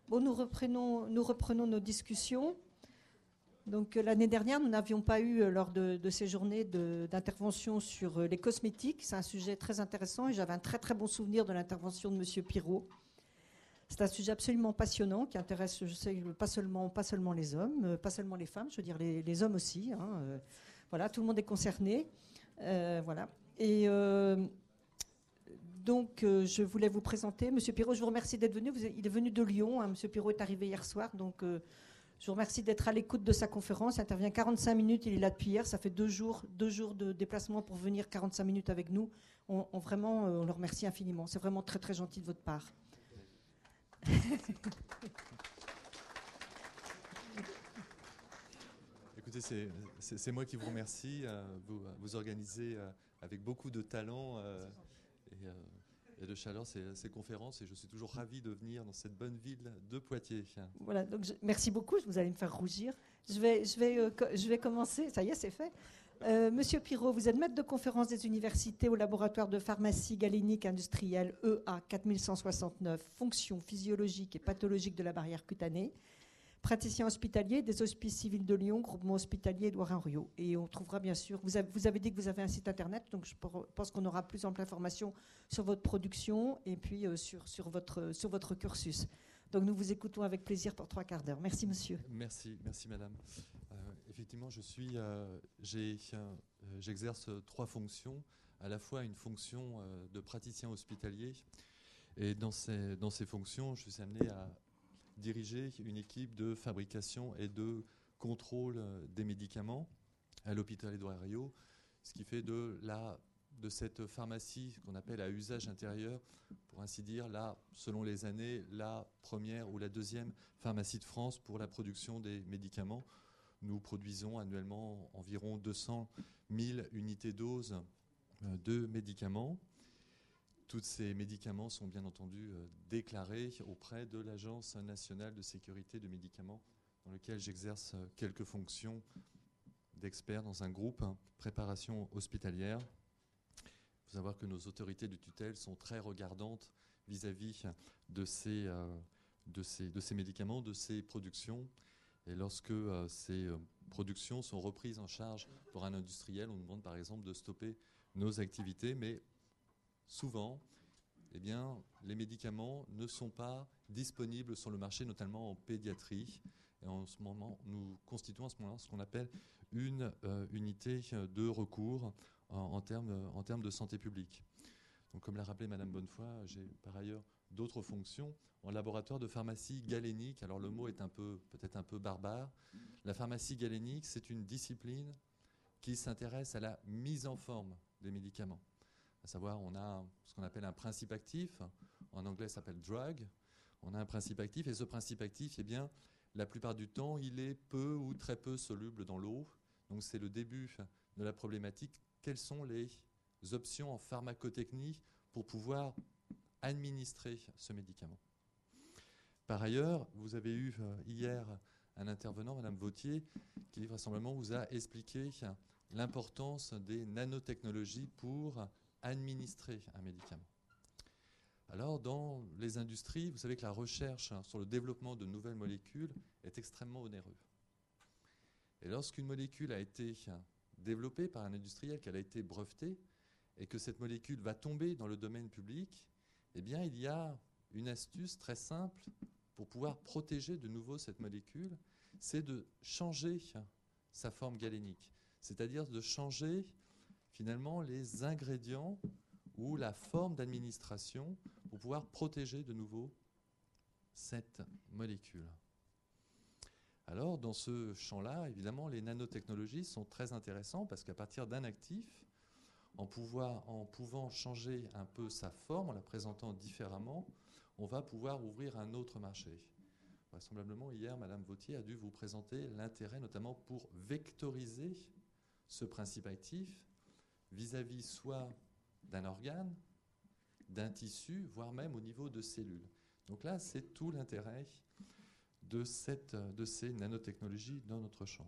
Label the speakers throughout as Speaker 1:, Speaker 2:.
Speaker 1: Bon, nous reprenons nos discussions. Donc, l'année dernière, nous n'avions pas eu, lors de ces journées d'intervention sur les cosmétiques. C'est un sujet très intéressant et j'avais un très très bon souvenir de l'intervention de M. Pirot. C'est un sujet absolument passionnant qui intéresse, je sais, pas seulement les hommes, pas seulement les femmes, je veux dire les hommes aussi. Voilà, tout le monde est concerné. Voilà. Et donc, je voulais vous présenter M. Pirot. Je vous remercie d'être venu. Il est venu de Lyon. M. Pirot est arrivé hier soir. Donc, je vous remercie d'être à l'écoute de sa conférence. Il intervient 45 minutes. Il est là depuis hier. Ça fait deux jours de déplacement pour venir 45 minutes avec nous. Vraiment, on le remercie infiniment. C'est vraiment très, très gentil de votre part.
Speaker 2: Écoutez, c'est moi qui vous remercie. Vous organisez avec beaucoup de talent et de chaleur ces conférences, et je suis toujours ravi de venir dans cette bonne ville de Poitiers.
Speaker 1: Voilà, donc merci beaucoup. Vous allez me faire rougir. Je vais commencer. Ça y est, c'est fait. Monsieur Pirot, vous êtes maître de conférence des universités au laboratoire de pharmacie galénique industrielle EA 4169, fonctions physiologiques et pathologiques de la barrière cutanée, praticien hospitalier des Hospices civils de Lyon, groupement hospitalier Édouard-Henriot. Et on trouvera bien sûr, vous avez dit que vous avez un site internet, donc je pense qu'on aura plus ample information sur votre production et puis sur votre cursus. Donc nous vous écoutons avec plaisir pour 3 quarts d'heure. Merci monsieur.
Speaker 2: Merci madame. Effectivement, j'exerce 3 fonctions, à la fois une fonction de praticien hospitalier, et dans ces fonctions, je suis amené à diriger une équipe de fabrication et de contrôle des médicaments à l'hôpital Édouard-Herriot, ce qui fait de cette pharmacie qu'on appelle à usage intérieur, pour ainsi dire, selon les années, la première ou la deuxième pharmacie de France pour la production des médicaments. Nous produisons annuellement environ 200 000 unités doses de médicaments. Tous ces médicaments sont bien entendu déclarés auprès de l'Agence nationale de sécurité de médicaments, dans lequel j'exerce quelques fonctions d'expert dans un groupe préparation hospitalière. Il faut savoir que nos autorités de tutelle sont très regardantes vis-à-vis de ces médicaments, de ces productions. Et lorsque ces productions sont reprises en charge pour un industriel, on nous demande par exemple de stopper nos activités, mais souvent, les médicaments ne sont pas disponibles sur le marché, notamment en pédiatrie. Et en ce moment, nous constituons à ce moment-là ce qu'on appelle une unité de recours en termes de santé publique. Donc, comme l'a rappelé Madame Bonnefoy, j'ai par ailleurs d'autres fonctions en laboratoire de pharmacie galénique. Alors le mot est peut-être un peu barbare. La pharmacie galénique, c'est une discipline qui s'intéresse à la mise en forme des médicaments. À savoir, on a ce qu'on appelle un principe actif, en anglais ça s'appelle drug. On a un principe actif, et ce principe actif, la plupart du temps, il est peu ou très peu soluble dans l'eau. Donc c'est le début de la problématique. Quelles sont les options en pharmacotechnie pour pouvoir administrer ce médicament? Par ailleurs, vous avez eu hier un intervenant, Madame Vautier, qui vraisemblablement vous a expliqué l'importance des nanotechnologies pour administrer un médicament. Alors, dans les industries, vous savez que la recherche sur le développement de nouvelles molécules est extrêmement onéreuse. Et lorsqu'une molécule a été développée par un industriel, qu'elle a été brevetée, et que cette molécule va tomber dans le domaine public, il y a une astuce très simple pour pouvoir protéger de nouveau cette molécule, c'est de changer sa forme galénique, c'est-à-dire de changer finalement les ingrédients ou la forme d'administration pour pouvoir protéger de nouveau cette molécule. Alors, dans ce champ-là, évidemment, les nanotechnologies sont très intéressantes parce qu'à partir d'un actif, en pouvant changer un peu sa forme, en la présentant différemment, on va pouvoir ouvrir un autre marché. Vraisemblablement, hier, Madame Vautier a dû vous présenter l'intérêt, notamment pour vectoriser ce principe actif vis-à-vis soit d'un organe, d'un tissu, voire même au niveau de cellules. Donc là, c'est tout l'intérêt de ces nanotechnologies dans notre champ.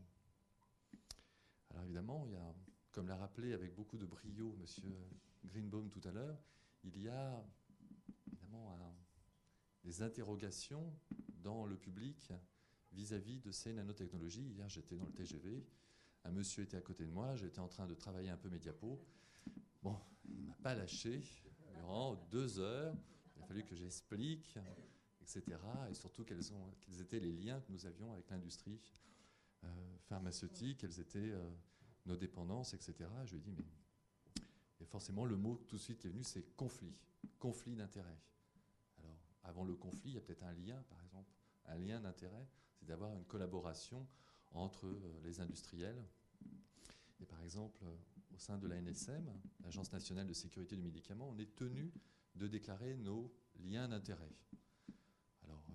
Speaker 2: Alors évidemment, il y a, comme l'a rappelé avec beaucoup de brio M. Greenbaum tout à l'heure, il y a évidemment des interrogations dans le public vis-à-vis de ces nanotechnologies. Hier, j'étais dans le TGV, un monsieur était à côté de moi, j'étais en train de travailler un peu mes diapos. Bon, il ne m'a pas lâché durant 2 heures. Il a fallu que j'explique, etc. Et surtout, quels étaient les liens que nous avions avec l'industrie pharmaceutique, quelles étaient nos dépendances, etc. Je lui ai dit, mais et forcément, le mot tout de suite qui est venu, c'est conflit d'intérêts. Alors, avant le conflit, il y a peut-être un lien, par exemple, un lien d'intérêt, c'est d'avoir une collaboration entre les industriels. Et par exemple, au sein de l'ANSM, l'Agence nationale de sécurité du médicament, on est tenu de déclarer nos liens d'intérêt. Alors,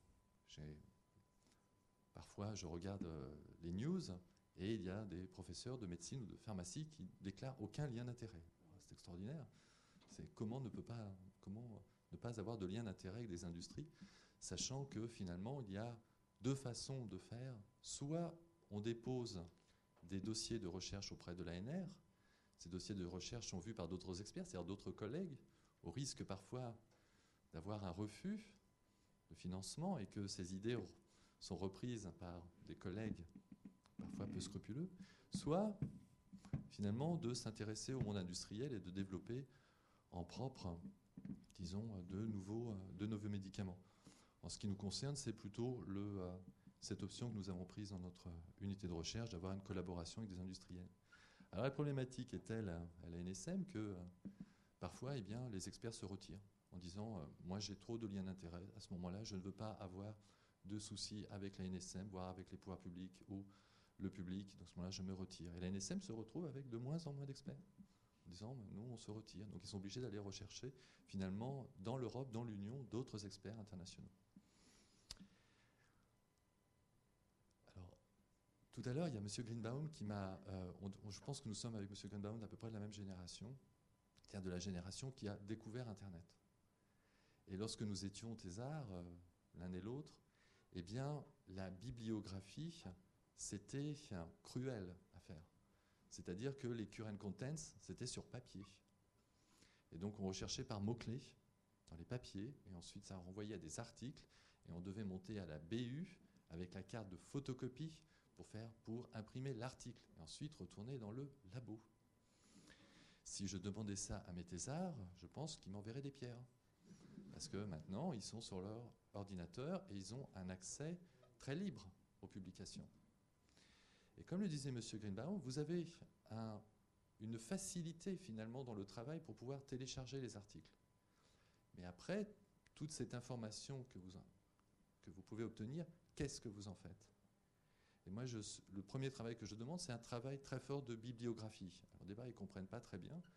Speaker 2: parfois, je regarde les news et il y a des professeurs de médecine ou de pharmacie qui déclarent aucun lien d'intérêt. C'est extraordinaire. C'est comment ne pas avoir de lien d'intérêt avec des industries, sachant que finalement, il y a 2 façons de faire. Soit on dépose des dossiers de recherche auprès de l'ANR. Ces dossiers de recherche sont vus par d'autres experts, c'est-à-dire d'autres collègues, au risque parfois d'avoir un refus de financement et que ces idées sont reprises par des collègues parfois peu scrupuleux. Soit, finalement, de s'intéresser au monde industriel et de développer en propre, disons, de nouveaux médicaments. En ce qui nous concerne, c'est plutôt cette option que nous avons prise dans notre unité de recherche, d'avoir une collaboration avec des industriels. Alors la problématique est telle à la NSM que parfois, les experts se retirent en disant moi j'ai trop de liens d'intérêt à ce moment-là, je ne veux pas avoir de soucis avec la NSM, voire avec les pouvoirs publics ou le public. Dans ce moment-là, je me retire. Et la NSM se retrouve avec de moins en moins d'experts en disant nous on se retire. Donc ils sont obligés d'aller rechercher finalement dans l'Europe, dans l'Union, d'autres experts internationaux. Tout à l'heure, il y a M. Greenbaum qui m'a... je pense que nous sommes avec M. Greenbaum d'à peu près de la même génération, c'est-à-dire de la génération qui a découvert Internet. Et lorsque nous étions thésards, l'un et l'autre, eh bien, la bibliographie, c'était cruel à faire. C'est-à-dire que les current contents, c'était sur papier. Et donc, on recherchait par mots-clés dans les papiers, et ensuite, ça renvoyait à des articles, et on devait monter à la BU avec la carte de photocopie pour imprimer l'article et ensuite retourner dans le labo. Si je demandais ça à mes thésards, je pense qu'ils m'enverraient des pierres. Parce que maintenant, ils sont sur leur ordinateur et ils ont un accès très libre aux publications. Et comme le disait M. Greenbaum, vous avez une facilité finalement dans le travail pour pouvoir télécharger les articles. Mais après, toute cette information que vous pouvez obtenir, qu'est-ce que vous en faites ? Et moi, le premier travail que je demande, c'est un travail très fort de bibliographie. Alors, au départ, ils ne comprennent pas très bien.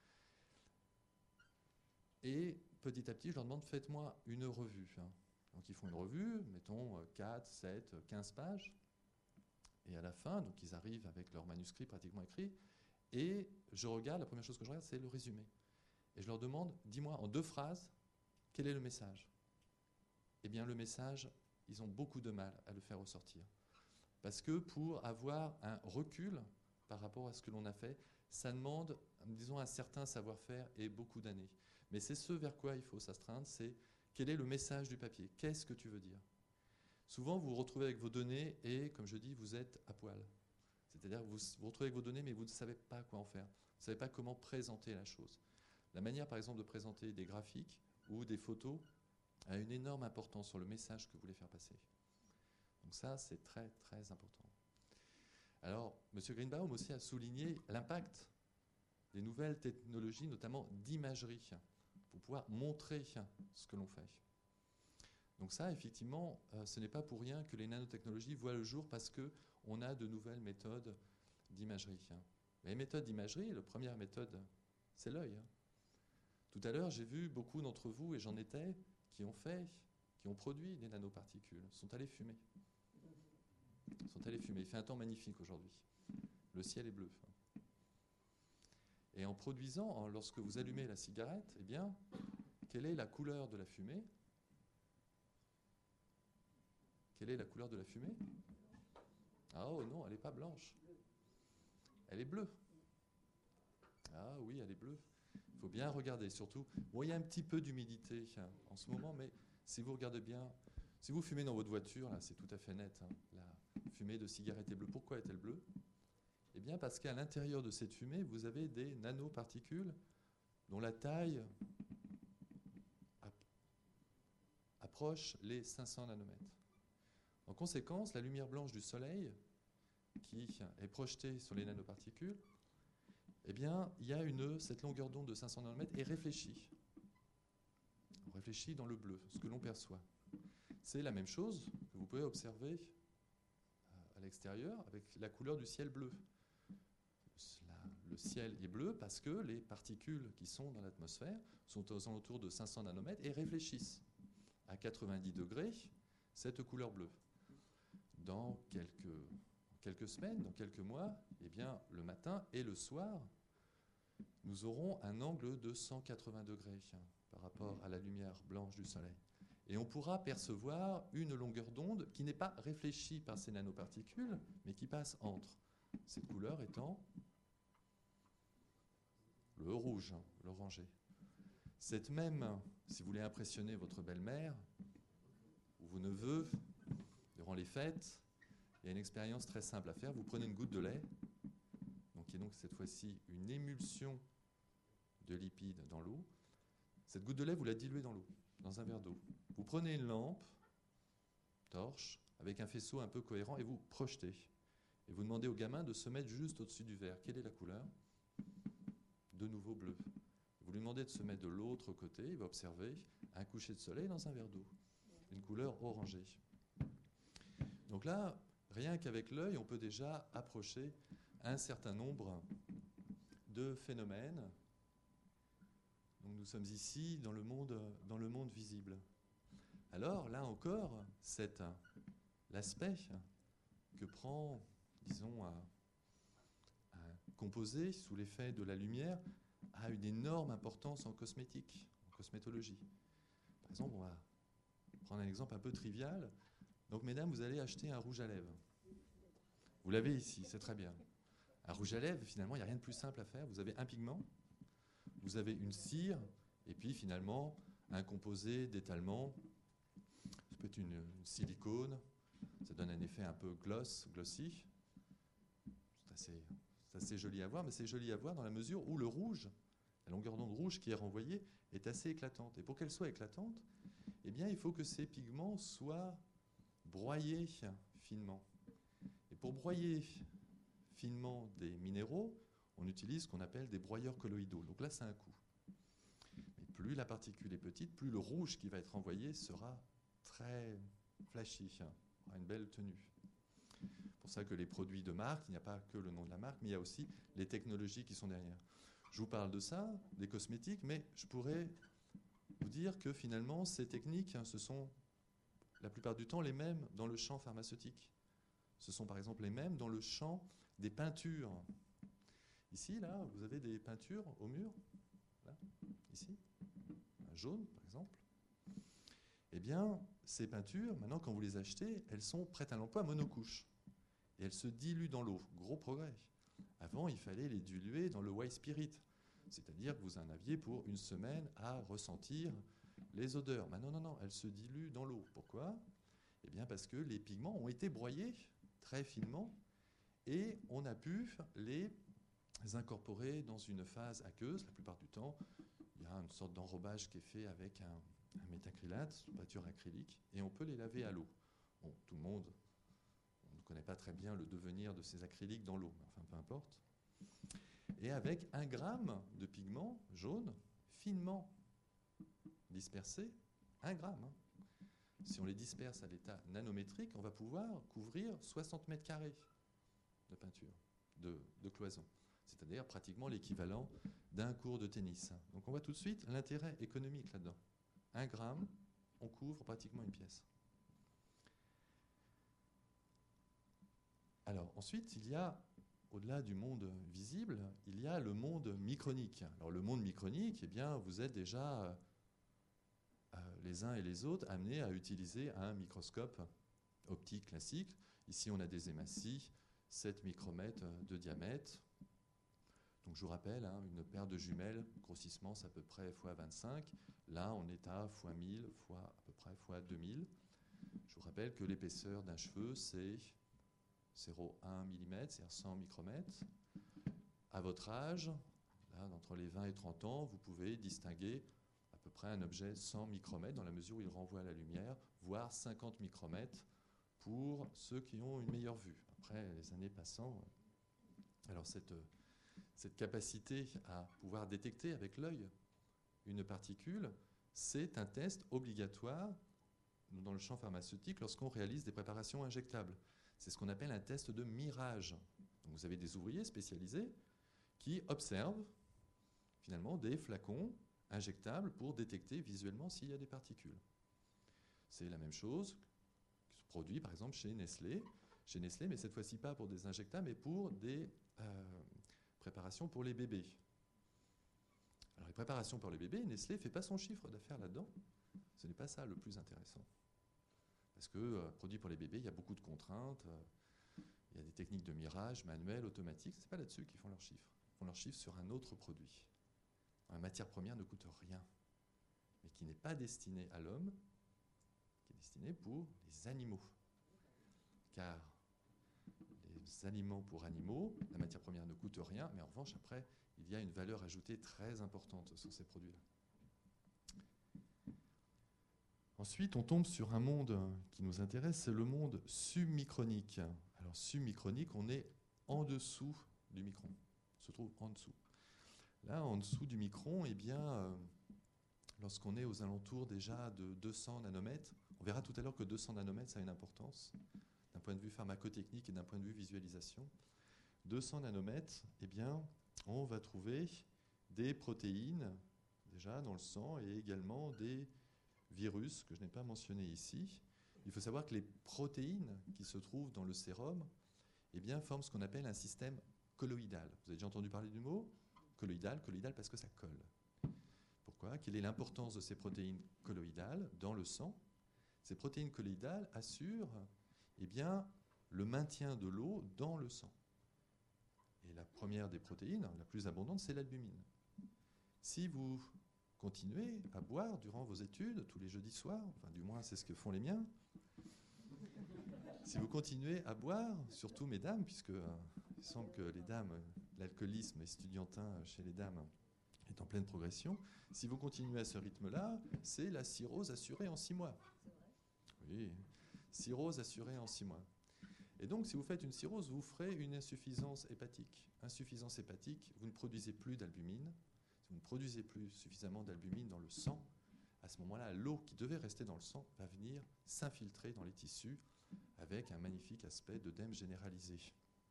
Speaker 2: Et petit à petit, je leur demande, faites-moi une revue. Donc, ils font une revue, mettons 4, 7, 15 pages. Et à la fin, donc, ils arrivent avec leur manuscrit pratiquement écrit. Et je regarde, la première chose que je regarde, c'est le résumé. Et je leur demande, dis-moi en 2 phrases, quel est le message ? Eh bien, le message, ils ont beaucoup de mal à le faire ressortir. Parce que pour avoir un recul par rapport à ce que l'on a fait, ça demande, disons, un certain savoir-faire et beaucoup d'années. Mais c'est ce vers quoi il faut s'astreindre, c'est quel est le message du papier ? Qu'est-ce que tu veux dire ? Souvent, vous vous retrouvez avec vos données et, comme je dis, vous êtes à poil. C'est-à-dire que vous vous retrouvez avec vos données, mais vous ne savez pas quoi en faire. Vous ne savez pas comment présenter la chose. La manière, par exemple, de présenter des graphiques ou des photos a une énorme importance sur le message que vous voulez faire passer. Donc ça, c'est très, très important. Alors, M. Greenbaum aussi a souligné l'impact des nouvelles technologies, notamment d'imagerie, pour pouvoir montrer ce que l'on fait. Donc ça, effectivement, ce n'est pas pour rien que les nanotechnologies voient le jour parce qu'on a de nouvelles méthodes d'imagerie. Les méthodes d'imagerie, la première méthode, c'est l'œil. Tout à l'heure, j'ai vu beaucoup d'entre vous, et j'en étais, qui ont produit des nanoparticules, sont allés fumer. Il fait un temps magnifique aujourd'hui. Le ciel est bleu. Et en produisant, lorsque vous allumez la cigarette, eh bien, quelle est la couleur de la fumée ? Quelle est la couleur de la fumée ? Ah oh non, elle n'est pas blanche. Elle est bleue. Ah oui, elle est bleue. Il faut bien regarder, surtout. Bon, il y a un petit peu d'humidité en ce moment, mais si vous regardez bien, Si vous fumez dans votre voiture, là, c'est tout à fait net, hein, la fumée de cigarette est bleue. Pourquoi est-elle bleue? Eh bien, parce qu'à l'intérieur de cette fumée, vous avez des nanoparticules dont la taille approche les 500 nanomètres. En conséquence, la lumière blanche du soleil, qui est projetée sur les nanoparticules, eh bien, il y a cette longueur d'onde de 500 nanomètres est réfléchie. On réfléchit dans le bleu, ce que l'on perçoit. C'est la même chose que vous pouvez observer à l'extérieur avec la couleur du ciel bleu. Le ciel est bleu parce que les particules qui sont dans l'atmosphère sont aux alentours de 500 nanomètres et réfléchissent à 90 degrés cette couleur bleue. Dans quelques semaines, dans quelques mois, eh bien, le matin et le soir, nous aurons un angle de 180 degrés par rapport à la lumière blanche du soleil. Et on pourra percevoir une longueur d'onde qui n'est pas réfléchie par ces nanoparticules, mais qui passe entre. Cette couleur étant le rouge, l'orangé. Cette même, si vous voulez impressionner votre belle-mère ou vos neveux durant les fêtes, il y a une expérience très simple à faire. Vous prenez une goutte de lait, qui est donc cette fois-ci une émulsion de lipides dans l'eau. Cette goutte de lait, vous la diluez dans l'eau, dans un verre d'eau. Vous prenez une lampe, torche, avec un faisceau un peu cohérent, et vous projetez. Et vous demandez au gamin de se mettre juste au-dessus du verre. Quelle est la couleur? De nouveau bleu. Vous lui demandez de se mettre de l'autre côté, il va observer un coucher de soleil dans un verre d'eau. Une couleur orangée. Donc là, rien qu'avec l'œil, on peut déjà approcher un certain nombre de phénomènes. Donc nous sommes ici dans le monde visible. Alors là encore, c'est l'aspect que prend, disons, un composé sous l'effet de la lumière a une énorme importance en cosmétique, en cosmétologie. Par exemple, on va prendre un exemple un peu trivial. Donc mesdames, vous allez acheter un rouge à lèvres. Vous l'avez ici, c'est très bien. Un rouge à lèvres, finalement, il n'y a rien de plus simple à faire. Vous avez un pigment, vous avez une cire, et puis finalement, un composé d'étalement. Ça peut être une silicone, ça donne un effet un peu glossy. C'est assez joli à voir, mais c'est joli à voir dans la mesure où le rouge, la longueur d'onde rouge qui est renvoyée, est assez éclatante. Et pour qu'elle soit éclatante, eh bien, il faut que ces pigments soient broyés finement. Et pour broyer finement des minéraux, on utilise ce qu'on appelle des broyeurs colloïdaux. Donc là, c'est un coût. Mais plus la particule est petite, plus le rouge qui va être envoyé sera très flashy, aura une belle tenue. C'est pour ça que les produits de marque, il n'y a pas que le nom de la marque, mais il y a aussi les technologies qui sont derrière. Je vous parle de ça, des cosmétiques, mais je pourrais vous dire que finalement, ces techniques, ce sont la plupart du temps les mêmes dans le champ pharmaceutique. Ce sont par exemple les mêmes dans le champ des peintures. Ici, là, vous avez des peintures au mur, là, ici, un jaune par exemple. Eh bien, ces peintures, maintenant, quand vous les achetez, elles sont prêtes à l'emploi monocouche. Et elles se diluent dans l'eau. Gros progrès. Avant, il fallait les diluer dans le white spirit. C'est-à-dire que vous en aviez pour une semaine à ressentir les odeurs. Maintenant, non, elles se diluent dans l'eau. Pourquoi? Eh bien, parce que les pigments ont été broyés très finement et on a pu les incorporer dans une phase aqueuse. La plupart du temps, il y a une sorte d'enrobage qui est fait avec un métacrylate, une peinture acrylique, et on peut les laver à l'eau. Bon, tout le monde, on ne connaît pas très bien le devenir de ces acryliques dans l'eau, mais enfin, peu importe. Et avec 1 gramme de pigment jaune, finement dispersé, 1 gramme. Si on les disperse à l'état nanométrique, on va pouvoir couvrir 60 mètres carrés de peinture, de cloison. C'est-à-dire pratiquement l'équivalent d'un cours de tennis. Donc on voit tout de suite l'intérêt économique là-dedans. 1 gramme, on couvre pratiquement une pièce. Alors ensuite, il y a, au-delà du monde visible, il y a le monde micronique. Alors le monde micronique, eh bien, vous êtes déjà les uns et les autres amenés à utiliser un microscope optique classique. Ici, on a des hématies, 7 micromètres de diamètre. Donc je vous rappelle, une paire de jumelles, grossissement, c'est à peu près x 25. Là, on est à x 1000, à peu près x 2000. rappelle que l'épaisseur d'un cheveu, c'est 0,1 mm, c'est-à-dire 100 micromètres. À votre âge, là, entre les 20 et 30 ans, vous pouvez distinguer à peu près un objet 100 micromètres dans la mesure où il renvoie à la lumière, voire 50 micromètres pour ceux qui ont une meilleure vue. Après, les années passant, alors cette capacité à pouvoir détecter avec l'œil une particule, c'est un test obligatoire dans le champ pharmaceutique lorsqu'on réalise des préparations injectables. C'est ce qu'on appelle un test de mirage. Donc vous avez des ouvriers spécialisés qui observent finalement des flacons injectables pour détecter visuellement s'il y a des particules. C'est la même chose qui se produit par exemple chez Nestlé, mais cette fois-ci pas pour des injectables, mais pour des préparations pour les bébés. Alors les préparations pour les bébés, Nestlé ne fait pas son chiffre d'affaires là-dedans. Ce n'est pas ça le plus intéressant. Parce que produit pour les bébés, il y a beaucoup de contraintes, il y a des techniques de mirage, manuelles, automatiques, ce n'est pas là-dessus qu'ils font leurs chiffres. Ils font leurs chiffres sur un autre produit. La matière première ne coûte rien, mais qui n'est pas destinée à l'homme, qui est destinée pour les animaux. Car les aliments pour animaux, la matière première ne coûte rien, mais en revanche, après, il y a une valeur ajoutée très importante sur ces produits-là. Ensuite, on tombe sur un monde qui nous intéresse, c'est le monde submicronique. Alors, submicronique, on est en dessous du micron. On se trouve en dessous. Là, en dessous du micron, eh bien, lorsqu'on est aux alentours déjà de 200 nanomètres, on verra tout à l'heure que 200 nanomètres, ça a une importance d'un point de vue pharmacotechnique et d'un point de vue visualisation. 200 nanomètres, eh bien, on va trouver des protéines déjà dans le sang et également des virus que je n'ai pas mentionné ici. Il faut savoir que les protéines qui se trouvent dans le sérum eh bien, forment ce qu'on appelle un système colloïdal. Vous avez déjà entendu parler du mot colloïdal? Colloïdal parce que ça colle. Pourquoi? Quelle est l'importance de ces protéines colloïdales dans le sang? Ces protéines colloïdales assurent eh bien, le maintien de l'eau dans le sang. Et la première des protéines, la plus abondante, c'est l'albumine. Si vous continuez à boire durant vos études, tous les jeudis soirs, enfin du moins c'est ce que font les miens, si vous continuez à boire, surtout mesdames, puisque il semble que les dames, l'alcoolisme estudiantin chez les dames est en pleine progression, si vous continuez à ce rythme-là, c'est la cirrhose assurée en 6 mois. Oui, cirrhose assurée en 6 mois. Et donc, si vous faites une cirrhose, vous ferez une insuffisance hépatique. Insuffisance hépatique, vous ne produisez plus d'albumine. Si vous ne produisez plus suffisamment d'albumine dans le sang, à ce moment-là, l'eau qui devait rester dans le sang va venir s'infiltrer dans les tissus avec un magnifique aspect d'œdème généralisé.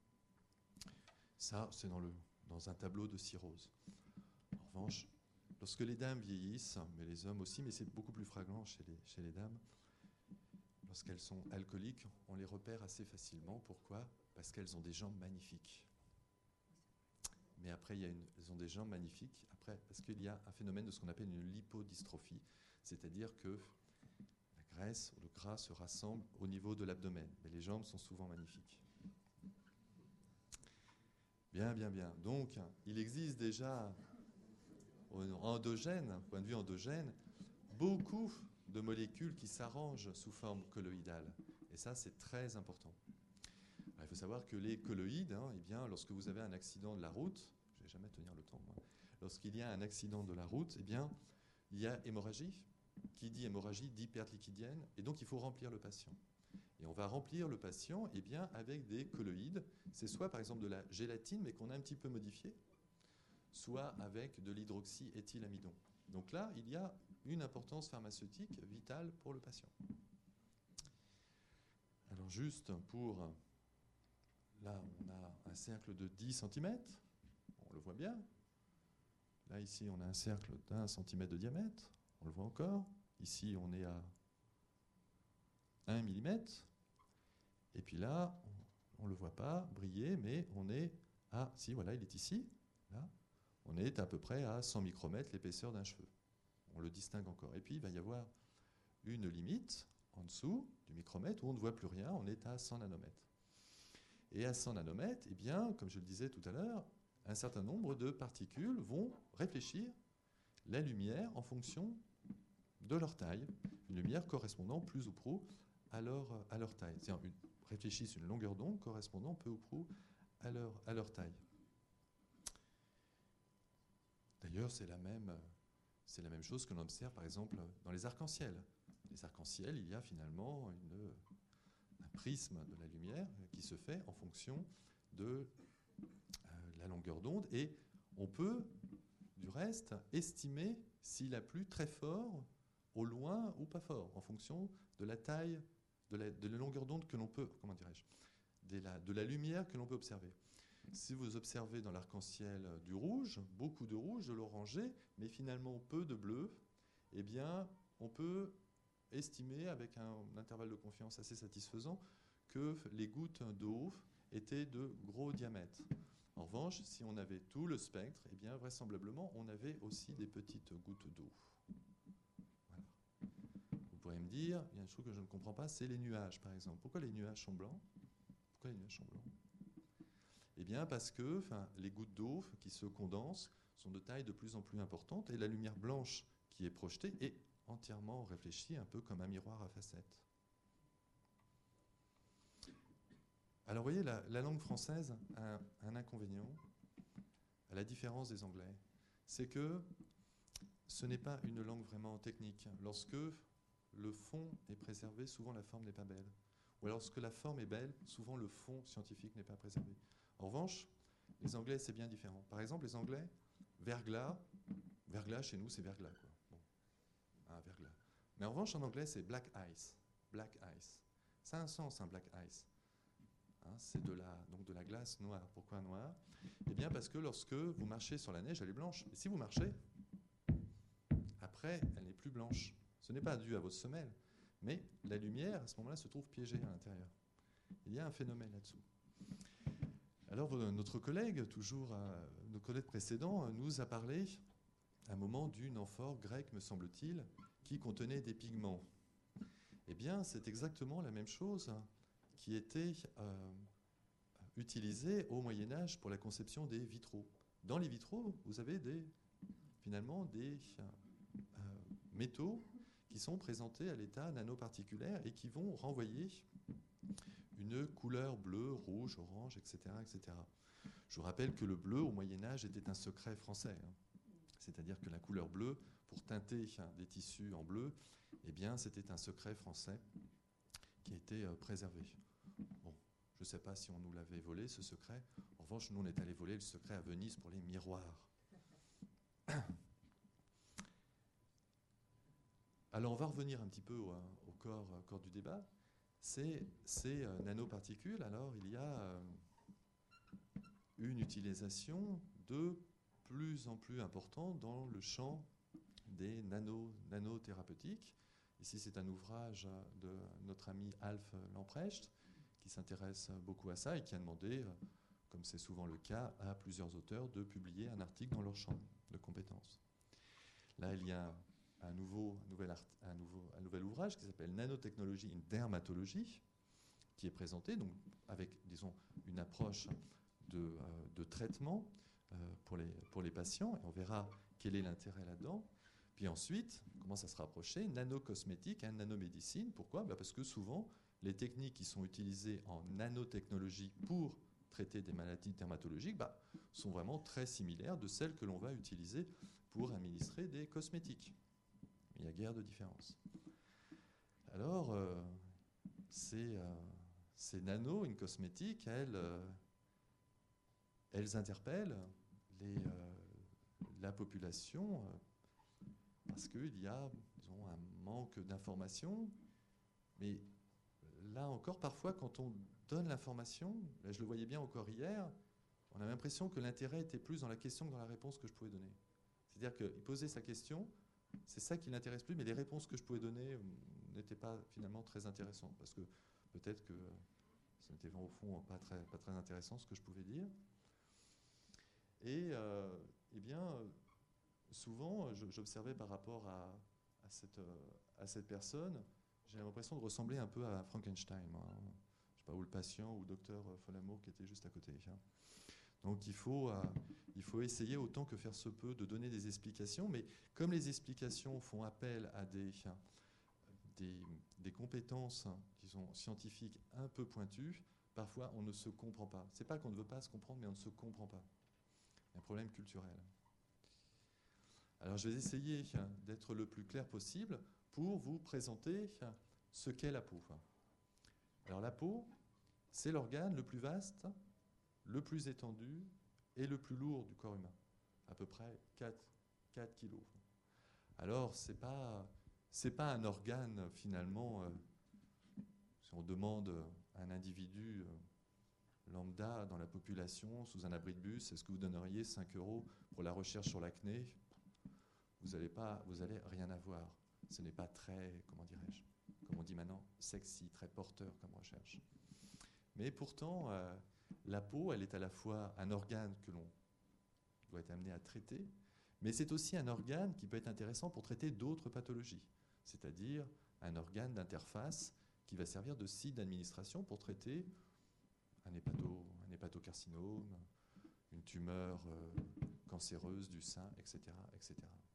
Speaker 2: Ça, c'est dans un tableau de cirrhose. En revanche, lorsque les dames vieillissent, mais les hommes aussi, mais c'est beaucoup plus flagrant chez les dames, lorsqu'elles sont alcooliques, on les repère assez facilement. Pourquoi? Parce qu'elles ont des jambes magnifiques. Mais après, elles ont des jambes magnifiques, après, parce qu'il y a un phénomène de ce qu'on appelle une lipodystrophie, c'est-à-dire que la graisse ou le gras se rassemble au niveau de l'abdomen. Mais les jambes sont souvent magnifiques. Bien, bien, bien. Donc, il existe déjà, endogène, point de vue endogène, beaucoup de molécules qui s'arrangent sous forme colloïdale. Et ça, c'est très important. Alors, il faut savoir que les colloïdes, eh bien, lorsque vous avez un accident de la route, je ne vais jamais tenir le temps, moi, lorsqu'il y a un accident de la route, eh bien, il y a hémorragie. Qui dit hémorragie dit perte liquidienne, et donc il faut remplir le patient. Et on va remplir le patient eh bien, avec des colloïdes. C'est soit par exemple de la gélatine, mais qu'on a un petit peu modifiée, soit avec de l'hydroxyéthylamidon. Donc là, il y a une importance pharmaceutique vitale pour le patient. Alors juste pour... Là, on a un cercle de 10 cm, on le voit bien. Là, ici, on a un cercle d'1 cm de diamètre, on le voit encore. Ici, on est à 1 mm. Et puis là, on ne le voit pas briller, mais on est à... Si, voilà, il est ici. Là, on est à peu près à 100 micromètres l'épaisseur d'un cheveu. On le distingue encore. Et puis, il va y avoir une limite en dessous du micromètre où on ne voit plus rien, on est à 100 nanomètres. Et à 100 nanomètres, eh bien, comme je le disais tout à l'heure, un certain nombre de particules vont réfléchir la lumière en fonction de leur taille, une lumière correspondant plus ou à leur taille. C'est-à-dire réfléchissent une longueur d'onde correspondant peu ou prou à leur taille. D'ailleurs, c'est la même chose que l'on observe par exemple dans les arcs-en-ciel. Les arcs-en-ciel, il y a finalement un prisme de la lumière qui se fait en fonction de la longueur d'onde, et on peut du reste estimer s'il a plu très fort, au loin ou pas fort, en fonction de la taille, de la longueur d'onde que l'on peut, comment dirais-je, de la lumière que l'on peut observer. Si vous observez dans l'arc-en-ciel du rouge, beaucoup de rouge, de l'orangé, mais finalement peu de bleu, eh bien, on peut estimer avec un intervalle de confiance assez satisfaisant que les gouttes d'eau étaient de gros diamètre. En revanche, si on avait tout le spectre, eh bien, vraisemblablement, on avait aussi des petites gouttes d'eau. Voilà. Vous pourrez me dire, il y a une chose que je ne comprends pas, c'est les nuages, par exemple. Pourquoi les nuages sont blancs? Pourquoi les nuages sont blancs? Eh bien, parce que les gouttes d'eau qui se condensent sont de taille de plus en plus importante, et la lumière blanche qui est projetée est entièrement réfléchie, un peu comme un miroir à facettes. Alors, vous voyez, la langue française a un inconvénient, à la différence des Anglais. C'est que ce n'est pas une langue vraiment technique. Lorsque le fond est préservé, souvent la forme n'est pas belle. Ou alors, lorsque la forme est belle, souvent le fond scientifique n'est pas préservé. En revanche, les Anglais, c'est bien différent. Par exemple, les Anglais, verglas chez nous, c'est verglas, quoi. Bon. Ah, verglas. Mais en revanche, en anglais, c'est black ice. Black ice. Ça a un sens, un black ice. C'est donc de la glace noire. Pourquoi noire? Eh bien, parce que lorsque vous marchez sur la neige, elle est blanche. Et si vous marchez, après, elle n'est plus blanche. Ce n'est pas dû à votre semelle, mais la lumière, à ce moment-là, se trouve piégée à l'intérieur. Il y a un phénomène là-dessous. Alors, notre collègue, notre collègue précédent, nous a parlé à un moment d'une amphore grecque, me semble-t-il, qui contenait des pigments. Eh bien, c'est exactement la même chose qui était utilisée au Moyen-Âge pour la conception des vitraux. Dans les vitraux, vous avez finalement des métaux qui sont présentés à l'état nanoparticulaire et qui vont renvoyer une couleur bleue, rouge, orange, etc., etc. Je vous rappelle que le bleu, au Moyen-Âge, était un secret français. C'est-à-dire que la couleur bleue, pour teinter des tissus en bleu, eh bien, c'était un secret français qui a été préservé. Bon, je ne sais pas si on nous l'avait volé, ce secret. En revanche, nous, on est allé voler le secret à Venise pour les miroirs. Alors, on va revenir un petit peu au corps du débat. Ces nanoparticules, alors, il y a une utilisation de plus en plus importante dans le champ des nanothérapeutiques. Ici, c'est un ouvrage de notre ami Alf Lamprecht qui s'intéresse beaucoup à ça et qui a demandé, comme c'est souvent le cas, à plusieurs auteurs de publier un article dans leur champ de compétences. Là, il y a un nouvel ouvrage qui s'appelle Nanotechnologie in dermatologie, qui est présenté donc, avec, disons, une approche de traitement pour les patients. Et on verra quel est l'intérêt là-dedans. Puis ensuite, on commence à se rapprocher, nanocosmétique, nanomédecine. Pourquoi? Parce que souvent, les techniques qui sont utilisées en nanotechnologie pour traiter des maladies dermatologiques sont vraiment très similaires de celles que l'on va utiliser pour administrer des cosmétiques. Il n'y a guère de différence. Alors, ces nanos, une cosmétique, elles interpellent la population parce qu'il y a, disons, un manque d'information. Mais là encore, parfois, quand on donne l'information, je le voyais bien encore hier, on a l'impression que l'intérêt était plus dans la question que dans la réponse que je pouvais donner. C'est-à-dire qu'il posait sa question, c'est ça qui l'intéresse plus, mais les réponses que je pouvais donner n'étaient pas finalement très intéressantes, parce que peut-être que ce n'était au fond pas très intéressant ce que je pouvais dire. Et eh bien, souvent, j'observais par rapport à cette personne, j'ai l'impression de ressembler un peu à Frankenstein, moi. Je sais pas, ou le patient, ou le docteur Folamour qui était juste à côté. Donc il faut essayer autant que faire se peut de donner des explications, mais comme les explications font appel à des compétences qui sont scientifiques un peu pointues, parfois on ne se comprend pas. Ce n'est pas qu'on ne veut pas se comprendre, mais on ne se comprend pas. Il y a un problème culturel. Alors je vais essayer d'être le plus clair possible pour vous présenter ce qu'est la peau. Alors la peau, c'est l'organe le plus vaste, le plus étendu et le plus lourd du corps humain. À peu près 4 kilos. Alors c'est pas un organe finalement, si on demande à un individu lambda dans la population, sous un abri de bus, est-ce que vous donneriez 5 € pour la recherche sur l'acné? Vous allez rien avoir. Ce n'est pas très, comment dirais-je, comme on dit maintenant, sexy, très porteur comme recherche. Mais pourtant, la peau, elle est à la fois un organe que l'on doit être amené à traiter, mais c'est aussi un organe qui peut être intéressant pour traiter d'autres pathologies, c'est-à-dire un organe d'interface qui va servir de site d'administration pour traiter un hépatocarcinome, une tumeur cancéreuse du sein, etc., etc.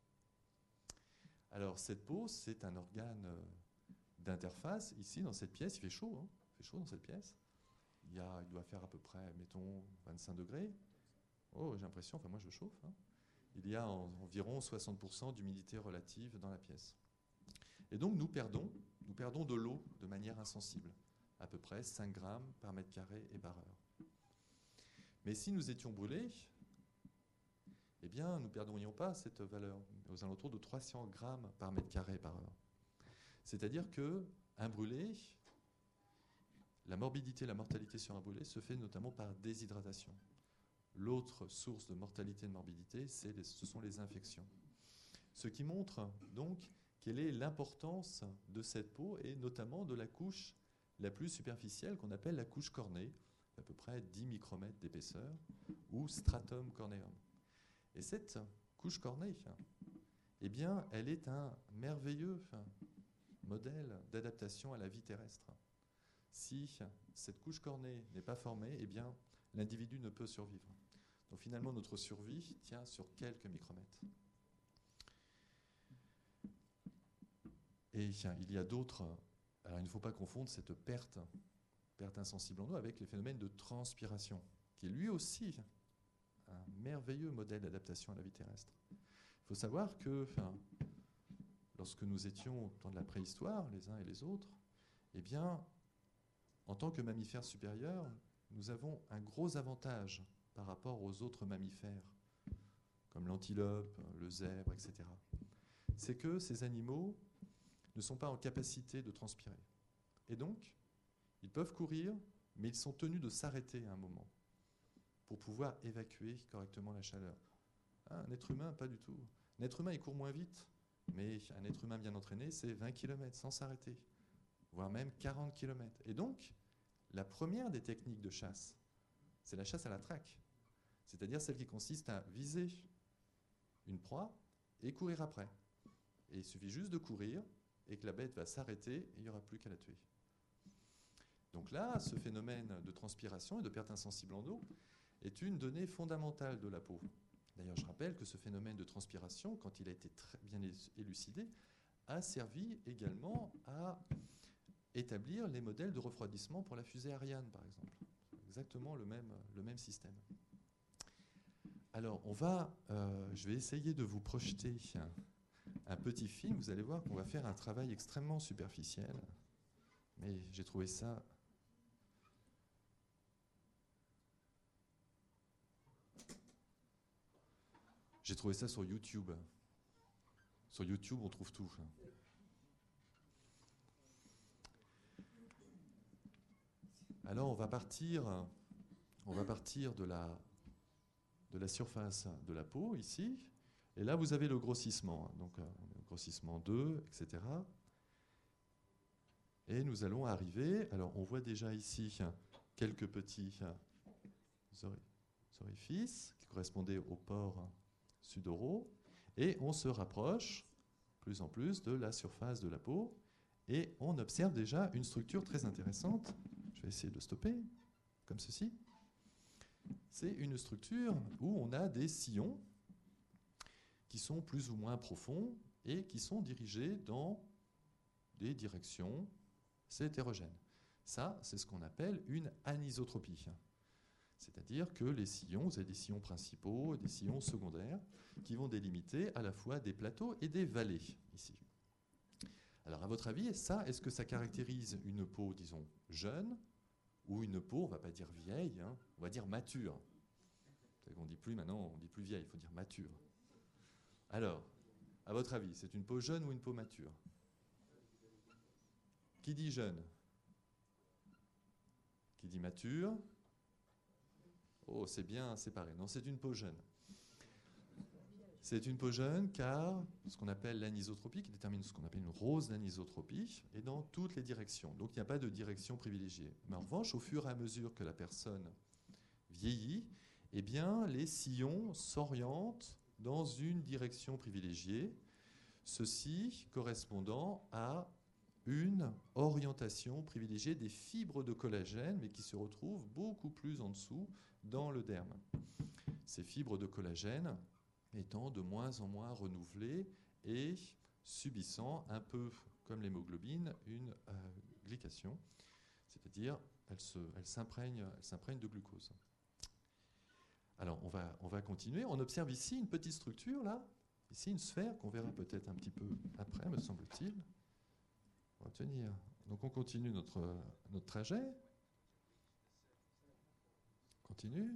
Speaker 2: Alors cette peau, c'est un organe d'interface. Ici, dans cette pièce, il fait chaud, hein, il fait chaud dans cette pièce. Il doit faire à peu près, mettons, 25 degrés. Oh, j'ai l'impression, enfin moi je chauffe. Hein. Il y a environ 60% d'humidité relative dans la pièce. Et donc nous perdons de l'eau de manière insensible, à peu près 5 grammes par mètre carré et par heure. Mais si nous étions brûlés, eh bien nous ne perdrions pas cette valeur, aux alentours de 300 grammes par mètre carré par heure. C'est-à-dire qu'un brûlé, la morbidité, la mortalité sur un brûlé se fait notamment par déshydratation. L'autre source de mortalité et de morbidité, ce sont les infections. Ce qui montre donc quelle est l'importance de cette peau et notamment de la couche la plus superficielle qu'on appelle la couche cornée, à peu près 10 micromètres d'épaisseur, ou stratum corneum. Et cette couche cornée, eh bien, elle est un merveilleux modèle d'adaptation à la vie terrestre. Si cette couche cornée n'est pas formée, eh bien, l'individu ne peut survivre. Donc finalement, notre survie tient sur quelques micromètres. Et il y a d'autres... Alors il ne faut pas confondre cette perte insensible en eau avec les phénomènes de transpiration, qui est lui aussi un merveilleux modèle d'adaptation à la vie terrestre. Il faut savoir que lorsque nous étions au temps de la préhistoire, les uns et les autres, eh bien, en tant que mammifères supérieurs, nous avons un gros avantage par rapport aux autres mammifères, comme l'antilope, le zèbre, etc. C'est que ces animaux ne sont pas en capacité de transpirer. Et donc, ils peuvent courir, mais ils sont tenus de s'arrêter à un moment pour pouvoir évacuer correctement la chaleur. Un être humain, pas du tout. Un être humain, il court moins vite, mais un être humain bien entraîné, c'est 20 km sans s'arrêter, voire même 40 km. Et donc, la première des techniques de chasse, c'est la chasse à la traque, c'est-à-dire celle qui consiste à viser une proie et courir après. Et il suffit juste de courir et que la bête va s'arrêter et il n'y aura plus qu'à la tuer. Donc là, ce phénomène de transpiration et de perte insensible en eau est une donnée fondamentale de la peau. D'ailleurs, je rappelle que ce phénomène de transpiration, quand il a été très bien élucidé, a servi également à établir les modèles de refroidissement pour la fusée Ariane, par exemple. Exactement le même système. Alors, je vais essayer de vous projeter un petit film. Vous allez voir qu'on va faire un travail extrêmement superficiel. Mais j'ai trouvé ça... J'ai trouvé ça sur YouTube. Sur YouTube, on trouve tout. Alors, on va partir de la surface de la peau, ici. Et là, vous avez le grossissement. Donc, grossissement 2, etc. Et nous allons arriver... Alors, on voit déjà ici quelques petits orifices qui correspondaient aux pores sudoraux. Et on se rapproche plus en plus de la surface de la peau. Et on observe déjà une structure très intéressante. Je vais essayer de stopper, comme ceci. C'est une structure où on a des sillons qui sont plus ou moins profonds et qui sont dirigés dans des directions, c'est hétérogène. Ça, c'est ce qu'on appelle une anisotropie. C'est-à-dire que les sillons, vous avez des sillons principaux et des sillons secondaires qui vont délimiter à la fois des plateaux et des vallées, ici. Alors, à votre avis, ça, est-ce que ça caractérise une peau, disons, jeune, ou une peau, on ne va pas dire vieille, hein, on va dire mature? On dit plus maintenant, on dit plus vieille, il faut dire mature. Alors, à votre avis, c'est une peau jeune ou une peau mature? Qui dit jeune? Qui dit mature? Oh, c'est bien séparé. Non, c'est une peau jeune. C'est une peau jeune car ce qu'on appelle l'anisotropie, qui détermine ce qu'on appelle une rose d'anisotropie, est dans toutes les directions. Donc il n'y a pas de direction privilégiée. Mais en revanche, au fur et à mesure que la personne vieillit, eh bien, les sillons s'orientent dans une direction privilégiée, ceci correspondant à une orientation privilégiée des fibres de collagène, mais qui se retrouvent beaucoup plus en dessous dans le derme. Ces fibres de collagène étant de moins en moins renouvelées et subissant, un peu comme l'hémoglobine, une glycation, c'est-à-dire elle s'imprègne de glucose. Alors, on va continuer. On observe ici une petite structure, là, ici une sphère qu'on verra peut-être un petit peu après, me semble-t-il. On va tenir. Donc, on continue notre trajet. On continue.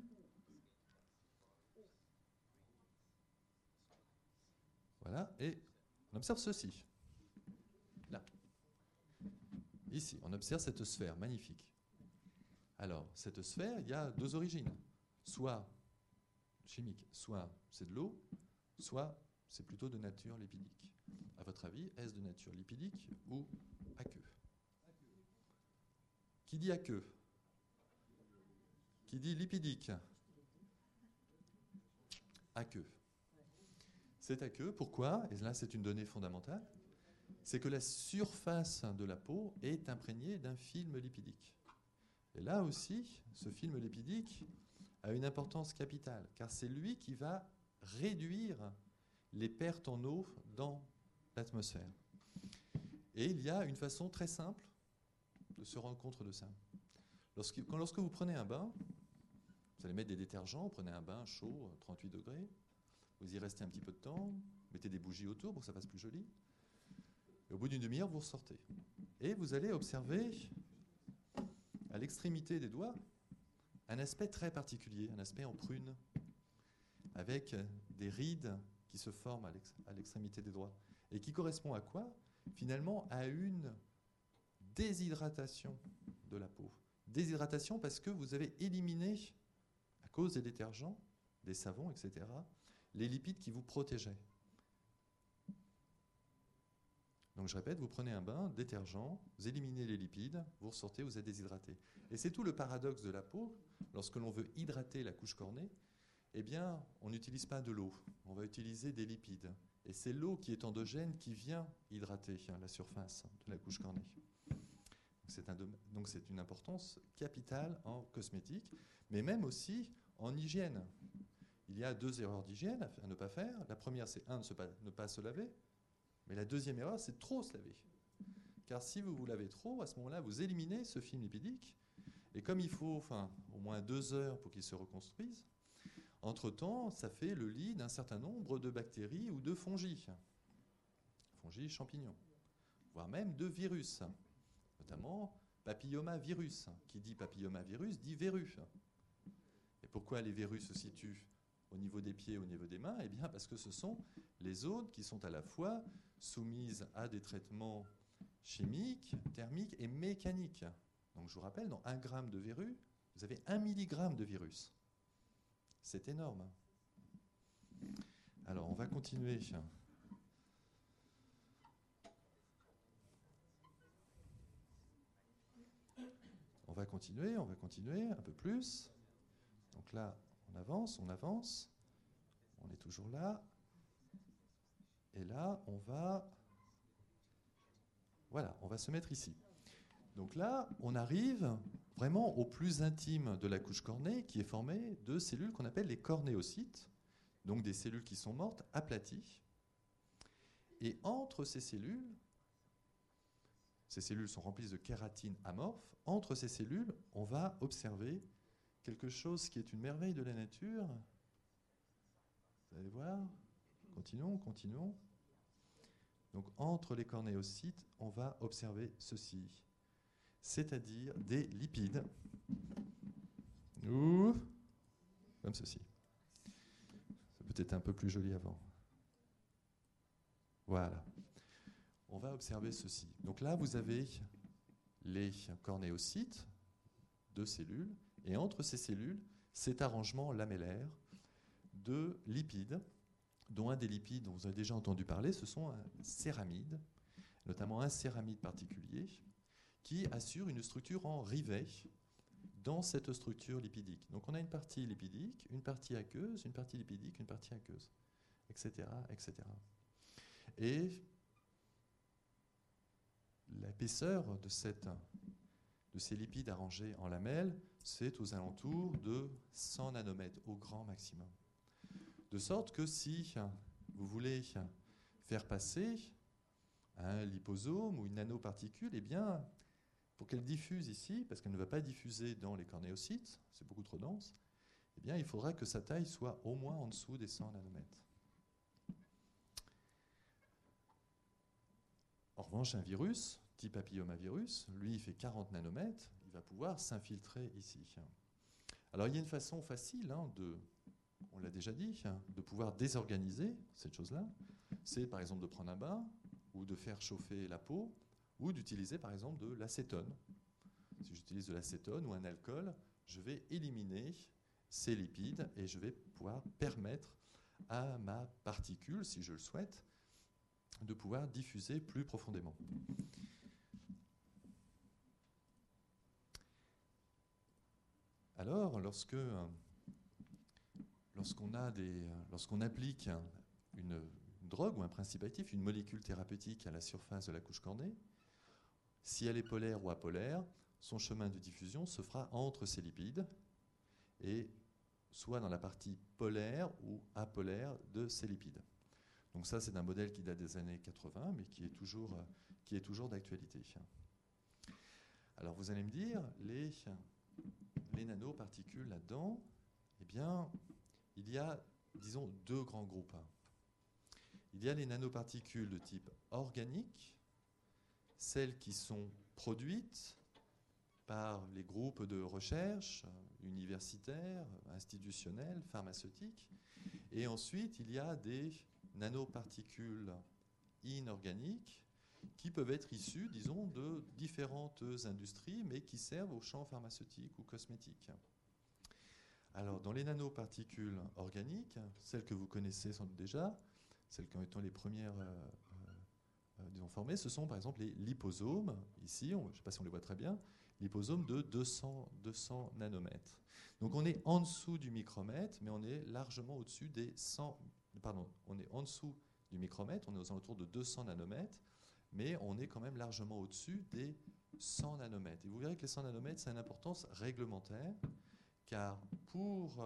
Speaker 2: Voilà, et on observe ceci. Là. Ici, on observe cette sphère magnifique. Alors, cette sphère, il y a deux origines. Soit chimique, soit c'est de l'eau, soit c'est plutôt de nature lipidique. À votre avis, est-ce de nature lipidique ou aqueux? Qui dit aqueux? Qui dit lipidique? Aqueux. C'est aqueux, pourquoi? Et là, c'est une donnée fondamentale. C'est que la surface de la peau est imprégnée d'un film lipidique. Et là aussi, ce film lipidique a une importance capitale, car c'est lui qui va réduire les pertes en eau dans l'atmosphère. Et il y a une façon très simple de se rendre compte de ça. Lorsque vous prenez un bain, vous allez mettre des détergents, vous prenez un bain chaud, 38 degrés, vous y restez un petit peu de temps, mettez des bougies autour pour que ça fasse plus joli, et au bout d'une demi-heure, vous ressortez. Et vous allez observer, à l'extrémité des doigts, un aspect très particulier, un aspect en prune, avec des rides qui se forment à l'extrémité des doigts, et qui correspond à quoi? Finalement, à une déshydratation de la peau. Déshydratation parce que vous avez éliminé, à cause des détergents, des savons, etc., les lipides qui vous protégeaient. Donc je répète, vous prenez un bain, détergent, vous éliminez les lipides, vous ressortez, vous êtes déshydraté. Et c'est tout le paradoxe de la peau. Lorsque l'on veut hydrater la couche cornée, eh bien, on n'utilise pas de l'eau, on va utiliser des lipides. Et c'est l'eau qui est endogène qui vient hydrater la surface de la couche cornée. Donc c'est une importance capitale en cosmétique, mais même aussi en hygiène. Il y a deux erreurs d'hygiène à ne pas faire. La première, c'est ne pas se laver. Mais la deuxième erreur, c'est trop se laver. Car si vous vous lavez trop, à ce moment-là, vous éliminez ce film lipidique. Et comme il faut au moins 2 heures pour qu'il se reconstruise, entre-temps, ça fait le lit d'un certain nombre de bactéries ou de fongies champignons, voire même de virus, notamment papillomavirus. Qui dit papillomavirus dit verrue. Et pourquoi les verrues se situent au niveau des pieds, au niveau des mains? Eh bien parce que ce sont les zones qui sont à la fois soumises à des traitements chimiques, thermiques et mécaniques. Donc je vous rappelle, dans 1 gramme de verrue, vous avez 1 milligramme de virus. C'est énorme. Alors on va continuer. On va continuer un peu plus. Donc là, on avance, on est toujours là. Et là, on va se mettre ici. Donc là, on arrive vraiment au plus intime de la couche cornée, qui est formée de cellules qu'on appelle les cornéocytes, donc des cellules qui sont mortes, aplaties. Et entre ces cellules, Ces cellules sont remplies de kératine amorphe. Entre ces cellules, on va observer quelque chose qui est une merveille de la nature. Vous allez voir. Continuons, continuons. Donc, entre les cornéocytes, on va observer ceci, c'est-à-dire des lipides, ou comme ceci. C'est peut-être un peu plus joli avant. Voilà. On va observer ceci. Donc là, vous avez les cornéocytes de cellules, et entre ces cellules, cet arrangement lamellaire de lipides, dont un des lipides dont vous avez déjà entendu parler, ce sont un céramide, notamment un céramide particulier, qui assure une structure en rivet dans cette structure lipidique. Donc on a une partie lipidique, une partie aqueuse, une partie lipidique, une partie aqueuse, etc., etc. Et l'épaisseur de ces lipides arrangés en lamelles, c'est aux alentours de 100 nanomètres, au grand maximum. De sorte que si vous voulez faire passer un liposome ou une nanoparticule, eh bien, pour qu'elle diffuse ici, parce qu'elle ne va pas diffuser dans les cornéocytes, c'est beaucoup trop dense, eh bien, il faudra que sa taille soit au moins en dessous des 100 nanomètres. En revanche, un virus, type papillomavirus, lui, il fait 40 nanomètres, il va pouvoir s'infiltrer ici. Alors, il y a une façon facile, on l'a déjà dit, de pouvoir désorganiser cette chose-là. C'est, par exemple, de prendre un bain, ou de faire chauffer la peau, ou d'utiliser, par exemple, de l'acétone. Si j'utilise de l'acétone ou un alcool, je vais éliminer ces lipides et je vais pouvoir permettre à ma particule, si je le souhaite, de pouvoir diffuser plus profondément. Alors, lorsqu'on applique une drogue ou un principe actif, une molécule thérapeutique à la surface de la couche cornée, si elle est polaire ou apolaire, son chemin de diffusion se fera entre ces lipides et soit dans la partie polaire ou apolaire de ces lipides. Donc ça, c'est un modèle qui date des années 80, mais qui est toujours d'actualité. Alors vous allez me dire, les nanoparticules là-dedans, eh bien, il y a, disons, deux grands groupes. Il y a les nanoparticules de type organique, celles qui sont produites par les groupes de recherche universitaires, institutionnels, pharmaceutiques. Et ensuite, il y a des nanoparticules inorganiques qui peuvent être issues, disons, de différentes industries, mais qui servent au champ pharmaceutique ou cosmétique. Alors, dans les nanoparticules organiques, celles que vous connaissez sans doute déjà, celles qui ont été les premières disons, formées, ce sont par exemple les liposomes. Ici, je ne sais pas si on les voit très bien, liposomes de 200 nanomètres. Donc on est en dessous du micromètre, mais on est largement au-dessus des 100... Pardon, on est en dessous du micromètre, on est aux alentours de 200 nanomètres, mais on est quand même largement au-dessus des 100 nanomètres. Et vous verrez que les 100 nanomètres, c'est une importance réglementaire, car pour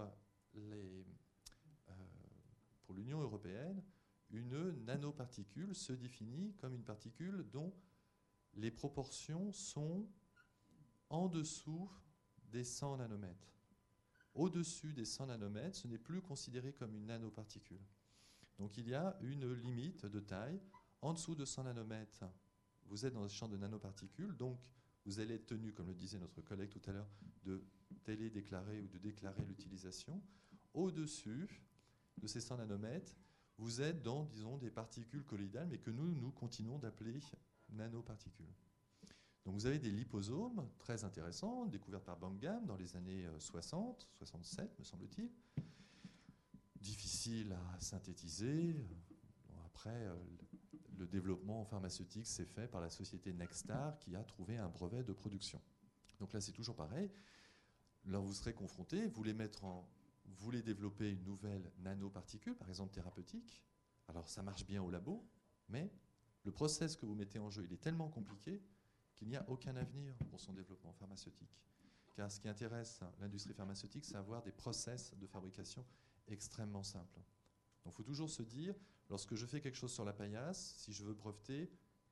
Speaker 2: l'Union européenne, une nanoparticule se définit comme une particule dont les proportions sont en dessous des 100 nanomètres. Au-dessus des 100 nanomètres, ce n'est plus considéré comme une nanoparticule. Donc il y a une limite de taille. En dessous de 100 nanomètres, vous êtes dans le champ de nanoparticules, donc vous allez être tenu, comme le disait notre collègue tout à l'heure, de télédéclarer ou de déclarer l'utilisation. Au-dessus de ces 100 nanomètres, vous êtes dans, disons, des particules colloïdales, mais que nous continuons d'appeler nanoparticules. Donc vous avez des liposomes très intéressants, découverts par Bangham dans les années 60, 67, me semble-t-il. Difficiles à synthétiser. Après, le développement pharmaceutique s'est fait par la société Nextar qui a trouvé un brevet de production. Donc là, c'est toujours pareil. Là, vous serez confronté, vous voulez développer une nouvelle nanoparticule, par exemple thérapeutique. Alors, ça marche bien au labo, mais le process que vous mettez en jeu, il est tellement compliqué qu'il n'y a aucun avenir pour son développement pharmaceutique. Car ce qui intéresse l'industrie pharmaceutique, c'est avoir des process de fabrication extrêmement simples. Donc il faut toujours se dire, lorsque je fais quelque chose sur la paillasse, si je veux breveter,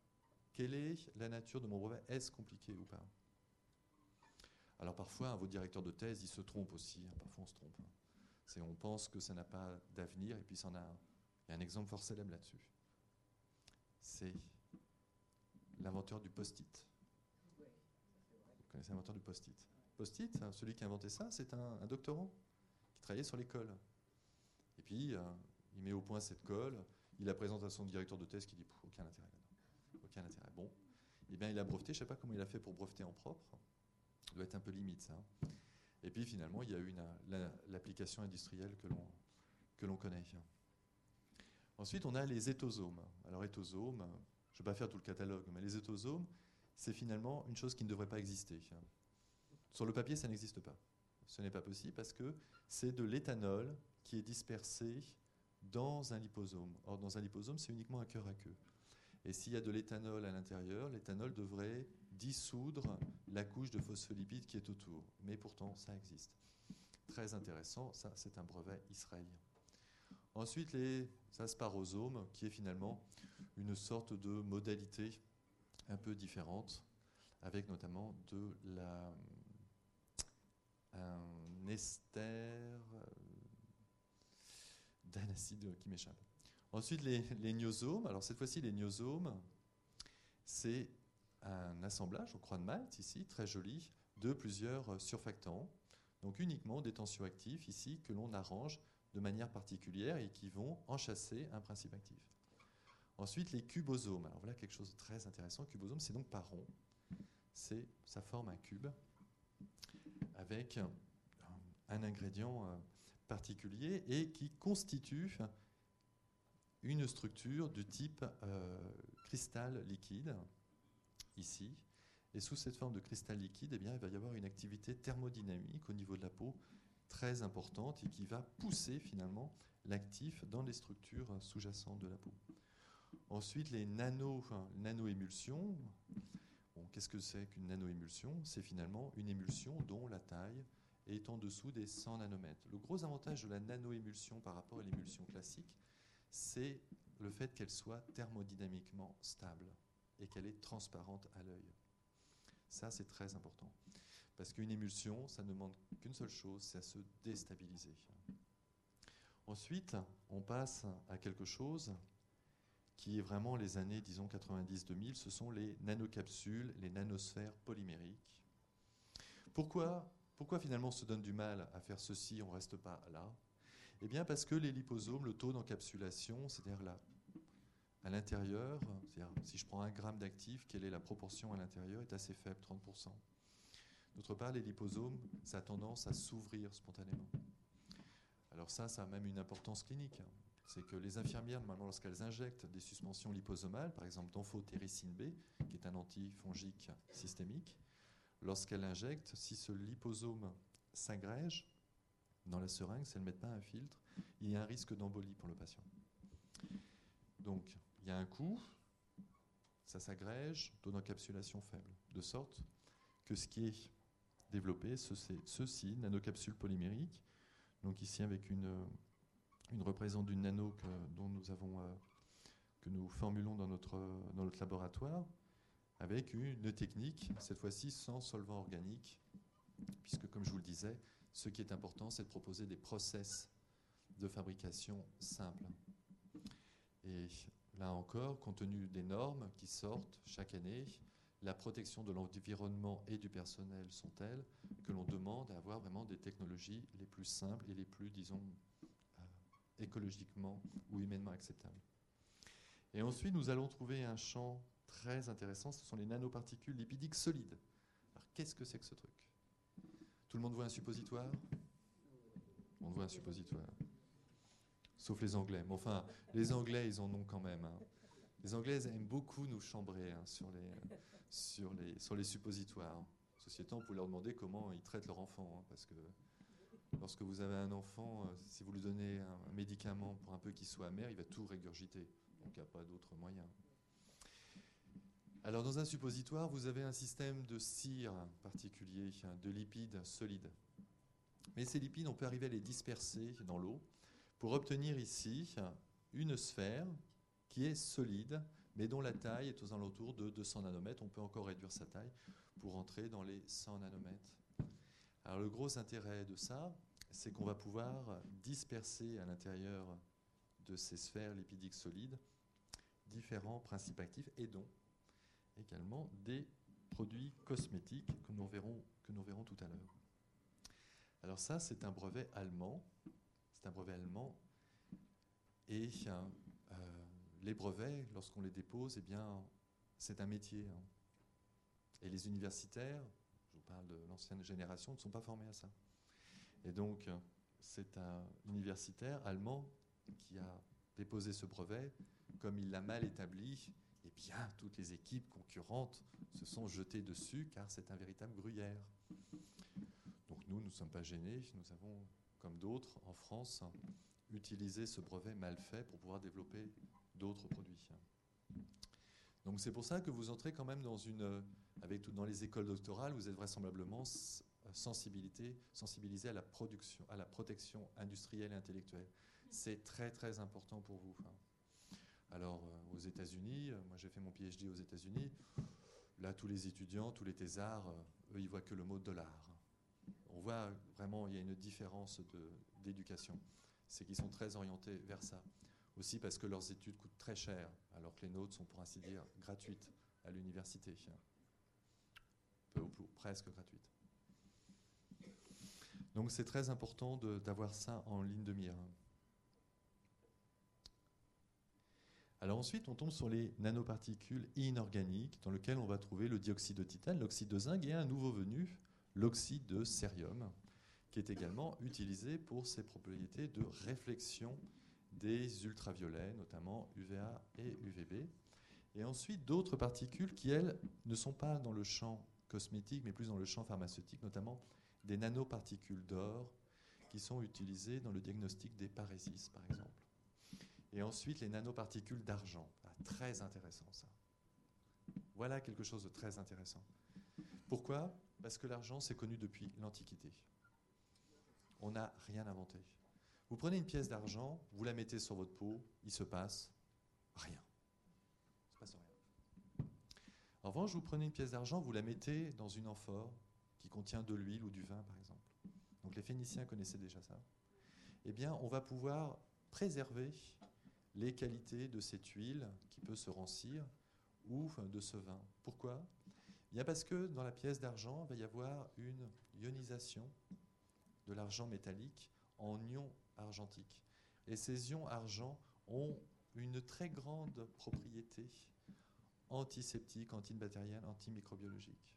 Speaker 2: quelle est la nature de mon brevet? Est-ce compliqué ou pas? Alors parfois, vos directeurs de thèse, ils se trompent aussi. Parfois, on se trompe. On pense que ça n'a pas d'avenir, et puis il y a un exemple fort célèbre là-dessus. C'est l'inventeur du post-it. Vous connaissez l'inventeur du post-it? Post-it, celui qui a inventé ça, c'est un doctorant qui travaillait sur les cols. Et puis, il met au point cette colle, il la présente à son directeur de thèse qui dit « aucun intérêt là-dedans, aucun intérêt ». Bon, eh bien, il a breveté, je ne sais pas comment il a fait pour breveter en propre, ça doit être un peu limite ça. Et puis finalement, il y a eu l'application industrielle que l'on connaît. Ensuite, on a les éthosomes. Alors éthosomes, je ne vais pas faire tout le catalogue, mais les éthosomes, c'est finalement une chose qui ne devrait pas exister. Sur le papier, ça n'existe pas. Ce n'est pas possible parce que c'est de l'éthanol qui est dispersé dans un liposome. Or, dans un liposome, c'est uniquement un cœur à queue. Et s'il y a de l'éthanol à l'intérieur, l'éthanol devrait dissoudre la couche de phospholipides qui est autour. Mais pourtant, ça existe. Très intéressant, ça c'est un brevet israélien. Ensuite, les asparosomes, qui est finalement une sorte de modalité un peu différente, avec notamment un ester d'un acide qui m'échappe. Ensuite, les niosomes. Alors cette fois-ci, les niosomes, c'est un assemblage au croix de Malte, ici, très joli, de plusieurs surfactants. Donc uniquement des tensioactifs, ici, que l'on arrange de manière particulière et qui vont enchasser un principe actif. Ensuite, les cubosomes. Alors voilà quelque chose de très intéressant. Cubosome, c'est donc pas rond. Ça forme un cube avec un ingrédient particulier et qui constitue une structure de type cristal liquide, ici. Et sous cette forme de cristal liquide, eh bien, il va y avoir une activité thermodynamique au niveau de la peau très importante et qui va pousser finalement l'actif dans les structures sous-jacentes de la peau. Ensuite, les nano-émulsions. Bon, qu'est-ce que c'est qu'une nano-émulsion? C'est finalement une émulsion dont la taille est en dessous des 100 nanomètres. Le gros avantage de la nano-émulsion par rapport à l'émulsion classique, c'est le fait qu'elle soit thermodynamiquement stable et qu'elle est transparente à l'œil. Ça, c'est très important. Parce qu'une émulsion, ça ne demande qu'une seule chose, c'est à se déstabiliser. Ensuite, on passe à quelque chose qui est vraiment les années, disons, 90-2000, ce sont les nanocapsules, les nanosphères polymériques. Pourquoi finalement on se donne du mal à faire ceci, on ne reste pas là? Eh bien parce que les liposomes, le taux d'encapsulation, c'est-à-dire là, à l'intérieur, c'est-à-dire si je prends 1 gramme d'actif, quelle est la proportion à l'intérieur, est assez faible, 30%. D'autre part, les liposomes, ça a tendance à s'ouvrir spontanément. Alors ça a même une importance clinique. C'est que les infirmières, normalement, lorsqu'elles injectent des suspensions liposomales, par exemple d'amphotericine B, qui est un antifongique systémique, lorsqu'elles injectent, si ce liposome s'agrège dans la seringue, si elles ne mettent pas un filtre, il y a un risque d'embolie pour le patient. Donc, il y a un coût, ça s'agrège, taux d'encapsulation faible, de sorte que ce qui est développé, c'est ceci, nanocapsules polymériques, donc ici avec une représente d'une nano que nous formulons dans notre laboratoire, avec une technique, cette fois-ci sans solvant organique, puisque comme je vous le disais, ce qui est important, c'est de proposer des process de fabrication simples. Et là encore, compte tenu des normes qui sortent chaque année, la protection de l'environnement et du personnel sont telles que l'on demande à avoir vraiment des technologies les plus simples et les plus, disons, écologiquement ou humainement acceptables. Et ensuite, nous allons trouver un champ très intéressant, ce sont les nanoparticules lipidiques solides. Alors, qu'est-ce que c'est que ce truc? Tout le monde voit un suppositoire? On voit un suppositoire. Sauf les Anglais. Mais enfin, les Anglais, ils en ont quand même. Hein. Les Anglais aiment beaucoup nous chambrer sur les suppositoires. Ceci étant, on peut leur demander comment ils traitent leur enfant. Hein, parce que lorsque vous avez un enfant, si vous lui donnez un médicament pour un peu qu'il soit amer, il va tout régurgiter. Donc il n'y a pas d'autre moyen. Alors dans un suppositoire, vous avez un système de cire particulier, de lipides solides. Mais ces lipides, on peut arriver à les disperser dans l'eau pour obtenir ici une sphère qui est solide, mais dont la taille est aux alentours de 200 nanomètres. On peut encore réduire sa taille pour entrer dans les 100 nanomètres. Alors le gros intérêt de ça, c'est qu'on va pouvoir disperser à l'intérieur de ces sphères lipidiques solides différents principes actifs et donc également des produits cosmétiques que nous verrons tout à l'heure. Alors ça, c'est un brevet allemand. C'est un brevet allemand. Et les brevets, lorsqu'on les dépose, eh bien, c'est un métier. Et les universitaires, je vous parle de l'ancienne génération, ne sont pas formés à ça. Et donc, c'est un universitaire allemand qui a déposé ce brevet. Comme il l'a mal établi, eh bien, toutes les équipes concurrentes se sont jetées dessus, car c'est un véritable gruyère. Donc nous ne sommes pas gênés. Nous avons, comme d'autres en France, utilisé ce brevet mal fait pour pouvoir développer d'autres produits. Donc c'est pour ça que vous entrez quand même dans les écoles doctorales, vous êtes vraisemblablement sensibilisé à la protection industrielle et intellectuelle. C'est très très important pour vous. Alors aux États-Unis, moi j'ai fait mon PhD aux États-Unis, là tous les étudiants, tous les thésards, eux ils voient que le mot dollar. On voit vraiment, il y a une différence d'éducation. C'est qu'ils sont très orientés vers ça. Aussi parce que leurs études coûtent très cher, alors que les nôtres sont pour ainsi dire gratuites à l'université. Peu ou presque gratuites. Donc c'est très important d'avoir ça en ligne de mire. Alors ensuite, on tombe sur les nanoparticules inorganiques, dans lesquelles on va trouver le dioxyde de titane, l'oxyde de zinc et un nouveau venu, l'oxyde de cérium, qui est également utilisé pour ses propriétés de réflexion des ultraviolets, notamment UVA et UVB. Et ensuite, d'autres particules qui, elles, ne sont pas dans le champ cosmétique, mais plus dans le champ pharmaceutique, notamment des nanoparticules d'or, qui sont utilisées dans le diagnostic des parésis, par exemple. Et ensuite, les nanoparticules d'argent. Ah, très intéressant, ça. Voilà quelque chose de très intéressant. Pourquoi ? Parce que l'argent, c'est connu depuis l'Antiquité. On n'a rien inventé. Vous prenez une pièce d'argent, vous la mettez sur votre peau, il se passe rien. Il se passe rien. En revanche, vous prenez une pièce d'argent, vous la mettez dans une amphore qui contient de l'huile ou du vin, par exemple. Donc les Phéniciens connaissaient déjà ça. Eh bien, on va pouvoir préserver les qualités de cette huile qui peut se rancir ou de ce vin. Pourquoi ? Bien parce que dans la pièce d'argent, il va y avoir une ionisation de l'argent métallique en ions argentiques. Et ces ions argent ont une très grande propriété antiseptique, antibactérienne, antimicrobiologique.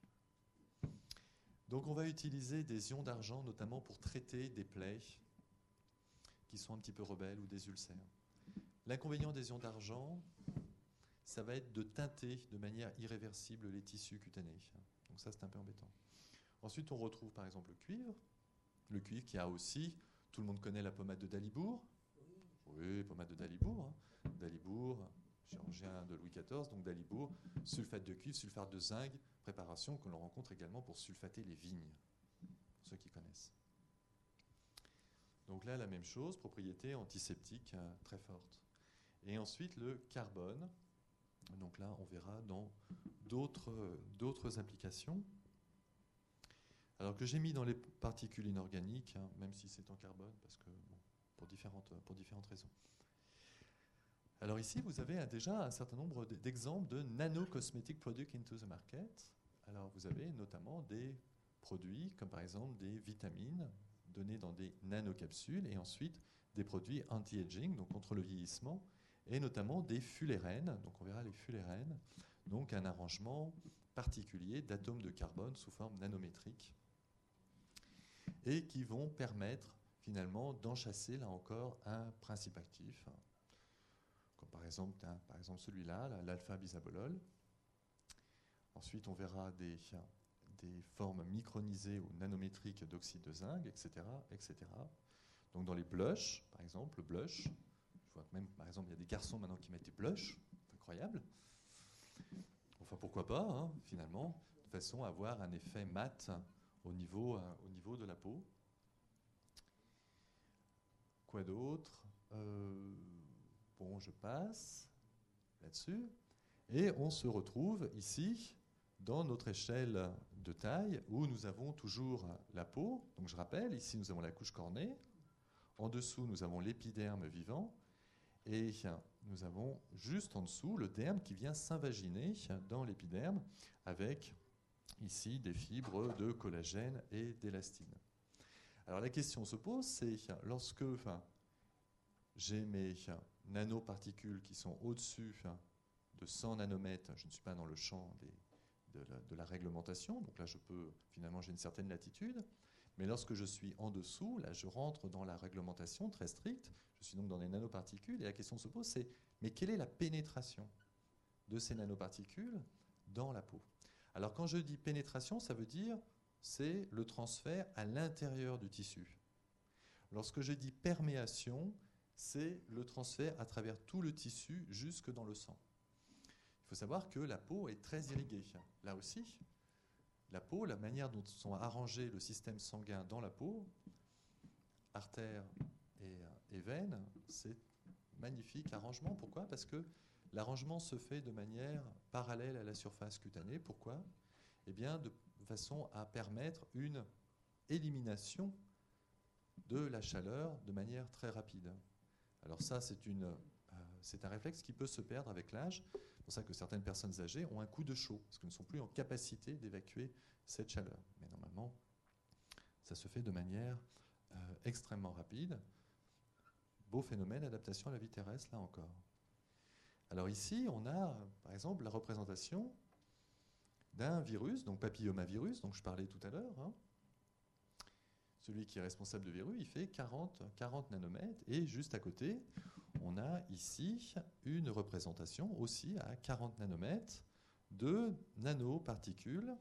Speaker 2: Donc on va utiliser des ions d'argent notamment pour traiter des plaies qui sont un petit peu rebelles ou des ulcères. L'inconvénient des ions d'argent, ça va être de teinter de manière irréversible les tissus cutanés. Donc ça, c'est un peu embêtant. Ensuite, on retrouve par exemple le cuivre. Le cuivre qui a aussi, tout le monde connaît la pommade de Dalibourg. Oui, pommade de Dalibourg. Dalibourg, chirurgien de Louis XIV, donc Dalibourg, sulfate de cuivre, sulfate de zinc, préparation que l'on rencontre également pour sulfater les vignes, pour ceux qui connaissent. Donc là, la même chose, propriété antiseptique très forte. Et ensuite, le carbone. Donc là, on verra dans d'autres applications. Alors que j'ai mis dans les particules inorganiques, même si c'est en carbone, parce que pour différentes raisons. Alors ici, vous avez déjà un certain nombre d'exemples de nano-cosmetic products into the market. Alors vous avez notamment des produits, comme par exemple des vitamines, données dans des nanocapsules, et ensuite des produits anti-aging, donc contre le vieillissement, et notamment des fullérenes, donc on verra les fullérenes, donc un arrangement particulier d'atomes de carbone sous forme nanométrique, et qui vont permettre finalement d'enchasser là encore un principe actif, comme par exemple celui-là, l'alpha-bisabolol. Ensuite on verra des formes micronisées ou nanométriques d'oxyde de zinc, etc., etc. Donc dans les blushs, par exemple, le blush, je vois que même, par exemple, il y a des garçons maintenant qui mettent des blushs, c'est incroyable. Enfin, pourquoi pas, finalement, de façon à avoir un effet mat au niveau de la peau. Quoi d'autre ? Bon, je passe là-dessus. Et on se retrouve ici dans notre échelle de taille où nous avons toujours la peau. Donc je rappelle, ici nous avons la couche cornée. En dessous, nous avons l'épiderme vivant. Et nous avons juste en dessous le derme qui vient s'invaginer dans l'épiderme avec ici des fibres de collagène et d'élastine. Alors la question se pose, c'est lorsque j'ai mes nanoparticules qui sont au-dessus de 100 nanomètres, je ne suis pas dans le champ de la réglementation, donc là finalement j'ai une certaine latitude, mais lorsque je suis en dessous, là je rentre dans la réglementation très stricte, je suis donc dans les nanoparticules, et la question se pose, c'est mais quelle est la pénétration de ces nanoparticules dans la peau? Alors quand je dis pénétration, ça veut dire c'est le transfert à l'intérieur du tissu. Lorsque je dis perméation, c'est le transfert à travers tout le tissu jusque dans le sang. Il faut savoir que la peau est très irriguée. Là aussi, la peau, la manière dont sont arrangés le système sanguin dans la peau, artères et veines, c'est magnifique arrangement. Pourquoi? Parce que l'arrangement se fait de manière parallèle à la surface cutanée. Pourquoi? Eh bien, de façon à permettre une élimination de la chaleur de manière très rapide. Alors ça, c'est un réflexe qui peut se perdre avec l'âge. C'est pour ça que certaines personnes âgées ont un coup de chaud, parce qu'elles ne sont plus en capacité d'évacuer cette chaleur. Mais normalement, ça se fait de manière extrêmement rapide. Beau phénomène, adaptation à la vie terrestre, là encore. Alors ici, on a, par exemple, la représentation d'un virus, donc papillomavirus, dont je parlais tout à l'heure. Celui qui est responsable de virus, il fait 40 nanomètres. Et juste à côté, on a ici une représentation aussi à 40 nanomètres de nanoparticules,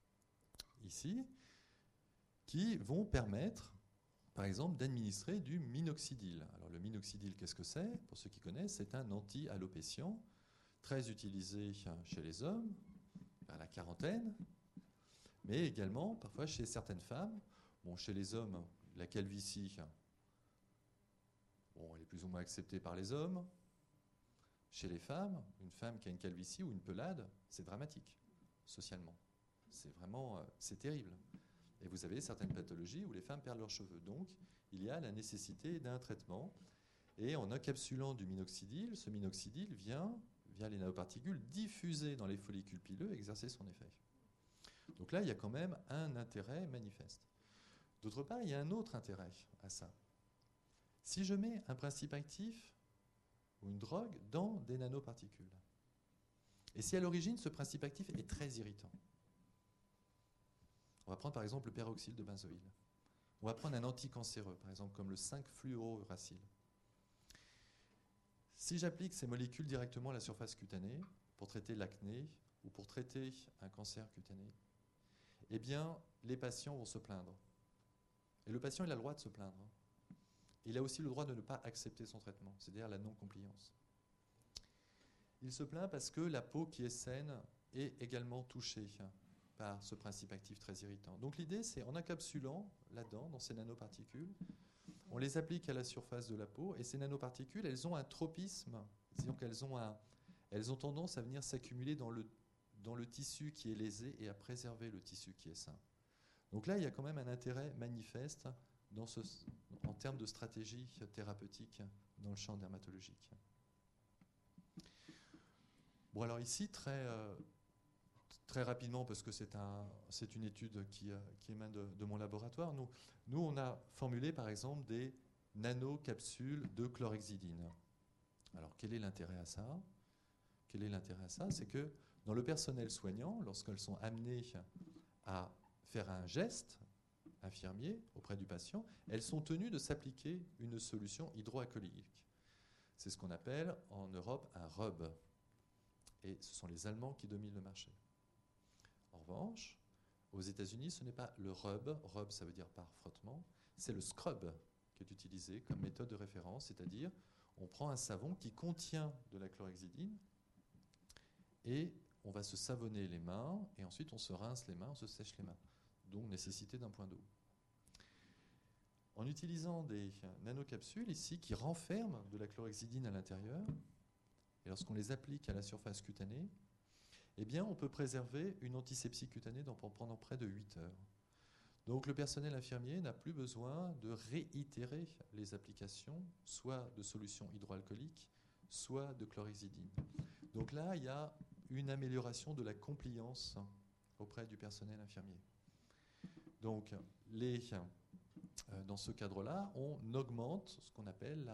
Speaker 2: ici, qui vont permettre, par exemple, d'administrer du minoxidil. Alors le minoxidil, qu'est-ce que c'est? Pour ceux qui connaissent, c'est un anti-alopéciant très utilisé chez les hommes, à la quarantaine, mais également parfois chez certaines femmes. Bon, chez les hommes, la calvitie, bon, elle est plus ou moins acceptée par les hommes. Chez les femmes, une femme qui a une calvitie ou une pelade, c'est dramatique, socialement. C'est vraiment, c'est terrible. Et vous avez certaines pathologies où les femmes perdent leurs cheveux. Donc, il y a la nécessité d'un traitement. Et en encapsulant du minoxidil, ce minoxidil vient, via les nanoparticules, diffuser dans les follicules pileux et exercer son effet. Donc là, il y a quand même un intérêt manifeste. D'autre part, il y a un autre intérêt à ça. Si je mets un principe actif ou une drogue dans des nanoparticules, et si à l'origine ce principe actif est très irritant, on va prendre par exemple le peroxyde de benzoïle, on va prendre un anticancéreux, par exemple comme le 5-fluorouracil. Si j'applique ces molécules directement à la surface cutanée pour traiter l'acné ou pour traiter un cancer cutané, eh bien, les patients vont se plaindre. Et le patient, il a le droit de se plaindre. Il a aussi le droit de ne pas accepter son traitement, c'est-à-dire la non-compliance. Il se plaint parce que la peau qui est saine est également touchée par ce principe actif très irritant. Donc l'idée, c'est en encapsulant là-dedans, dans ces nanoparticules, on les applique à la surface de la peau, et ces nanoparticules, elles ont un tropisme, disons elles ont tendance à venir s'accumuler dans le tissu qui est lésé et à préserver le tissu qui est sain. Donc là, il y a quand même un intérêt manifeste en termes de stratégie thérapeutique dans le champ dermatologique. Bon, alors ici, très rapidement, parce que c'est une étude qui émane de mon laboratoire, nous, on a formulé, par exemple, des nanocapsules de chlorhexidine. Alors, quel est l'intérêt à ça? C'est que dans le personnel soignant, lorsqu'elles sont amenées à faire un geste infirmier auprès du patient, elles sont tenues de s'appliquer une solution hydroalcoolique. C'est ce qu'on appelle en Europe un rub. Et ce sont les Allemands qui dominent le marché. En revanche, aux États-Unis, ce n'est pas le rub, ça veut dire par frottement, c'est le scrub qui est utilisé comme méthode de référence, c'est-à-dire on prend un savon qui contient de la chlorhexidine et on va se savonner les mains et ensuite on se rince les mains, on se sèche les mains. Donc nécessité d'un point d'eau. En utilisant des nanocapsules ici qui renferment de la chlorhexidine à l'intérieur, et lorsqu'on les applique à la surface cutanée, eh bien, on peut préserver une antisepsie cutanée pendant près de 8 heures. Donc le personnel infirmier n'a plus besoin de réitérer les applications, soit de solutions hydroalcooliques, soit de chlorhexidine. Donc là, il y a une amélioration de la compliance auprès du personnel infirmier. Donc dans ce cadre-là, on augmente ce qu'on appelle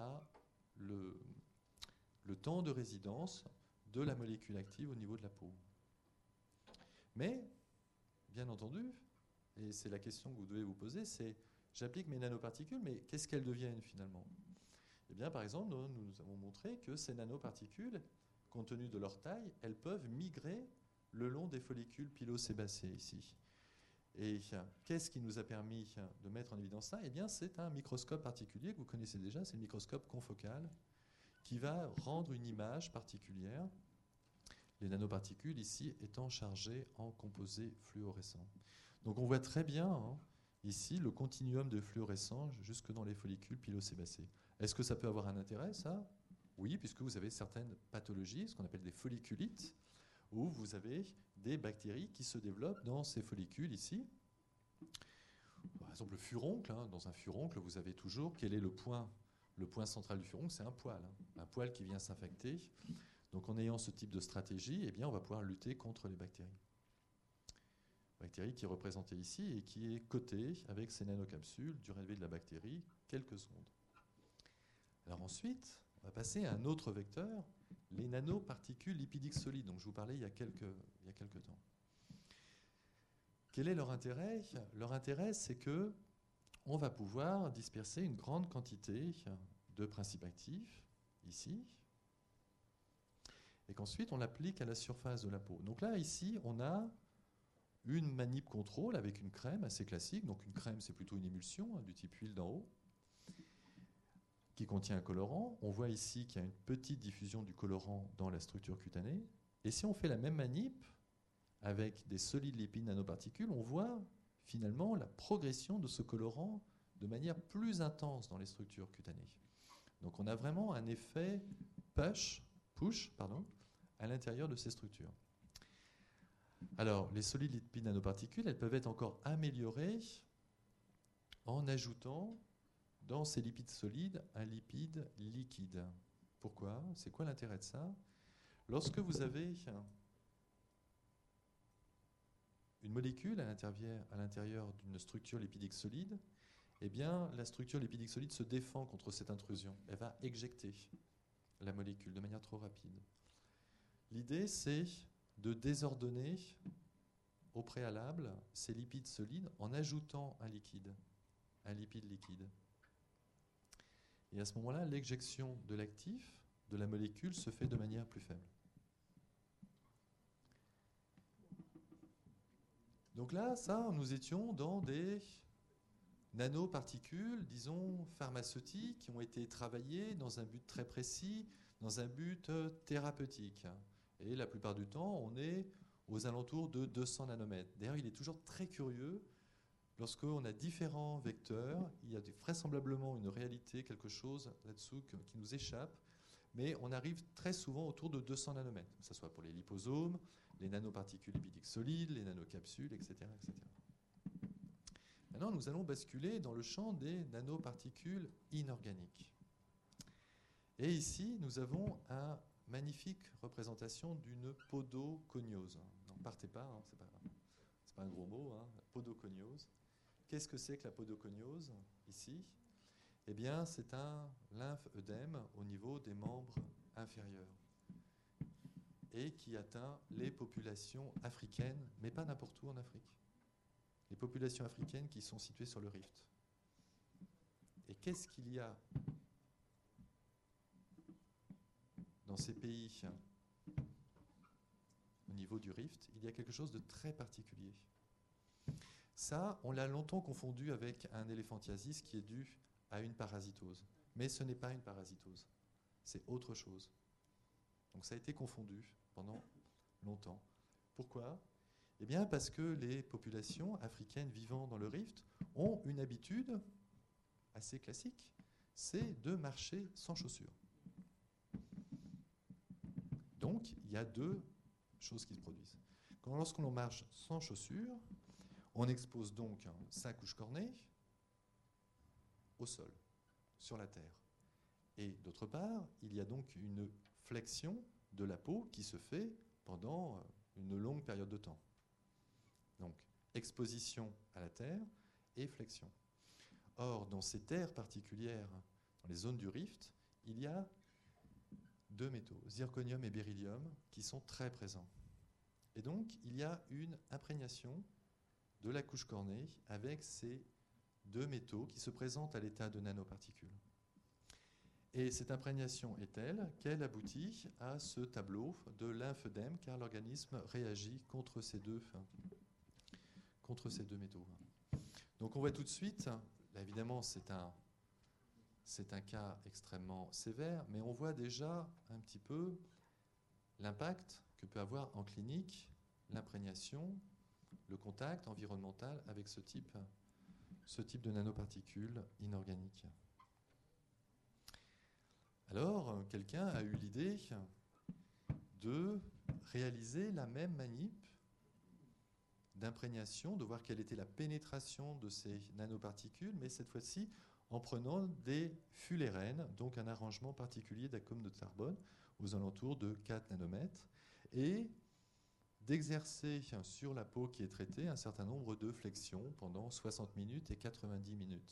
Speaker 2: le temps de résidence de la molécule active au niveau de la peau. Mais, bien entendu, et c'est la question que vous devez vous poser, c'est j'applique mes nanoparticules, mais qu'est-ce qu'elles deviennent finalement? Eh bien, par exemple, nous avons montré que ces nanoparticules, compte tenu de leur taille, elles peuvent migrer le long des follicules pilosébacés ici. Et qu'est-ce qui nous a permis de mettre en évidence ça? Eh bien, c'est un microscope particulier que vous connaissez déjà, c'est le microscope confocal, qui va rendre une image particulière, les nanoparticules ici étant chargées en composés fluorescents. Donc on voit très bien ici le continuum de fluorescence jusque dans les follicules pilosébacés. Est-ce que ça peut avoir un intérêt, ça? Oui, puisque vous avez certaines pathologies, ce qu'on appelle des folliculites, où vous avez des bactéries qui se développent dans ces follicules ici. Par exemple, le furoncle, dans un furoncle, vous avez toujours, quel est le point central du furoncle? C'est un poil qui vient s'infecter. Donc en ayant ce type de stratégie, eh bien, on va pouvoir lutter contre les bactéries. Bactérie qui est représentée ici et qui est cotée avec ces nanocapsules, durée de vie de la bactérie, quelques secondes. Alors ensuite, on va passer à un autre vecteur, les nanoparticules lipidiques solides, dont je vous parlais il y a quelques temps. Quel est leur intérêt? Leur intérêt, c'est que on va pouvoir disperser une grande quantité de principes actifs, ici, et qu'ensuite on l'applique à la surface de la peau. Donc là, ici, on a une manip contrôle avec une crème assez classique. Donc une crème, c'est plutôt une émulsion du type huile d'en haut, qui contient un colorant. On voit ici qu'il y a une petite diffusion du colorant dans la structure cutanée. Et si on fait la même manip avec des solides lipides nanoparticules, on voit finalement la progression de ce colorant de manière plus intense dans les structures cutanées. Donc on a vraiment un effet push à l'intérieur de ces structures. Alors, les solides lipides nanoparticules, elles peuvent être encore améliorées en ajoutant dans ces lipides solides un lipide liquide. Pourquoi? C'est quoi l'intérêt de ça? Lorsque vous avez une molécule à l'intérieur d'une structure lipidique solide, eh bien, la structure lipidique solide se défend contre cette intrusion. Elle va éjecter la molécule de manière trop rapide. L'idée, c'est de désordonner au préalable ces lipides solides en ajoutant un lipide liquide. Et à ce moment-là, l'éjection de l'actif, de la molécule, se fait de manière plus faible. Donc là, nous étions dans des nanoparticules, disons, pharmaceutiques, qui ont été travaillées dans un but très précis, dans un but thérapeutique. Et la plupart du temps, on est aux alentours de 200 nanomètres. D'ailleurs, il est toujours très curieux, lorsqu'on a différents vecteurs, il y a vraisemblablement une réalité, quelque chose là-dessous qui nous échappe, mais on arrive très souvent autour de 200 nanomètres, que ce soit pour les liposomes, les nanoparticules lipidiques solides, les nanocapsules, etc., etc. Maintenant, nous allons basculer dans le champ des nanoparticules inorganiques. Et ici, nous avons une magnifique représentation d'une podoconiose. N'en partez pas, c'est pas un gros mot, podoconiose. Qu'est-ce que c'est que la podoconiose, ici? Eh bien, c'est un lymphe-œdème au niveau des membres inférieurs et qui atteint les populations africaines, mais pas n'importe où en Afrique. Les populations africaines qui sont situées sur le Rift. Et qu'est-ce qu'il y a dans ces pays au niveau du Rift? Il y a quelque chose de très particulier. Ça, on l'a longtemps confondu avec un éléphantiasis qui est dû à une parasitose. Mais ce n'est pas une parasitose, c'est autre chose. Donc ça a été confondu pendant longtemps. Pourquoi? Eh bien parce que les populations africaines vivant dans le Rift ont une habitude assez classique, c'est de marcher sans chaussures. Donc, il y a deux choses qui se produisent. Lorsqu'on marche sans chaussures, on expose donc sa couche cornée au sol, sur la terre. Et d'autre part, il y a donc une flexion de la peau qui se fait pendant une longue période de temps. Donc, exposition à la terre et flexion. Or, dans ces terres particulières, dans les zones du rift, il y a deux métaux, zirconium et beryllium, qui sont très présents. Et donc, il y a une imprégnation de la couche cornée avec ces deux métaux qui se présentent à l'état de nanoparticules. Et cette imprégnation est telle qu'elle aboutit à ce tableau de lymphœdème, car l'organisme réagit contre ces deux métaux. Donc on voit tout de suite, là évidemment c'est un cas extrêmement sévère, mais on voit déjà un petit peu l'impact que peut avoir en clinique l'imprégnation, le contact environnemental avec ce type de nanoparticules inorganiques. Alors, quelqu'un a eu l'idée de réaliser la même manip d'imprégnation, de voir quelle était la pénétration de ces nanoparticules, mais cette fois-ci en prenant des fullérenes, donc un arrangement particulier d'atomes de carbone aux alentours de 4 nanomètres, et d'exercer sur la peau qui est traitée un certain nombre de flexions pendant 60 minutes et 90 minutes.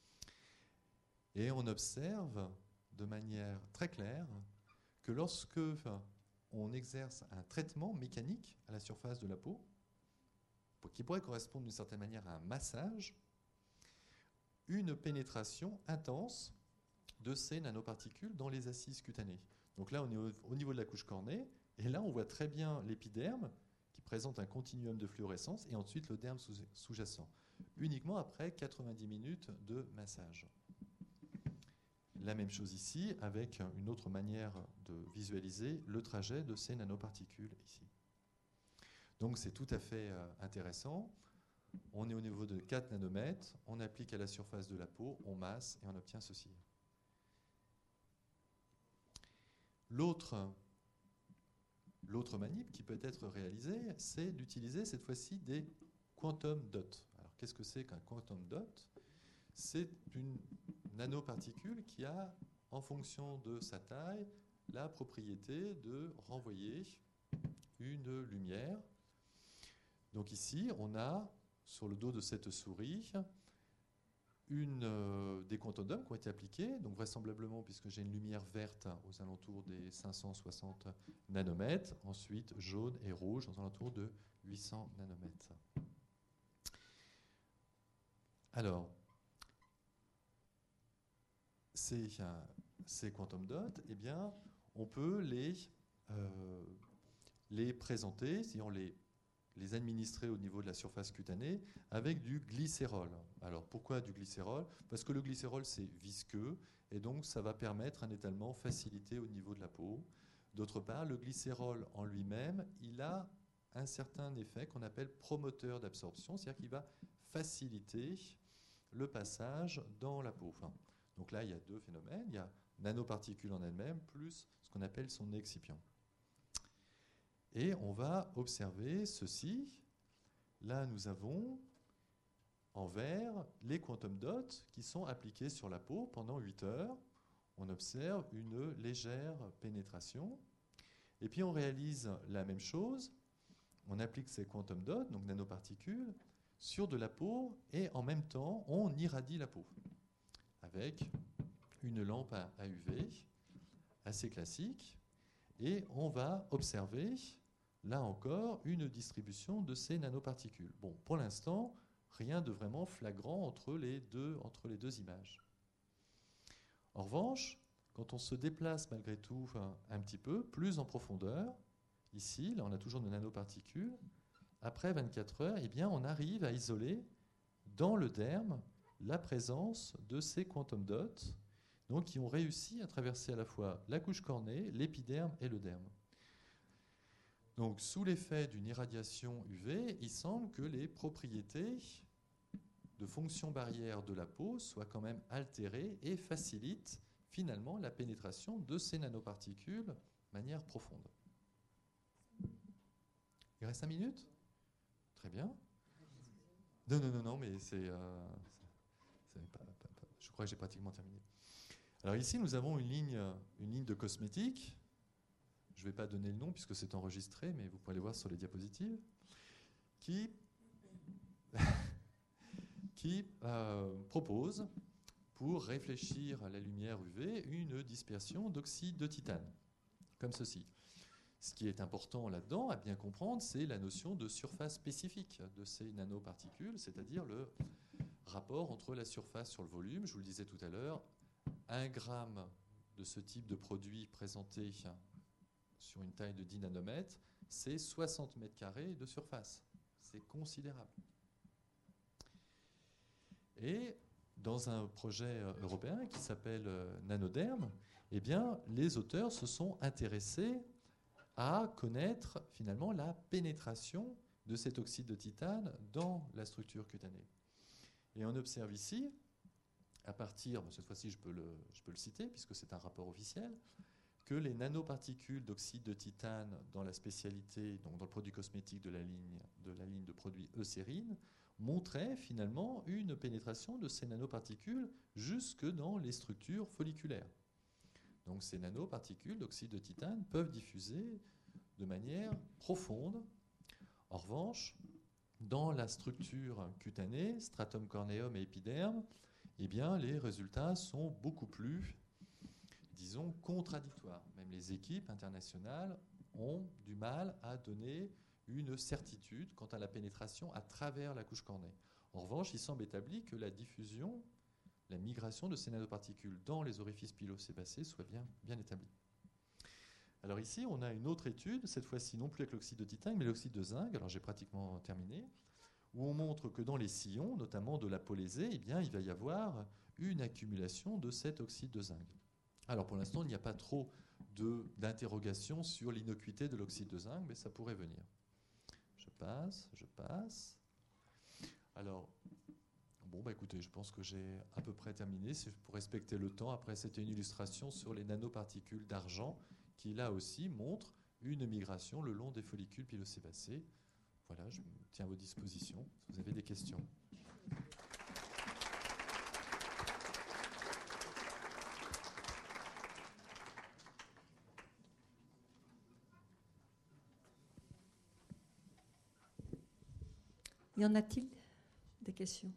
Speaker 2: Et on observe de manière très claire que lorsque on exerce un traitement mécanique à la surface de la peau, qui pourrait correspondre d'une certaine manière à un massage, une pénétration intense de ces nanoparticules dans les assises cutanées. Donc là, on est au niveau de la couche cornée, et là, on voit très bien l'épiderme qui présente un continuum de fluorescence, et ensuite le derme sous-jacent, uniquement après 90 minutes de massage. La même chose ici, avec une autre manière de visualiser le trajet de ces nanoparticules ici. Donc c'est tout à fait intéressant. On est au niveau de 4 nanomètres, on applique à la surface de la peau, on masse et on obtient ceci. L'autre manip qui peut être réalisée, c'est d'utiliser cette fois-ci des quantum dots. Alors qu'est-ce que c'est qu'un quantum dot ? C'est une nanoparticule qui a, en fonction de sa taille, la propriété de renvoyer une lumière. Donc ici, on a, sur le dos de cette souris, des quantum dots qui ont été appliqués, donc vraisemblablement, puisque j'ai une lumière verte aux alentours des 560 nanomètres, ensuite jaune et rouge aux alentours de 800 nanomètres. Alors, ces quantum dots, eh bien, on peut les présenter, c'est-à-dire les administrer au niveau de la surface cutanée avec du glycérol. Alors pourquoi du glycérol ? Parce que le glycérol c'est visqueux et donc ça va permettre un étalement facilité au niveau de la peau. D'autre part, le glycérol en lui-même, il a un certain effet qu'on appelle promoteur d'absorption, c'est-à-dire qu'il va faciliter le passage dans la peau. Enfin, donc là, il y a deux phénomènes. Il y a nanoparticules en elles-mêmes plus ce qu'on appelle son excipient. Et on va observer ceci. Là, nous avons en vert les quantum dots qui sont appliqués sur la peau pendant 8 heures. On observe une légère pénétration. Et puis on réalise la même chose. On applique ces quantum dots, donc nanoparticules, sur de la peau et en même temps, on irradie la peau avec une lampe à UV assez classique. Et on va observer, là encore, une distribution de ces nanoparticules. Bon, pour l'instant, rien de vraiment flagrant entre les deux images. En revanche, quand on se déplace malgré tout un petit peu, plus en profondeur, ici, là on a toujours de nanoparticules, après 24 heures, eh bien, on arrive à isoler dans le derme la présence de ces quantum dots, donc qui ont réussi à traverser à la fois la couche cornée, l'épiderme et le derme. Donc, sous l'effet d'une irradiation UV, il semble que les propriétés de fonction barrière de la peau soient quand même altérées et facilitent finalement la pénétration de ces nanoparticules de manière profonde. Il reste 5 minutes? Très bien. Non, mais je crois que j'ai pratiquement terminé. Alors ici, nous avons une ligne de cosmétiques. Je ne vais pas donner le nom puisque c'est enregistré, mais vous pourrez le voir sur les diapositives, qui propose, pour réfléchir à la lumière UV, une dispersion d'oxyde de titane, comme ceci. Ce qui est important là-dedans, à bien comprendre, c'est la notion de surface spécifique de ces nanoparticules, c'est-à-dire le rapport entre la surface sur le volume. Je vous le disais tout à l'heure, 1 gramme de ce type de produit présenté sur une taille de 10 nanomètres, c'est 60 mètres carrés de surface. C'est considérable. Et dans un projet européen qui s'appelle Nanoderm, eh bien, les auteurs se sont intéressés à connaître finalement la pénétration de cet oxyde de titane dans la structure cutanée. Et on observe ici, à partir, cette fois-ci je peux le citer puisque c'est un rapport officiel, que les nanoparticules d'oxyde de titane dans la spécialité, donc dans le produit cosmétique de la ligne de produits Eucérine, montraient finalement une pénétration de ces nanoparticules jusque dans les structures folliculaires. Donc ces nanoparticules d'oxyde de titane peuvent diffuser de manière profonde. En revanche, dans la structure cutanée, stratum corneum et épiderme, eh bien, les résultats sont beaucoup plus, disons, contradictoires. Même les équipes internationales ont du mal à donner une certitude quant à la pénétration à travers la couche cornée. En revanche, il semble établi que la diffusion, la migration de ces nanoparticules dans les orifices pilosébacés soit bien établie. Alors ici, on a une autre étude, cette fois-ci non plus avec l'oxyde de titane, mais l'oxyde de zinc, alors j'ai pratiquement terminé, où on montre que dans les sillons, notamment de la polésée, eh bien, il va y avoir une accumulation de cet oxyde de zinc. Alors pour l'instant, il n'y a pas trop d'interrogations sur l'innocuité de l'oxyde de zinc, mais ça pourrait venir. Je passe. Alors, bon, écoutez, je pense que j'ai à peu près terminé. Pour respecter le temps, après, c'était une illustration sur les nanoparticules d'argent qui, là aussi, montre une migration le long des follicules pilosébacés. Voilà, je me tiens à vos dispositions si vous avez des questions.
Speaker 1: Y en a-t-il des questions?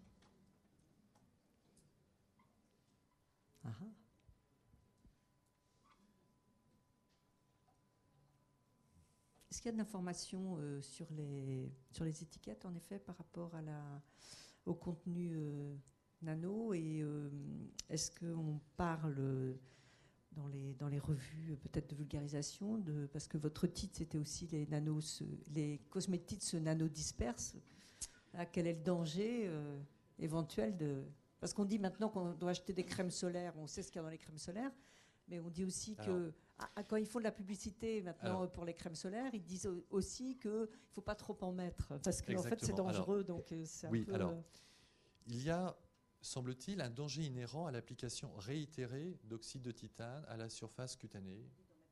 Speaker 1: Est-ce qu'il y a de l'information sur les étiquettes, en effet, par rapport au contenu nano? Et est-ce qu'on parle dans les revues peut-être de vulgarisation, parce que votre titre, c'était aussi les cosmétiques se nanodispersent. Quel est le danger éventuel Parce qu'on dit maintenant qu'on doit acheter des crèmes solaires, on sait ce qu'il y a dans les crèmes solaires, mais on dit aussi que quand ils font de la publicité maintenant pour les crèmes solaires, ils disent aussi qu'il ne faut pas trop en mettre, parce qu'en fait c'est dangereux. Donc c'est
Speaker 2: oui, il y a, semble-t-il, un danger inhérent à l'application réitérée d'oxyde de titane à la surface cutanée.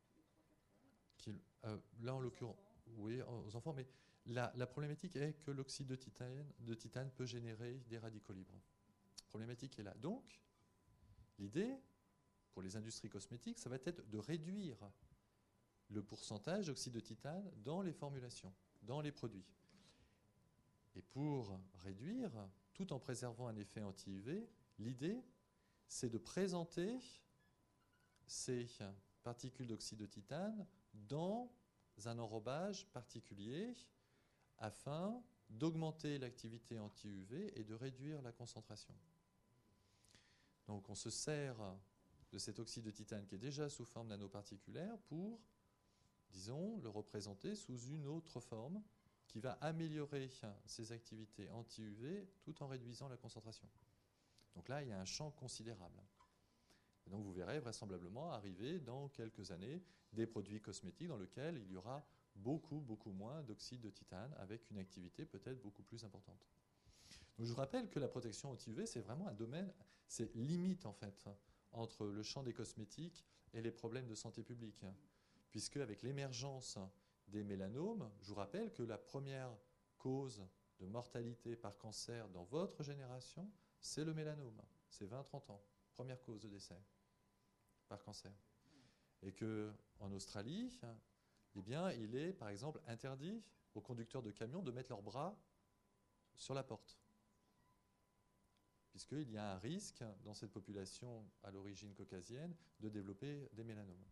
Speaker 2: Là, en l'occurrence, oui, aux enfants, mais la problématique est que l'oxyde de titane peut générer des radicaux libres. La problématique est là. Donc, l'idée, pour les industries cosmétiques, ça va être de réduire le pourcentage d'oxyde de titane dans les formulations, dans les produits. Et pour réduire, tout en préservant un effet anti-UV, l'idée, c'est de présenter ces particules d'oxyde de titane dans un enrobage particulier afin d'augmenter l'activité anti-UV et de réduire la concentration. Donc on se sert de cet oxyde de titane qui est déjà sous forme nanoparticulaire pour, disons, le représenter sous une autre forme qui va améliorer ses activités anti-UV tout en réduisant la concentration. Donc là, il y a un champ considérable. Et donc vous verrez vraisemblablement arriver dans quelques années des produits cosmétiques dans lesquels il y aura beaucoup moins d'oxyde de titane avec une activité peut-être beaucoup plus importante. Donc je vous rappelle que la protection anti-UV, c'est vraiment un domaine, c'est limite en fait entre le champ des cosmétiques et les problèmes de santé publique, puisque avec l'émergence des mélanomes. Je vous rappelle que la première cause de mortalité par cancer dans votre génération, c'est le mélanome. C'est 20-30 ans. Première cause de décès par cancer. Et qu'en Australie, eh bien, il est, par exemple, interdit aux conducteurs de camions de mettre leurs bras sur la porte. Puisqu'il y a un risque dans cette population à l'origine caucasienne de développer des mélanomes.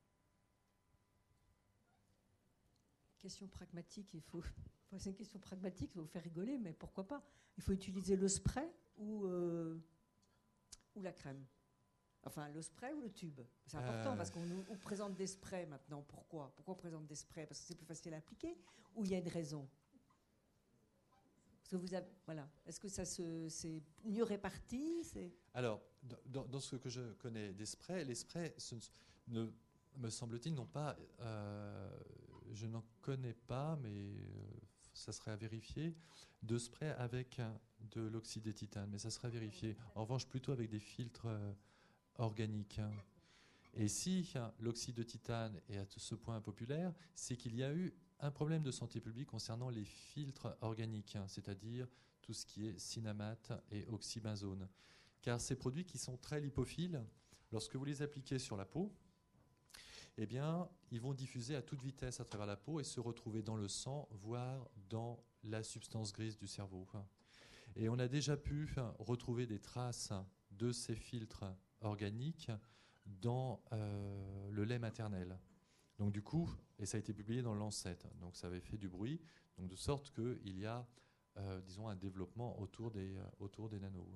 Speaker 1: Question pragmatique, c'est une question pragmatique, ça va vous faire rigoler, mais pourquoi pas? Il faut utiliser le spray ou la crème? Enfin, le spray ou le tube? C'est important parce qu'on nous présente des sprays maintenant. Pourquoi on présente des sprays? Parce que c'est plus facile à appliquer ou il y a une raison? Parce que voilà. Est-ce que c'est mieux réparti?
Speaker 2: Alors, dans ce que je connais des sprays, les sprays, me semble-t-il, n'ont pas... je n'en connais pas, mais ça serait à vérifier, de spray avec de l'oxyde de titane, mais ça serait à vérifier. En revanche, plutôt avec des filtres organiques. Et si l'oxyde de titane est à ce point populaire, c'est qu'il y a eu un problème de santé publique concernant les filtres organiques, c'est-à-dire tout ce qui est cinnamate et oxybenzone. Car ces produits qui sont très lipophiles, lorsque vous les appliquez sur la peau, eh bien, ils vont diffuser à toute vitesse à travers la peau et se retrouver dans le sang, voire dans la substance grise du cerveau. Et on a déjà pu retrouver des traces de ces filtres organiques dans le lait maternel. Donc du coup, et ça a été publié dans le Lancet, donc ça avait fait du bruit, donc de sorte qu'il y a, disons, un développement autour des nanos.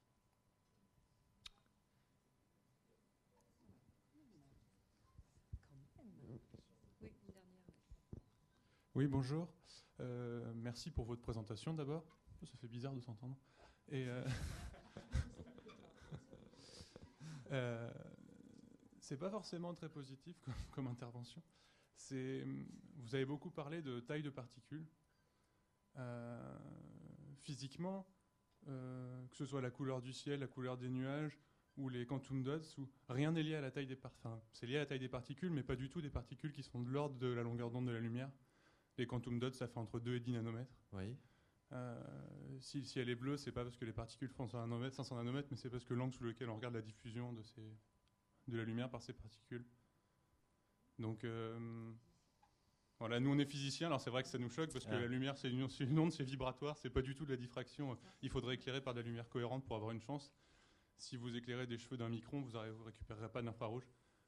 Speaker 3: Oui, bonjour. Merci pour votre présentation d'abord. Ça fait bizarre de s'entendre. Et c'est pas forcément très positif comme intervention. Vous avez beaucoup parlé de taille de particules. Physiquement, que ce soit la couleur du ciel, la couleur des nuages ou les quantum dots, rien n'est lié à la taille des particules. Enfin, c'est lié à la taille des particules, mais pas du tout des particules qui sont de l'ordre de la longueur d'onde de la lumière. Les quantum dots, ça fait entre 2 et 10 nanomètres.
Speaker 2: Oui.
Speaker 3: Si le ciel est bleu, c'est pas parce que les particules font 500 nanomètres, mais c'est parce que l'angle sous lequel on regarde la diffusion de la lumière par ces particules. Donc, voilà, nous on est physiciens, alors c'est vrai que ça nous choque parce que la lumière c'est une onde, c'est vibratoire, c'est pas du tout de la diffraction. Il faudrait éclairer par de la lumière cohérente pour avoir une chance. Si vous éclairez des cheveux d'1 micron, vous récupérerez pas d'infrarouge.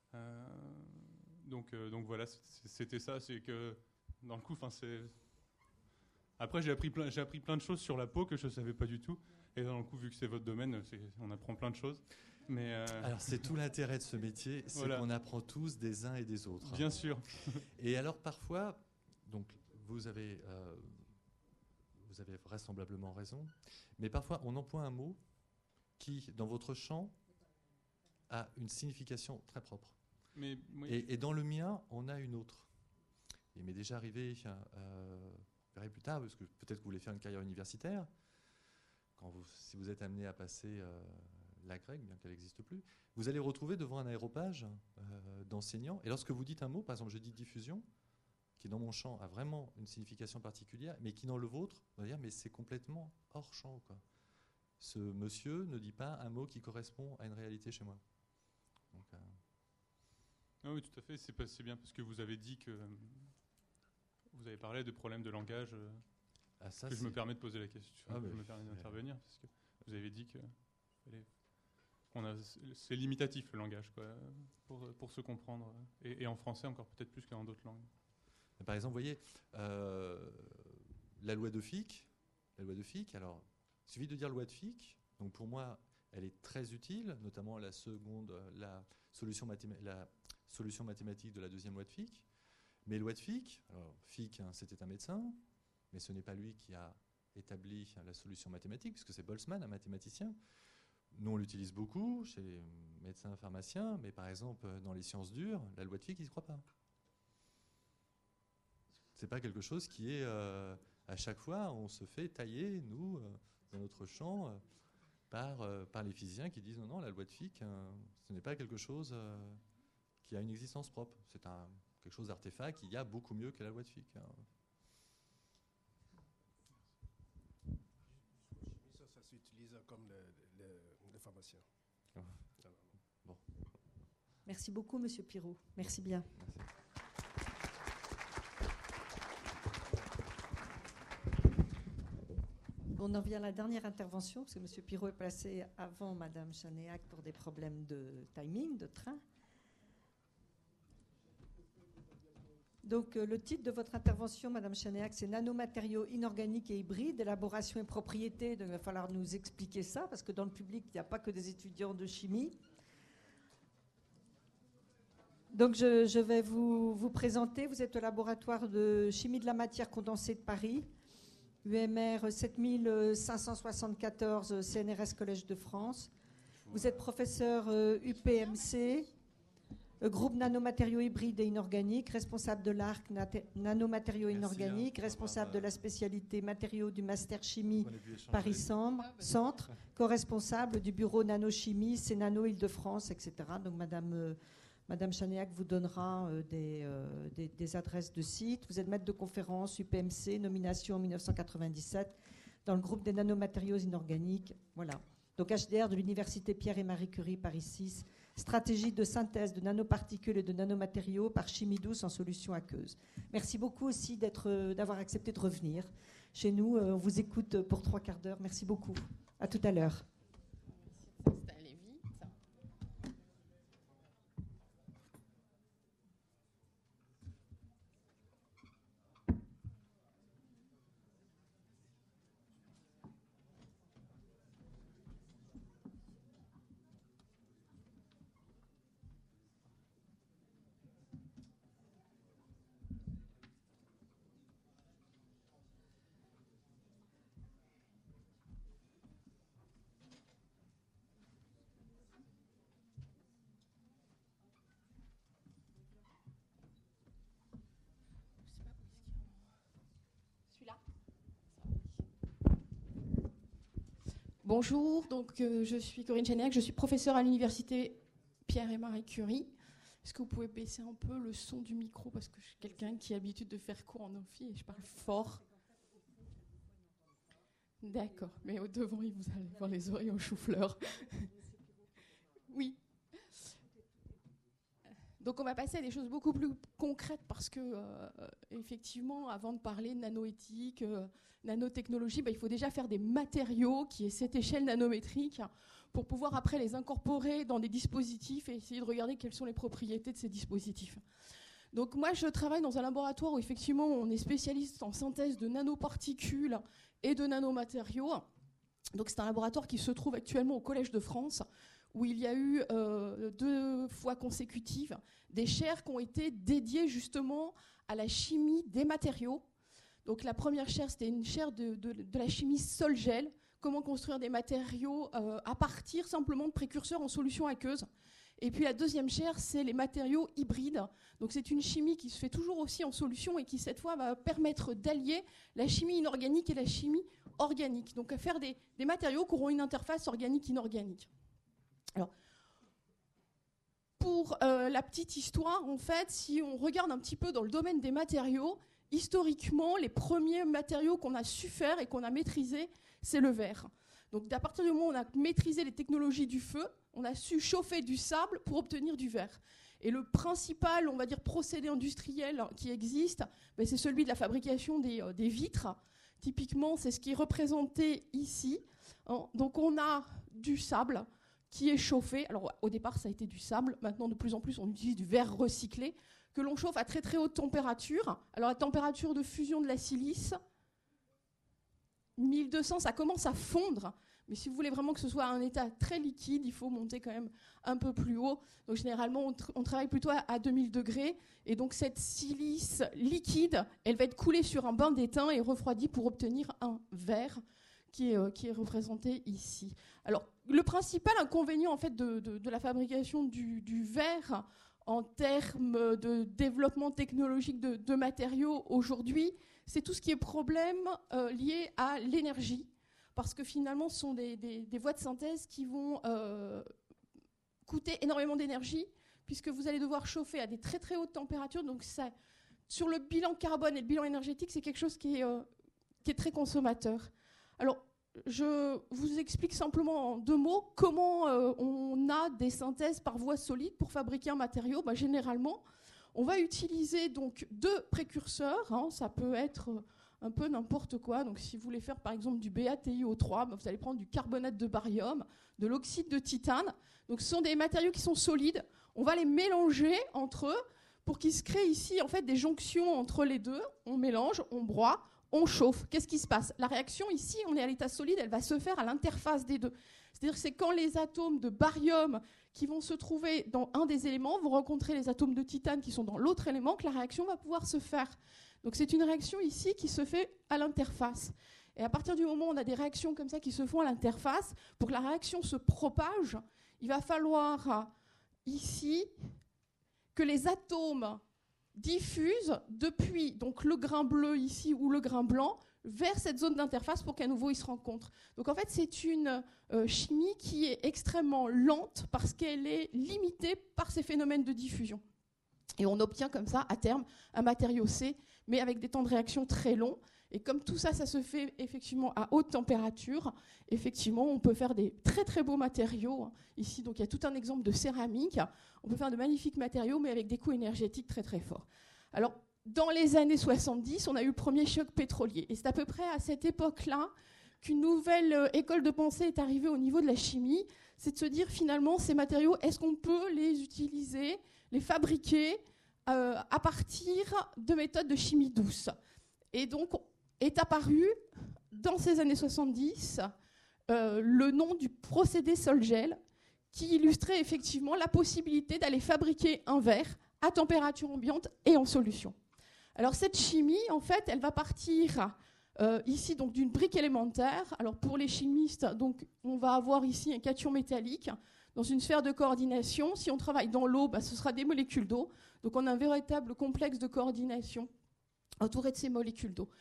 Speaker 3: Donc voilà, c'était ça, c'est que dans le coup, après j'ai appris plein de choses sur la peau que je savais pas du tout. Et dans le coup, vu que c'est votre domaine, on apprend plein de choses. Mais
Speaker 2: alors c'est tout l'intérêt de ce métier, c'est voilà, qu'on apprend tous des uns et des autres.
Speaker 3: Bien sûr.
Speaker 2: Et alors parfois, donc vous avez vraisemblablement raison, mais parfois on emploie un mot qui, dans votre champ, a une signification très propre.
Speaker 3: Mais, oui.
Speaker 2: Et dans le mien, on a une autre. Il m'est déjà arrivé, vous verrez plus tard, parce que peut-être que vous voulez faire une carrière universitaire, si vous êtes amené à passer la grecque, bien qu'elle n'existe plus, vous allez retrouver devant un aéropage d'enseignants, et lorsque vous dites un mot, par exemple je dis diffusion, qui dans mon champ a vraiment une signification particulière, mais qui dans le vôtre, on va dire mais c'est complètement hors champ, quoi. Ce monsieur ne dit pas un mot qui correspond à une réalité chez moi. Donc,
Speaker 3: ah oui, tout à fait, c'est bien parce que vous avez dit que vous avez parlé de problèmes de langage, que je me permets de poser la question, je me permets d'intervenir, parce que vous avez dit que c'est limitatif le langage, quoi, pour se comprendre, et en français encore peut-être plus que dans d'autres langues.
Speaker 2: Par exemple, vous voyez, la loi de Fick, alors, il suffit de dire loi de Fick, donc pour moi, elle est très utile, notamment la solution mathématique de la deuxième loi de Fick. Mais loi de Fick, alors Fick, c'était un médecin, mais ce n'est pas lui qui a établi la solution mathématique, puisque c'est Boltzmann, un mathématicien. Nous, on l'utilise beaucoup chez les médecins pharmaciens, mais par exemple, dans les sciences dures, la loi de Fick, ils ne croient pas. C'est pas quelque chose qui est... à chaque fois, on se fait tailler, nous, dans notre champ, par les physiciens qui disent non, la loi de Fick, ce n'est pas quelque chose qui a une existence propre. C'est quelque chose d'artefact, il y a beaucoup mieux que la loi de Fick.
Speaker 4: Ça s'utilise comme le pharmacien.
Speaker 2: Bon.
Speaker 1: Merci beaucoup, Monsieur Pirot. Merci bien.
Speaker 2: Merci.
Speaker 1: On en vient à la dernière intervention, parce que M. Pirot est placé avant Mme Chanéac pour des problèmes de timing, de train. Donc, le titre de votre intervention, Mme Chanéac, c'est « Nanomatériaux inorganiques et hybrides, élaboration et propriété ». Donc, il va falloir nous expliquer ça, parce que dans le public, il n'y a pas que des étudiants de chimie. Donc, je vais vous présenter. Vous êtes au laboratoire de chimie de la matière condensée de Paris, UMR 7574, CNRS Collège de France. Vous êtes professeur UPMC, groupe nanomatériaux hybrides et inorganiques, responsable de l'ARC nanomatériaux inorganiques, responsable de la spécialité matériaux du Master Chimie Paris Centre, co-responsable du bureau nanochimie, c'est Nano Île-de-France, etc. Donc, Madame Chanéac vous donnera des adresses de sites. Vous êtes maître de conférence UPMC, nomination en 1997, dans le groupe des nanomatériaux inorganiques. Voilà. Donc HDR de l'Université Pierre et Marie Curie, Paris 6. Stratégie de synthèse de nanoparticules et de nanomatériaux par chimie douce en solution aqueuse. Merci beaucoup aussi d'avoir accepté de revenir chez nous. On vous écoute pour 3 quarts d'heure. Merci beaucoup. À tout à l'heure.
Speaker 5: Bonjour, donc je suis Corinne Chanéac, je suis professeure à l'université Pierre et Marie Curie. Est-ce que vous pouvez baisser un peu le son du micro parce que je suis quelqu'un qui a l'habitude de faire cours en amphi et je parle fort. D'accord, mais au devant, vous allez voir les oreilles en chou-fleur. Oui. Donc on va passer à des choses beaucoup plus concrètes parce que effectivement, avant de parler de nanoéthique, nanotechnologie, il faut déjà faire des matériaux qui aient cette échelle nanométrique pour pouvoir après les incorporer dans des dispositifs et essayer de regarder quelles sont les propriétés de ces dispositifs. Donc moi, je travaille dans un laboratoire où effectivement, on est spécialiste en synthèse de nanoparticules et de nanomatériaux. Donc c'est un laboratoire qui se trouve actuellement au Collège de France, où il y a eu 2 fois consécutives des chaires qui ont été dédiées justement à la chimie des matériaux. Donc la première chaire, c'était une chaire de la chimie sol-gel, comment construire des matériaux à partir simplement de précurseurs en solution aqueuse. Et puis la deuxième chaire, c'est les matériaux hybrides. Donc c'est une chimie qui se fait toujours aussi en solution et qui cette fois va permettre d'allier la chimie inorganique et la chimie organique. Donc à faire des matériaux qui auront une interface organique-inorganique. Alors, pour la petite histoire, en fait, si on regarde un petit peu dans le domaine des matériaux, historiquement, les premiers matériaux qu'on a su faire et qu'on a maîtrisés, c'est le verre. Donc, à partir du moment où on a maîtrisé les technologies du feu, on a su chauffer du sable pour obtenir du verre. Et le principal, on va dire, procédé industriel qui existe, c'est celui de la fabrication des vitres. Typiquement, c'est ce qui est représenté ici. Donc, on a du sable qui est chauffé. Alors, au départ, ça a été du sable. Maintenant, de plus en plus, on utilise du verre recyclé que l'on chauffe à très, très haute température. Alors, la température de fusion de la silice, 1200, ça commence à fondre. Mais si vous voulez vraiment que ce soit un état très liquide, il faut monter quand même un peu plus haut. Donc, généralement, on travaille plutôt à 2000 degrés. Et donc, cette silice liquide, elle va être coulée sur un bain d'étain et refroidie pour obtenir un verre qui est représenté ici. Alors, le principal inconvénient en fait, de la fabrication du verre en termes de développement technologique de matériaux aujourd'hui, c'est tout ce qui est problème lié à l'énergie, parce que finalement, ce sont des voies de synthèse qui vont coûter énormément d'énergie, puisque vous allez devoir chauffer à des très très hautes températures. Donc ça, sur le bilan carbone et le bilan énergétique, c'est quelque chose qui est très consommateur. Alors, je vous explique simplement en 2 mots comment on a des synthèses par voie solide pour fabriquer un matériau. Généralement, on va utiliser donc 2 précurseurs. Ça peut être un peu n'importe quoi. Donc, si vous voulez faire par exemple du BaTiO3, vous allez prendre du carbonate de barium, de l'oxyde de titane. Donc, ce sont des matériaux qui sont solides. On va les mélanger entre eux pour qu'il se crée ici en fait des jonctions entre les deux. On mélange, on broie, on chauffe. Qu'est-ce qui se passe? La réaction ici, on est à l'état solide, elle va se faire à l'interface des deux. C'est-à-dire que c'est quand les atomes de barium qui vont se trouver dans un des éléments vont rencontrer les atomes de titane qui sont dans l'autre élément que la réaction va pouvoir se faire. Donc c'est une réaction ici qui se fait à l'interface. Et à partir du moment où on a des réactions comme ça qui se font à l'interface, pour que la réaction se propage, il va falloir ici que les atomes diffusent depuis donc le grain bleu ici ou le grain blanc vers cette zone d'interface pour qu'à nouveau ils se rencontrent. Donc en fait c'est une chimie qui est extrêmement lente parce qu'elle est limitée par ces phénomènes de diffusion. Et on obtient comme ça à terme un matériau C, mais avec des temps de réaction très longs. Et comme tout ça, ça se fait effectivement à haute température, effectivement, on peut faire des très très beaux matériaux. Ici, donc il y a tout un exemple de céramique. On peut faire de magnifiques matériaux, mais avec des coûts énergétiques très très forts. Alors, dans les années 70, on a eu le premier choc pétrolier. Et c'est à peu près à cette époque-là qu'une nouvelle école de pensée est arrivée au niveau de la chimie. C'est de se dire finalement, ces matériaux, est-ce qu'on peut les utiliser, les fabriquer à partir de méthodes de chimie douce? Et donc, est apparu, dans ces années 70, le nom du procédé Sol-Gel, qui illustrait effectivement la possibilité d'aller fabriquer un verre à température ambiante et en solution. Alors cette chimie, en fait, elle va partir ici donc d'une brique élémentaire. Alors pour les chimistes, donc, on va avoir ici un cation métallique dans une sphère de coordination. Si on travaille dans l'eau, ce sera des molécules d'eau. Donc on a un véritable complexe de coordination entouré de ces molécules d'eau.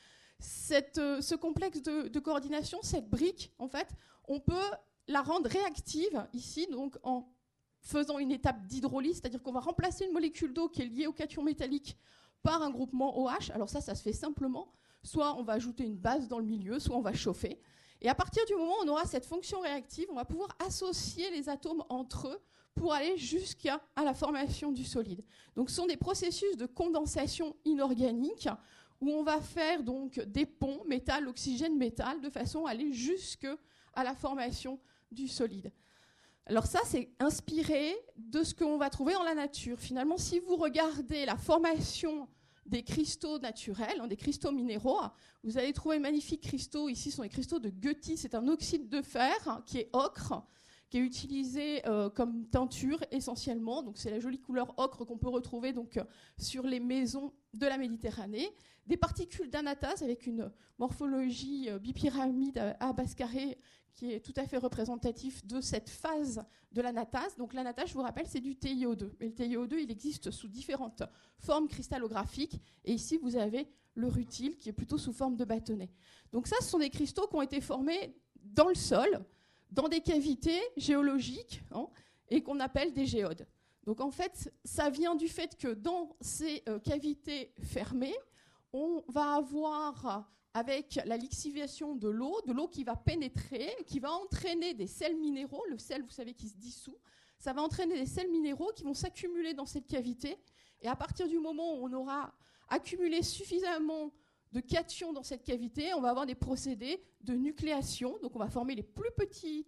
Speaker 5: Ce complexe de coordination, cette brique, en fait, on peut la rendre réactive ici, donc en faisant une étape d'hydrolyse, c'est-à-dire qu'on va remplacer une molécule d'eau qui est liée au cation métallique par un groupement OH. Alors ça se fait simplement. Soit on va ajouter une base dans le milieu, soit on va chauffer. Et à partir du moment où on aura cette fonction réactive, on va pouvoir associer les atomes entre eux pour aller jusqu'à la formation du solide. Donc ce sont des processus de condensation inorganique où on va faire donc des ponts métal, oxygène, métal, de façon à aller jusqu'à la formation du solide. Alors ça, c'est inspiré de ce qu'on va trouver dans la nature. Finalement, si vous regardez la formation des cristaux naturels, des cristaux minéraux, vous allez trouver magnifiques cristaux. Ici, ce sont les cristaux de Guthrie. C'est un oxyde de fer qui est ocre, qui est utilisé comme teinture essentiellement. Donc, c'est la jolie couleur ocre qu'on peut retrouver donc, sur les maisons de la Méditerranée. Des particules d'anatase avec une morphologie bipyramide à base carrée qui est tout à fait représentatif de cette phase de l'anatase. Donc l'anatase, je vous rappelle, c'est du TiO2. Mais le TiO2, il existe sous différentes formes cristallographiques. Et ici, vous avez le rutile qui est plutôt sous forme de bâtonnet. Donc ça, ce sont des cristaux qui ont été formés dans le sol, dans des cavités géologiques, et qu'on appelle des géodes. Donc en fait, ça vient du fait que dans ces cavités fermées, on va avoir, avec la lixiviation de l'eau qui va pénétrer, qui va entraîner des sels minéraux, le sel, vous savez, qui se dissout, ça va entraîner des sels minéraux qui vont s'accumuler dans cette cavité, et à partir du moment où on aura accumulé suffisamment de cations dans cette cavité, on va avoir des procédés de nucléation, donc on va former les plus petits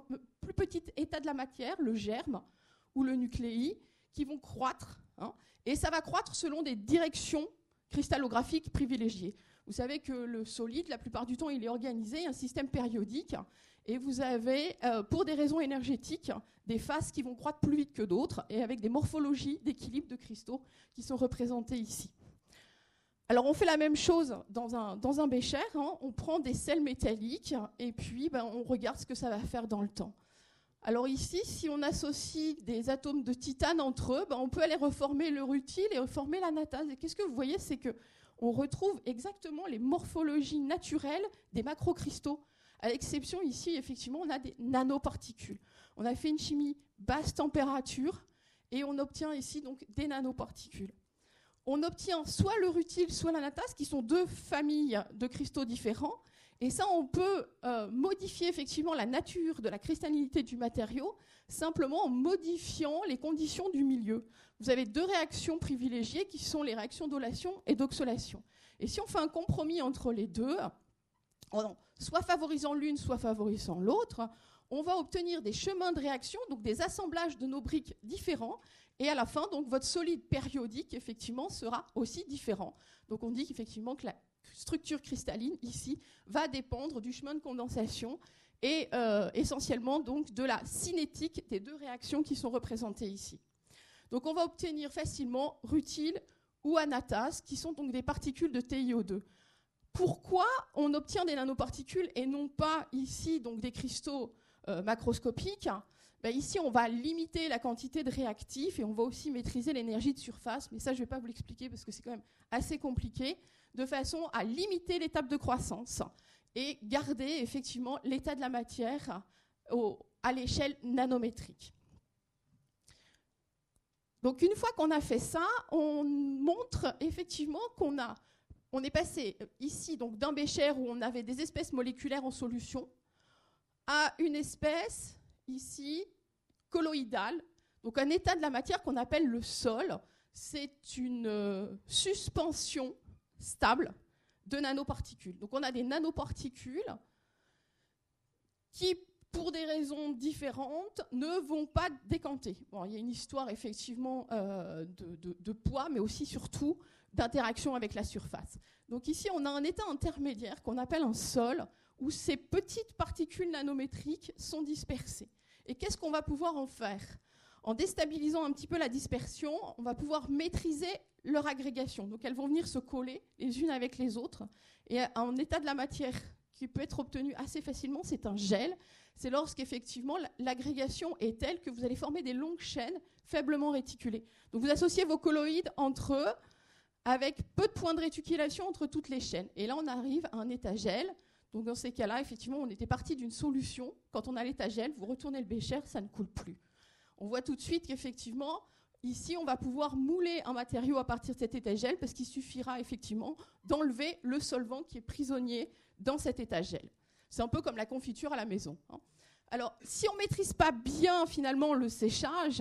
Speaker 5: états de la matière, le germe ou le nucléi, qui vont croître, et ça va croître selon des directions cristallographiques privilégiées. Vous savez que le solide, la plupart du temps, il est organisé, un système périodique, et vous avez, pour des raisons énergétiques, des phases qui vont croître plus vite que d'autres, et avec des morphologies d'équilibre de cristaux qui sont représentées ici. Alors on fait la même chose dans un bécher, on prend des sels métalliques, et puis on regarde ce que ça va faire dans le temps. Alors ici, si on associe des atomes de titane entre eux, on peut aller reformer le rutile et reformer l'anatase. Et qu'est-ce que vous voyez, c'est qu'on retrouve exactement les morphologies naturelles des macrocristaux. À l'exception ici, effectivement, on a des nanoparticules. On a fait une chimie basse température et on obtient ici donc des nanoparticules. On obtient soit le rutile, soit l'anatase, qui sont deux familles de cristaux différents. Et ça, on peut modifier effectivement la nature de la cristallinité du matériau simplement en modifiant les conditions du milieu. Vous avez deux réactions privilégiées qui sont les réactions d'olation et d'oxolation. Et si on fait un compromis entre les deux, soit favorisant l'une, soit favorisant l'autre, on va obtenir des chemins de réaction, donc des assemblages de nos briques différents. Et à la fin, donc, votre solide périodique, effectivement, sera aussi différent. Donc on dit qu'effectivement que la structure cristalline, ici, va dépendre du chemin de condensation et essentiellement donc, de la cinétique des deux réactions qui sont représentées ici. Donc on va obtenir facilement rutile ou anatase, qui sont donc des particules de TiO2. Pourquoi on obtient des nanoparticules et non pas ici donc, des cristaux macroscopiques? Ici, on va limiter la quantité de réactifs et on va aussi maîtriser l'énergie de surface. Mais ça, je ne vais pas vous l'expliquer parce que c'est quand même assez compliqué, de façon à limiter l'étape de croissance et garder effectivement l'état de la matière à l'échelle nanométrique. Donc, une fois qu'on a fait ça, on montre effectivement qu'on est passé ici donc, d'un bécher où on avait des espèces moléculaires en solution à une espèce ici colloïdale, donc un état de la matière qu'on appelle le sol. C'est une suspension stable de nanoparticules. Donc on a des nanoparticules qui, pour des raisons différentes, ne vont pas décanter. Bon, il y a une histoire effectivement de poids, mais aussi surtout d'interaction avec la surface. Donc ici, on a un état intermédiaire qu'on appelle un sol, où ces petites particules nanométriques sont dispersées. Et qu'est-ce qu'on va pouvoir en faire? En déstabilisant un petit peu la dispersion, on va pouvoir maîtriser leur agrégation. Donc elles vont venir se coller les unes avec les autres. Et un état de la matière qui peut être obtenu assez facilement, c'est un gel. C'est lorsqu'effectivement l'agrégation est telle que vous allez former des longues chaînes faiblement réticulées. Donc vous associez vos colloïdes entre eux avec peu de points de réticulation entre toutes les chaînes. Et là, on arrive à un état gel. Donc dans ces cas-là, effectivement, on était parti d'une solution. Quand on a l'état gel, vous retournez le bécher, ça ne coule plus. On voit tout de suite qu'effectivement, ici, on va pouvoir mouler un matériau à partir de cet état gel parce qu'il suffira effectivement d'enlever le solvant qui est prisonnier dans cet état gel. C'est un peu comme la confiture à la maison. Alors, si on ne maîtrise pas bien finalement le séchage,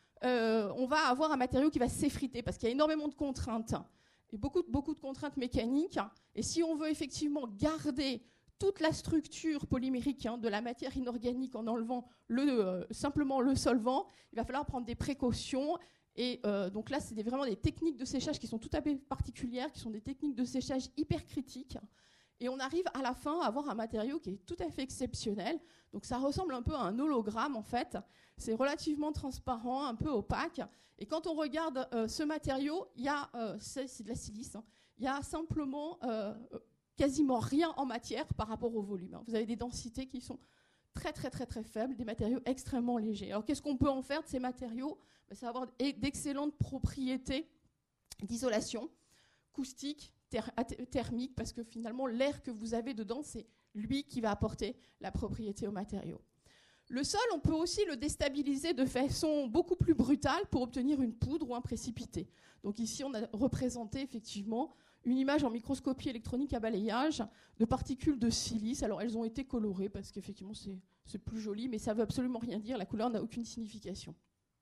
Speaker 5: on va avoir un matériau qui va s'effriter parce qu'il y a énormément de contraintes et beaucoup de contraintes mécaniques. Et si on veut effectivement garder toute la structure polymérique de la matière inorganique en enlevant simplement le solvant, il va falloir prendre des précautions. Et donc là, c'est vraiment des techniques de séchage qui sont tout à fait particulières, qui sont des techniques de séchage hyper critiques. Et on arrive à la fin à avoir un matériau qui est tout à fait exceptionnel. Donc ça ressemble un peu à un hologramme en fait. C'est relativement transparent, un peu opaque. Et quand on regarde ce matériau, c'est de la silice. Il y a simplement quasiment rien en matière par rapport au volume. Vous avez des densités qui sont très très très très faibles, des matériaux extrêmement légers. Alors qu'est-ce qu'on peut en faire de ces matériaux? Ça va avoir d'excellentes propriétés d'isolation, acoustique, thermique, parce que finalement l'air que vous avez dedans, c'est lui qui va apporter la propriété au matériau. Le sol, on peut aussi le déstabiliser de façon beaucoup plus brutale pour obtenir une poudre ou un précipité. Donc ici, on a représenté effectivement une image en microscopie électronique à balayage de particules de silice. Alors elles ont été colorées parce qu'effectivement c'est plus joli, mais ça ne veut absolument rien dire. La couleur n'a aucune signification.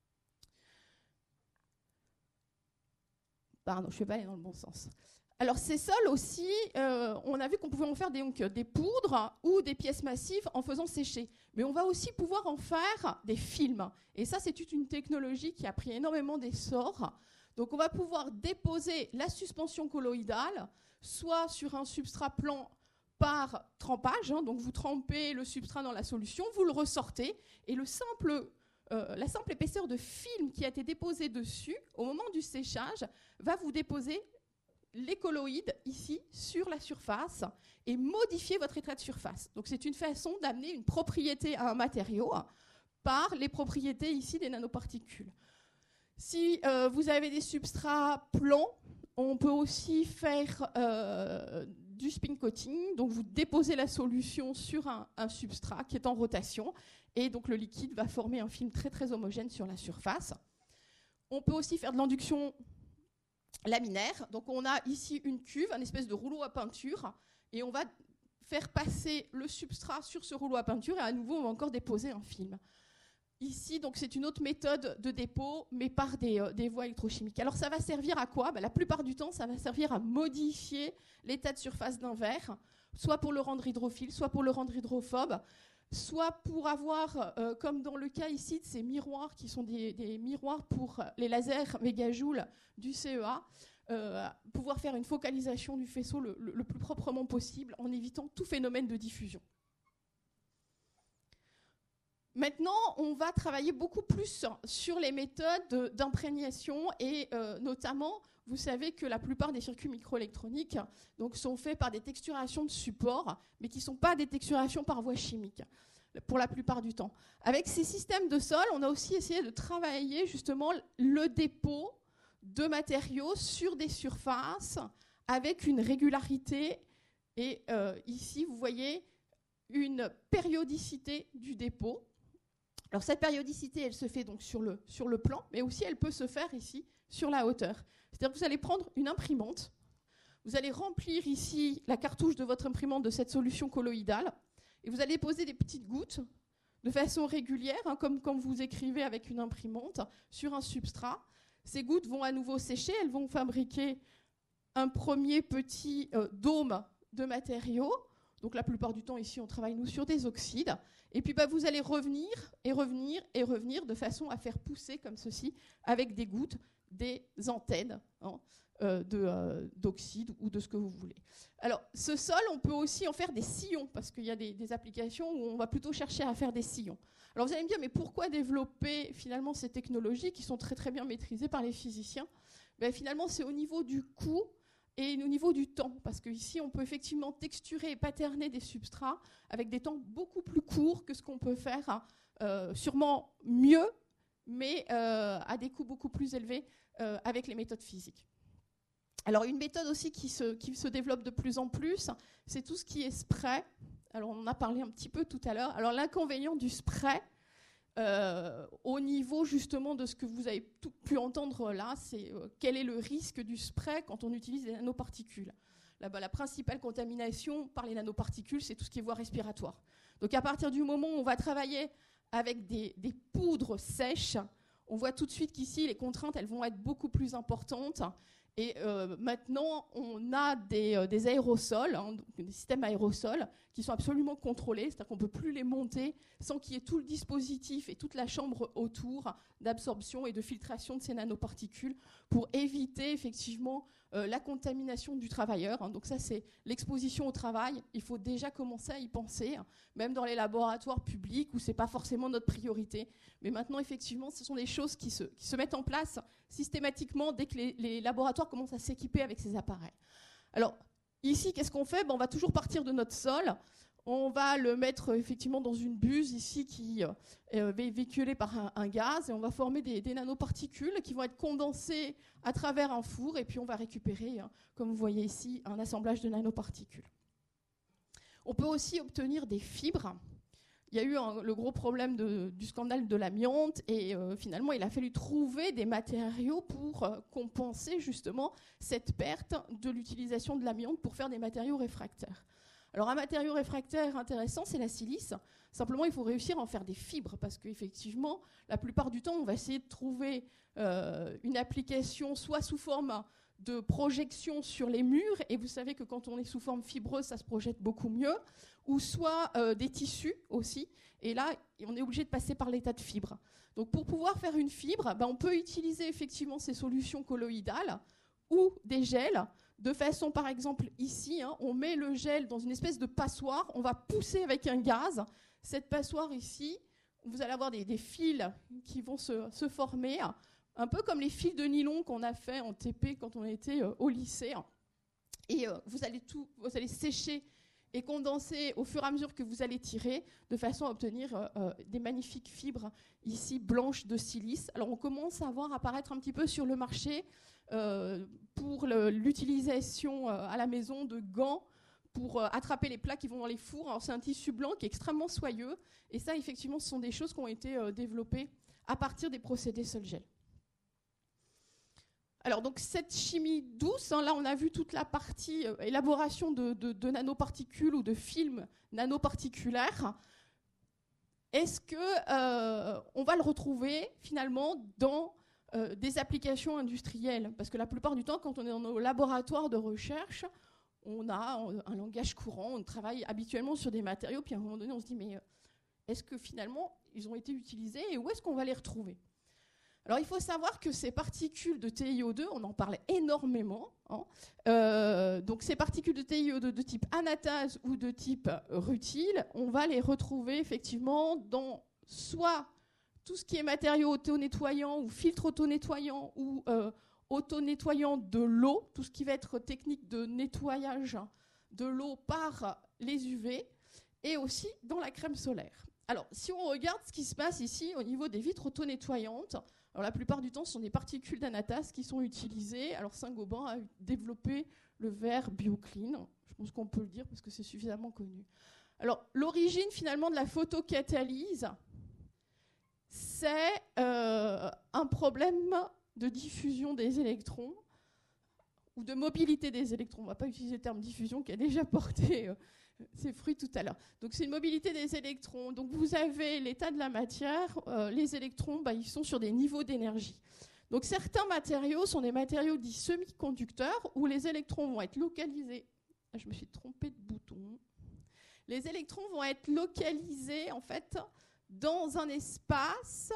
Speaker 5: Pardon, je ne suis pas allée dans le bon sens. Alors ces sols aussi, on a vu qu'on pouvait en faire des poudres ou des pièces massives en faisant sécher. Mais on va aussi pouvoir en faire des films. Et ça, c'est toute une technologie qui a pris énormément d'essor. Donc on va pouvoir déposer la suspension colloïdale, soit sur un substrat plan par trempage. Donc vous trempez le substrat dans la solution, vous le ressortez. Et la simple épaisseur de film qui a été déposée dessus, au moment du séchage, va vous déposer les colloïdes ici sur la surface et modifier votre état de surface. Donc c'est une façon d'amener une propriété à un matériau par les propriétés ici des nanoparticules. Si vous avez des substrats plans, on peut aussi faire du spin coating. Donc vous déposez la solution sur un substrat qui est en rotation et donc le liquide va former un film très très homogène sur la surface. On peut aussi faire de l'induction laminaire. Donc on a ici une cuve, un espèce de rouleau à peinture, et on va faire passer le substrat sur ce rouleau à peinture, et à nouveau on va encore déposer un film. Ici, donc, c'est une autre méthode de dépôt, mais par des voies électrochimiques. Alors ça va servir à quoi ? La plupart du temps, ça va servir à modifier l'état de surface d'un verre, soit pour le rendre hydrophile, soit pour le rendre hydrophobe, soit pour avoir, comme dans le cas ici de ces miroirs, qui sont des miroirs pour les lasers mégajoules du CEA, pouvoir faire une focalisation du faisceau le plus proprement possible en évitant tout phénomène de diffusion. Maintenant, on va travailler beaucoup plus sur les méthodes d'imprégnation et notamment, vous savez que la plupart des circuits microélectroniques donc, sont faits par des texturations de support, mais qui ne sont pas des texturations par voie chimique, pour la plupart du temps. Avec ces systèmes de sol, on a aussi essayé de travailler justement le dépôt de matériaux sur des surfaces avec une régularité. Et ici, vous voyez une périodicité du dépôt. Alors cette périodicité, elle se fait donc sur le plan, mais aussi elle peut se faire ici sur la hauteur. C'est-à-dire que vous allez prendre une imprimante, vous allez remplir ici la cartouche de votre imprimante de cette solution colloïdale, et vous allez poser des petites gouttes de façon régulière, comme quand vous écrivez avec une imprimante, sur un substrat. Ces gouttes vont à nouveau sécher, elles vont fabriquer un premier petit dôme de matériaux. Donc la plupart du temps, ici, on travaille, nous, sur des oxydes. Et puis, vous allez revenir et revenir et revenir de façon à faire pousser, comme ceci, avec des gouttes, des antennes d'oxyde ou de ce que vous voulez. Alors, ce sol, on peut aussi en faire des sillons, parce qu'il y a des applications où on va plutôt chercher à faire des sillons. Alors, vous allez me dire, mais pourquoi développer, finalement, ces technologies qui sont très, très bien maîtrisées par les physiciens ? Finalement, c'est au niveau du coût et au niveau du temps, parce qu'ici, on peut effectivement texturer et patterner des substrats avec des temps beaucoup plus courts que ce qu'on peut faire, sûrement mieux, mais à des coûts beaucoup plus élevés avec les méthodes physiques. Alors, une méthode aussi qui se développe de plus en plus, c'est tout ce qui est spray. Alors, on en a parlé un petit peu tout à l'heure. Alors, l'inconvénient du spray, au niveau justement de ce que vous avez pu entendre là, c'est quel est le risque du spray quand on utilise des nanoparticules. Là-bas, la principale contamination par les nanoparticules, c'est tout ce qui est voie respiratoire. Donc à partir du moment où on va travailler avec des poudres sèches, on voit tout de suite qu'ici, les contraintes, elles vont être beaucoup plus importantes. Et maintenant, on a des aérosols, des systèmes aérosols qui sont absolument contrôlés, c'est-à-dire qu'on ne peut plus les monter sans qu'il y ait tout le dispositif et toute la chambre autour d'absorption et de filtration de ces nanoparticules pour éviter effectivement la contamination du travailleur. Donc ça, c'est l'exposition au travail. Il faut déjà commencer à y penser, même dans les laboratoires publics où ce n'est pas forcément notre priorité. Mais maintenant, effectivement, ce sont des choses qui se mettent en place systématiquement dès que les laboratoires commencent à s'équiper avec ces appareils. Alors, ici, qu'est-ce qu'on fait ? On va toujours partir de notre sol. On va le mettre effectivement dans une buse ici qui est véhiculée par un gaz et on va former des nanoparticules qui vont être condensées à travers un four et puis on va récupérer, comme vous voyez ici, un assemblage de nanoparticules. On peut aussi obtenir des fibres. Il y a eu le gros problème du scandale de l'amiante et finalement il a fallu trouver des matériaux pour compenser justement cette perte de l'utilisation de l'amiante pour faire des matériaux réfractaires. Alors un matériau réfractaire intéressant, c'est la silice. Simplement, il faut réussir à en faire des fibres parce qu'effectivement, la plupart du temps, on va essayer de trouver une application soit sous forme de projection sur les murs, et vous savez que quand on est sous forme fibreuse, ça se projette beaucoup mieux, ou soit des tissus aussi, et là, on est obligé de passer par l'état de fibre. Donc pour pouvoir faire une fibre, on peut utiliser effectivement ces solutions colloïdales ou des gels, de façon, par exemple, ici, on met le gel dans une espèce de passoire, on va pousser avec un gaz. Cette passoire ici, vous allez avoir des fils qui vont se former, un peu comme les fils de nylon qu'on a fait en TP quand on était au lycée. Et vous allez sécher et condenser au fur et à mesure que vous allez tirer, de façon à obtenir des magnifiques fibres ici blanches de silice. Alors on commence à voir apparaître un petit peu sur le marché pour l'utilisation à la maison de gants pour attraper les plats qui vont dans les fours. Alors c'est un tissu blanc qui est extrêmement soyeux et ça effectivement ce sont des choses qui ont été développées à partir des procédés sol-gel. Alors, donc, cette chimie douce, là, on a vu toute la partie élaboration de nanoparticules ou de films nanoparticulaires. Est-ce qu'on va le retrouver, finalement, dans des applications industrielles? Parce que la plupart du temps, quand on est dans nos laboratoires de recherche, on a un langage courant, on travaille habituellement sur des matériaux, puis à un moment donné, on se dit, mais est-ce que, finalement, ils ont été utilisés et où est-ce qu'on va les retrouver? Alors, il faut savoir que ces particules de TiO2, on en parle énormément. Donc, ces particules de TiO2 de type anatase ou de type rutile, on va les retrouver effectivement dans soit tout ce qui est matériaux auto-nettoyants ou filtres auto-nettoyants ou auto-nettoyants de l'eau, tout ce qui va être technique de nettoyage de l'eau par les UV, et aussi dans la crème solaire. Alors, si on regarde ce qui se passe ici au niveau des vitres auto-nettoyantes, alors, la plupart du temps, ce sont des particules d'anatase qui sont utilisées. Alors, Saint-Gobain a développé le verre BioClean. Je pense qu'on peut le dire parce que c'est suffisamment connu. Alors, l'origine, finalement, de la photocatalyse, c'est un problème de diffusion des électrons ou de mobilité des électrons. On ne va pas utiliser le terme diffusion qui a déjà porté ses fruits tout à l'heure. Donc, c'est une mobilité des électrons. Donc, vous avez l'état de la matière. Les électrons, ils sont sur des niveaux d'énergie. Donc, certains matériaux sont des matériaux dits semi-conducteurs où les électrons vont être localisés. Je me suis trompée de bouton. Les électrons vont être localisés, en fait, dans un espace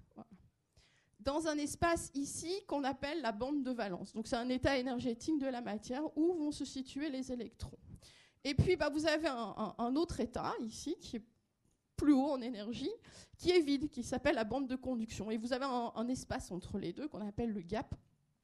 Speaker 5: ici qu'on appelle la bande de valence. Donc, c'est un état énergétique de la matière où vont se situer les électrons. Et puis, vous avez un autre état ici, qui est plus haut en énergie, qui est vide, qui s'appelle la bande de conduction. Et vous avez un espace entre les deux qu'on appelle le gap.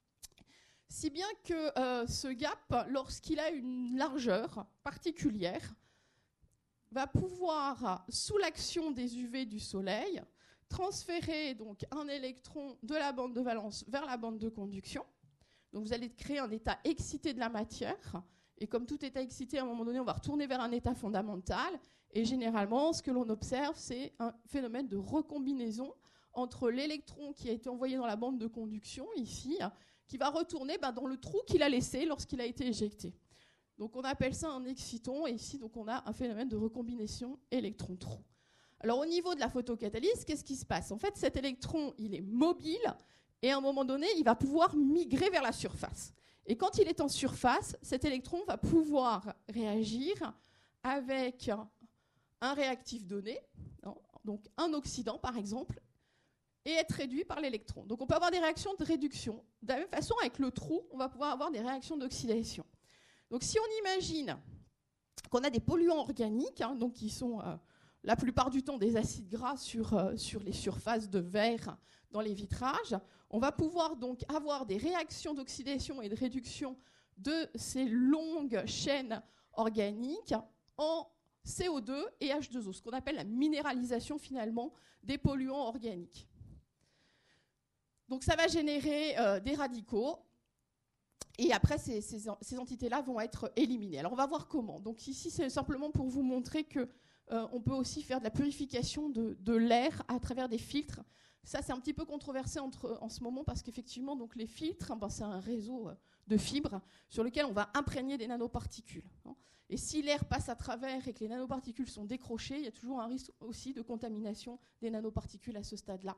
Speaker 5: Si bien que ce gap, lorsqu'il a une largeur particulière, va pouvoir, sous l'action des UV du soleil, transférer donc un électron de la bande de valence vers la bande de conduction. Donc, vous allez créer un état excité de la matière. Et comme tout état excité, à un moment donné, on va retourner vers un état fondamental. Et généralement, ce que l'on observe, c'est un phénomène de recombinaison entre l'électron qui a été envoyé dans la bande de conduction, ici, qui va retourner dans le trou qu'il a laissé lorsqu'il a été éjecté. Donc, on appelle ça un exciton. Et ici, donc, on a un phénomène de recombinaison électron-trou. Alors, au niveau de la photocatalyse, qu'est-ce qui se passe? En fait, cet électron, il est mobile. Et à un moment donné, il va pouvoir migrer vers la surface. Et quand il est en surface, cet électron va pouvoir réagir avec un réactif donné, donc un oxydant par exemple, et être réduit par l'électron. Donc on peut avoir des réactions de réduction. De la même façon, avec le trou, on va pouvoir avoir des réactions d'oxydation. Donc si on imagine qu'on a des polluants organiques, donc qui sont la plupart du temps des acides gras sur les surfaces de verre dans les vitrages, on va pouvoir donc avoir des réactions d'oxydation et de réduction de ces longues chaînes organiques en CO2 et H2O, ce qu'on appelle la minéralisation finalement des polluants organiques. Donc ça va générer des radicaux et après ces entités-là vont être éliminées. Alors on va voir comment. Donc ici c'est simplement pour vous montrer qu'on peut aussi faire de la purification de l'air à travers des filtres. Ça, c'est un petit peu controversé en ce moment parce qu'effectivement, donc, les filtres, c'est un réseau de fibres sur lequel on va imprégner des nanoparticules. Et si l'air passe à travers et que les nanoparticules sont décrochées, il y a toujours un risque aussi de contamination des nanoparticules à ce stade-là.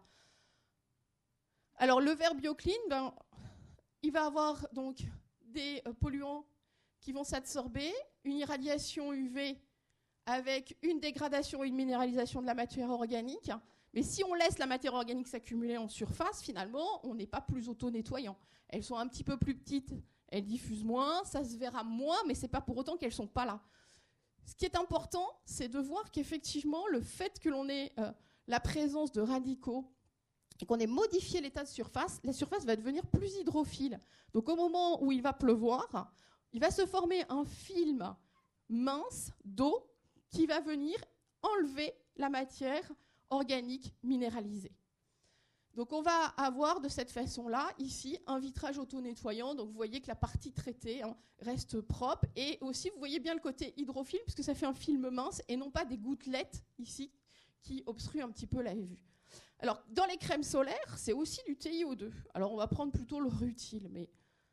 Speaker 5: Alors, le verre BioClean, il va avoir donc des polluants qui vont s'absorber, une irradiation UV avec une dégradation et une minéralisation de la matière organique. Mais si on laisse la matière organique s'accumuler en surface, finalement, on n'est pas plus auto-nettoyant. Elles sont un petit peu plus petites, elles diffusent moins, ça se verra moins, mais ce n'est pas pour autant qu'elles ne sont pas là. Ce qui est important, c'est de voir qu'effectivement, le fait que l'on ait la présence de radicaux et qu'on ait modifié l'état de surface, la surface va devenir plus hydrophile. Donc au moment où il va pleuvoir, il va se former un film mince d'eau qui va venir enlever la matière organique minéralisée. Donc on va avoir de cette façon-là, ici, un vitrage auto-nettoyant. Donc vous voyez que la partie traitée reste propre. Et aussi, vous voyez bien le côté hydrophile, puisque ça fait un film mince et non pas des gouttelettes, ici, qui obstruent un petit peu la vue. Alors, dans les crèmes solaires, c'est aussi du TiO2. Alors, on va prendre plutôt le rutile, mais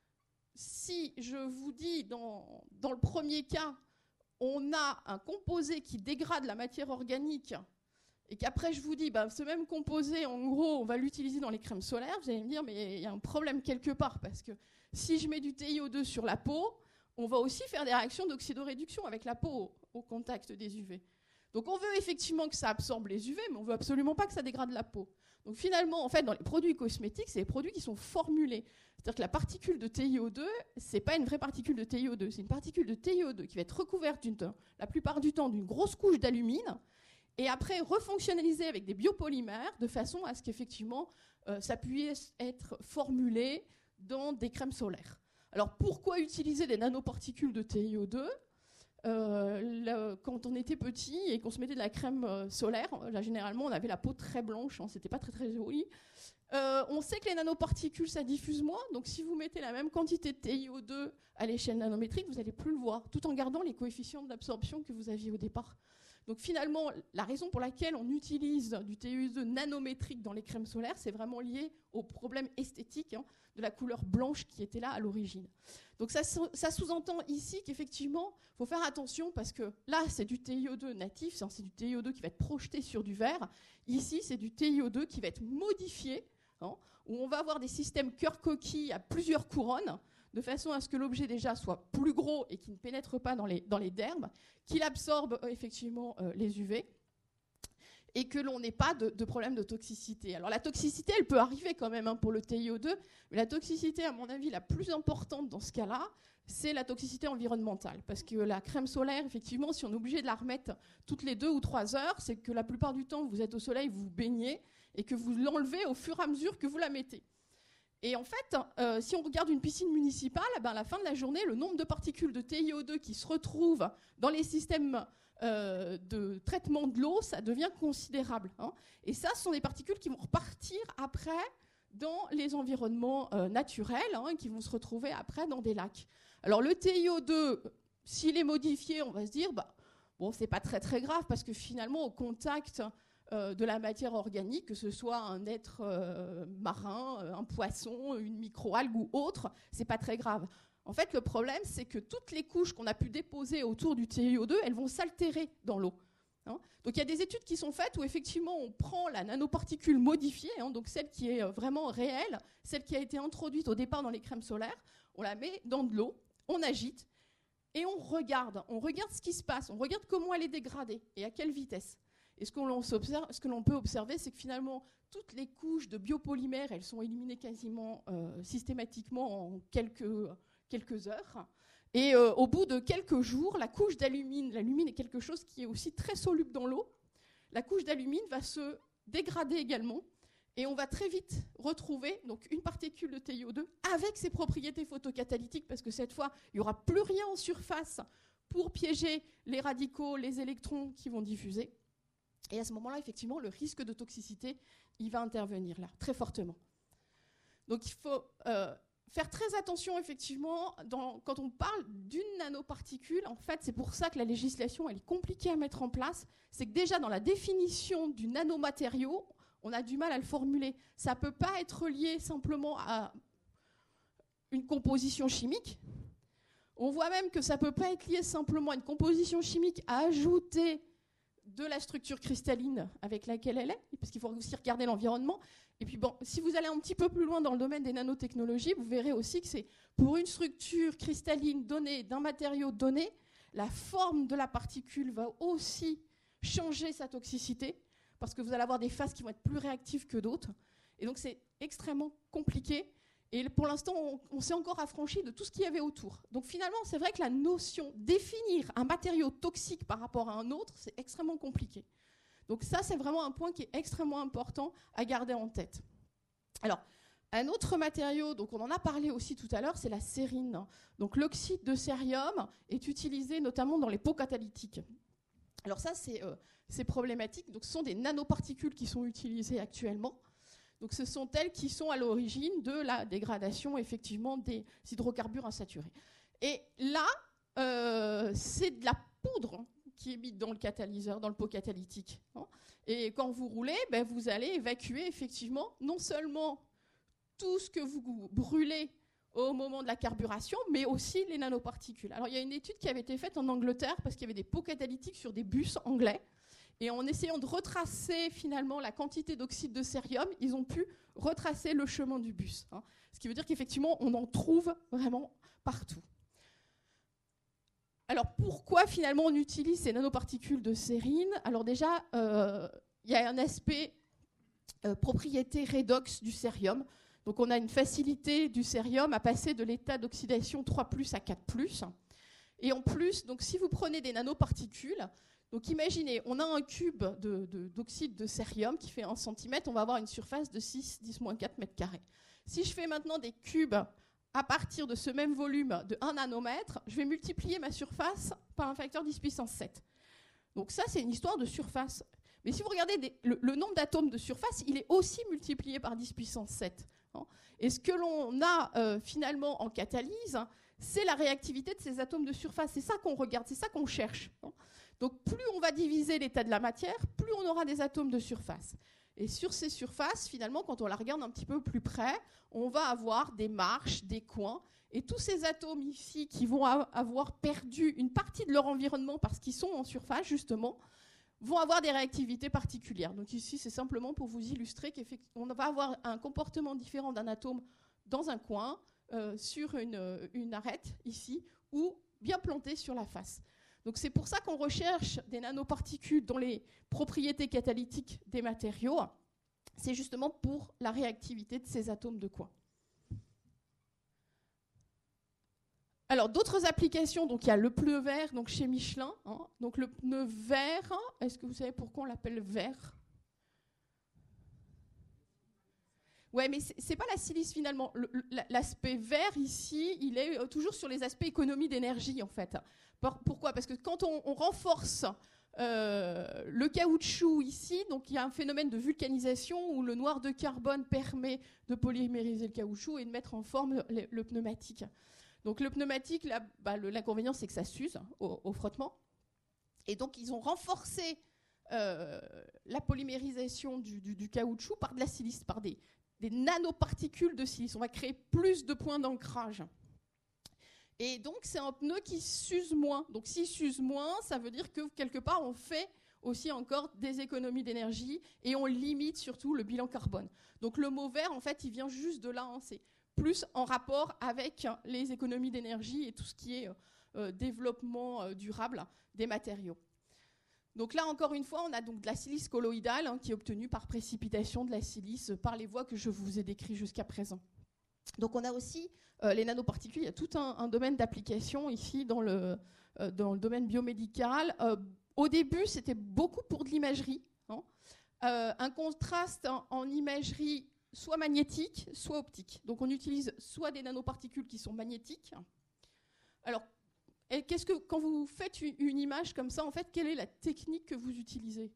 Speaker 5: si je vous dis, dans le premier cas, on a un composé qui dégrade la matière organique, et qu'après, je vous dis, ce même composé, en gros, on va l'utiliser dans les crèmes solaires, vous allez me dire, mais il y a un problème quelque part, parce que si je mets du TiO2 sur la peau, on va aussi faire des réactions d'oxydoréduction avec la peau au contact des UV. Donc on veut effectivement que ça absorbe les UV, mais on ne veut absolument pas que ça dégrade la peau. Donc finalement, en fait, dans les produits cosmétiques, c'est des produits qui sont formulés. C'est-à-dire que la particule de TiO2, ce n'est pas une vraie particule de TiO2, c'est une particule de TiO2 qui va être recouverte la plupart du temps d'une grosse couche d'alumine, et après refonctionnalisée avec des biopolymères, de façon à ce qu'effectivement, ça puisse être formulé dans des crèmes solaires. Alors pourquoi utiliser des nanoparticules de TiO2 ? Quand on était petit et qu'on se mettait de la crème solaire, là, généralement on avait la peau très blanche, hein, c'était pas très très joli. On sait que les nanoparticules ça diffuse moins, donc si vous mettez la même quantité de TiO2 à l'échelle nanométrique, vous n'allez plus le voir, tout en gardant les coefficients d'absorption que vous aviez au départ. Donc finalement, la raison pour laquelle on utilise du TiO2 nanométrique dans les crèmes solaires, c'est vraiment lié au problème esthétique de la couleur blanche qui était là à l'origine. Donc ça sous-entend ici qu'effectivement, il faut faire attention parce que là, c'est du TiO2 natif, c'est du TiO2 qui va être projeté sur du verre. Ici, c'est du TiO2 qui va être modifié, où on va avoir des systèmes cœur-coquille à plusieurs couronnes, de façon à ce que l'objet déjà soit plus gros et qui ne pénètre pas dans les dermes, qu'il absorbe effectivement les UV, et que l'on n'ait pas de problème de toxicité. Alors la toxicité, elle peut arriver quand même pour le TiO2, mais la toxicité, à mon avis, la plus importante dans ce cas-là, c'est la toxicité environnementale. Parce que la crème solaire, effectivement, si on est obligé de la remettre toutes les 2 ou 3 heures, c'est que la plupart du temps, vous êtes au soleil, vous vous baignez, et que vous l'enlevez au fur et à mesure que vous la mettez. Et en fait, si on regarde une piscine municipale, à la fin de la journée, le nombre de particules de TiO2 qui se retrouvent dans les systèmes de traitement de l'eau, ça devient considérable. Et ça, ce sont des particules qui vont repartir après dans les environnements naturels, qui vont se retrouver après dans des lacs. Alors le TiO2, s'il est modifié, on va se dire, c'est pas très très grave, parce que finalement, au contact de la matière organique, que ce soit un être marin, un poisson, une microalgue ou autre, c'est pas très grave. En fait, le problème, c'est que toutes les couches qu'on a pu déposer autour du TiO2, elles vont s'altérer dans l'eau. Donc il y a des études qui sont faites où effectivement on prend la nanoparticule modifiée, donc celle qui est vraiment réelle, celle qui a été introduite au départ dans les crèmes solaires, on la met dans de l'eau, on agite et on regarde ce qui se passe, on regarde comment elle est dégradée et à quelle vitesse. Et ce que l'on peut observer, c'est que finalement, toutes les couches de biopolymères, elles sont éliminées quasiment systématiquement en quelques heures. Et au bout de quelques jours, la couche d'alumine, l'alumine est quelque chose qui est aussi très soluble dans l'eau, la couche d'alumine va se dégrader également, et on va très vite retrouver donc, une particule de TiO2 avec ses propriétés photocatalytiques, parce que cette fois, il n'y aura plus rien en surface pour piéger les radicaux, les électrons qui vont diffuser. Et à ce moment-là, effectivement, le risque de toxicité, il va intervenir là, très fortement. Donc il faut faire très attention, effectivement, quand on parle d'une nanoparticule, en fait, c'est pour ça que la législation, elle est compliquée à mettre en place. C'est que déjà, dans la définition du nanomatériau, on a du mal à le formuler. Ça ne peut pas être lié simplement à une composition chimique. On voit même que ça ne peut pas être lié simplement à une composition chimique à ajouter de la structure cristalline avec laquelle elle est, parce qu'il faut aussi regarder l'environnement. Et puis si vous allez un petit peu plus loin dans le domaine des nanotechnologies, vous verrez aussi que c'est pour une structure cristalline donnée, d'un matériau donné, la forme de la particule va aussi changer sa toxicité, parce que vous allez avoir des phases qui vont être plus réactives que d'autres. Et donc c'est extrêmement compliqué. Et pour l'instant, on s'est encore affranchi de tout ce qu'il y avait autour. Donc finalement, c'est vrai que la notion, définir un matériau toxique par rapport à un autre, c'est extrêmement compliqué. Donc ça, c'est vraiment un point qui est extrêmement important à garder en tête. Alors, un autre matériau, donc on en a parlé aussi tout à l'heure, c'est la sérine. Donc l'oxyde de cérium est utilisé notamment dans les pots catalytiques. Alors ça, c'est problématique. Donc ce sont des nanoparticules qui sont utilisées actuellement. Donc ce sont elles qui sont à l'origine de la dégradation effectivement des hydrocarbures insaturés. Et là, c'est de la poudre qui est mis dans le catalyseur, dans le pot catalytique. Et quand vous roulez, vous allez évacuer effectivement non seulement tout ce que vous brûlez au moment de la carburation, mais aussi les nanoparticules. Alors il y a une étude qui avait été faite en Angleterre parce qu'il y avait des pots catalytiques sur des bus anglais. Et en essayant de retracer finalement la quantité d'oxyde de cérium, ils ont pu retracer le chemin du bus. Ce qui veut dire qu'effectivement, on en trouve vraiment partout. Alors pourquoi finalement on utilise ces nanoparticules de sérine? Alors déjà, il y a un aspect propriété redox du cérium. Donc on a une facilité du cérium à passer de l'état d'oxydation 3+ à 4+. Et en plus, donc, si vous prenez des nanoparticules, donc imaginez, on a un cube d'oxyde de cérium qui fait 1 cm, on va avoir une surface de 6-10-4 mètres carrés. Si je fais maintenant des cubes à partir de ce même volume de 1 nanomètre, je vais multiplier ma surface par un facteur 10 puissance 7. Donc ça, c'est une histoire de surface. Mais si vous regardez le nombre d'atomes de surface, il est aussi multiplié par 10 puissance 7. Et ce que l'on a finalement en catalyse, c'est la réactivité de ces atomes de surface. C'est ça qu'on regarde, c'est ça qu'on cherche. Donc plus on va diviser l'état de la matière, plus on aura des atomes de surface. Et sur ces surfaces, finalement, quand on la regarde un petit peu plus près, on va avoir des marches, des coins. Et tous ces atomes ici qui vont avoir perdu une partie de leur environnement parce qu'ils sont en surface, justement, vont avoir des réactivités particulières. Donc ici, c'est simplement pour vous illustrer qu'on va avoir un comportement différent d'un atome dans un coin, sur une arête, ici, ou bien planté sur la face. Donc c'est pour ça qu'on recherche des nanoparticules dans les propriétés catalytiques des matériaux. C'est justement pour la réactivité de ces atomes de coin. Alors d'autres applications, donc il y a le pneu vert donc chez Michelin. Donc le pneu vert, est-ce que vous savez pourquoi on l'appelle vert? Ouais, mais c'est pas la silice finalement. L'aspect vert ici, il est toujours sur les aspects économie d'énergie en fait. Pourquoi? Parce que quand on renforce le caoutchouc ici, donc il y a un phénomène de vulcanisation où le noir de carbone permet de polymériser le caoutchouc et de mettre en forme le pneumatique. Donc le pneumatique, l'inconvénient c'est que ça s'use au frottement. Et donc ils ont renforcé la polymérisation du caoutchouc par de la silice, par des nanoparticules de silice. On va créer plus de points d'ancrage. Et donc, c'est un pneu qui s'use moins. Donc, s'il s'use moins, ça veut dire que, quelque part, on fait aussi encore des économies d'énergie et on limite surtout le bilan carbone. Donc, le mot vert, en fait, il vient juste de là. C'est plus en rapport avec les économies d'énergie et tout ce qui est développement durable des matériaux. Donc là, encore une fois, on a donc de la silice colloïdale qui est obtenue par précipitation de la silice par les voies que je vous ai décrites jusqu'à présent. Donc on a aussi les nanoparticules. Il y a tout un domaine d'application ici dans le domaine biomédical. Au début, c'était beaucoup pour de l'imagerie. Un contraste en imagerie soit magnétique, soit optique. Donc on utilise soit des nanoparticules qui sont magnétiques. Alors, et quand vous faites une image comme ça, en fait, quelle est la technique que vous utilisez?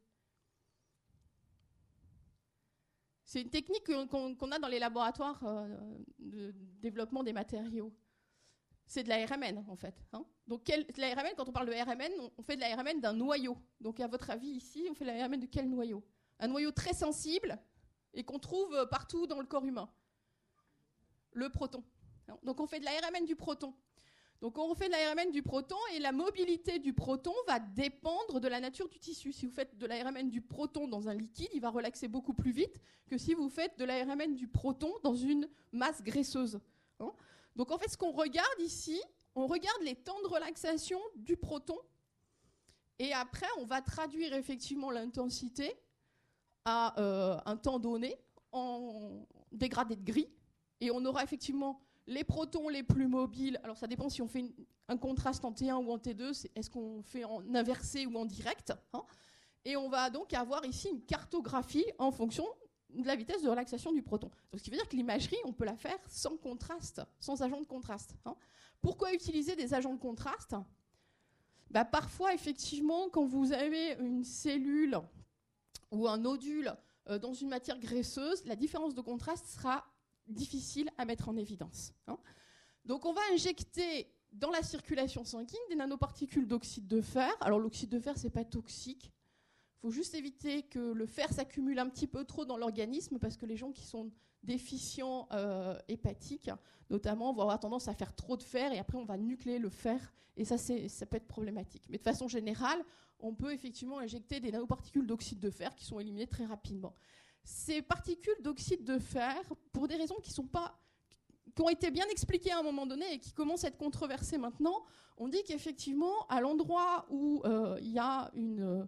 Speaker 5: C'est une technique qu'on a dans les laboratoires de développement des matériaux. C'est de la RMN, en fait. Donc, la RMN, quand on parle de RMN, on fait de la RMN d'un noyau. Donc, à votre avis, ici, on fait de la RMN de quel noyau? Un noyau très sensible et qu'on trouve partout dans le corps humain. Le proton. Donc, on fait de la RMN du proton. Donc on fait de la RMN du proton et la mobilité du proton va dépendre de la nature du tissu. Si vous faites de la RMN du proton dans un liquide, il va relaxer beaucoup plus vite que si vous faites de la RMN du proton dans une masse graisseuse. Donc en fait, ce qu'on regarde ici, on regarde les temps de relaxation du proton et après on va traduire effectivement l'intensité à un temps donné en dégradé de gris et on aura effectivement les protons les plus mobiles, alors ça dépend si on fait un contraste en T1 ou en T2, est-ce qu'on fait en inversé ou en direct, et on va donc avoir ici une cartographie en fonction de la vitesse de relaxation du proton. Donc, ce qui veut dire que l'imagerie, on peut la faire sans contraste, sans agent de contraste. Pourquoi utiliser des agents de contraste? Parfois, effectivement, quand vous avez une cellule ou un nodule dans une matière graisseuse, la différence de contraste sera difficile à mettre en évidence. Donc on va injecter dans la circulation sanguine des nanoparticules d'oxyde de fer. Alors l'oxyde de fer, c'est pas toxique. Il faut juste éviter que le fer s'accumule un petit peu trop dans l'organisme, parce que les gens qui sont déficients hépatiques, notamment, vont avoir tendance à faire trop de fer et après on va nucléer le fer et ça peut être problématique. Mais de façon générale, on peut effectivement injecter des nanoparticules d'oxyde de fer qui sont éliminées très rapidement. Ces particules d'oxyde de fer, pour des raisons qui ont été bien expliquées à un moment donné et qui commencent à être controversées maintenant, on dit qu'effectivement, à l'endroit où il y a une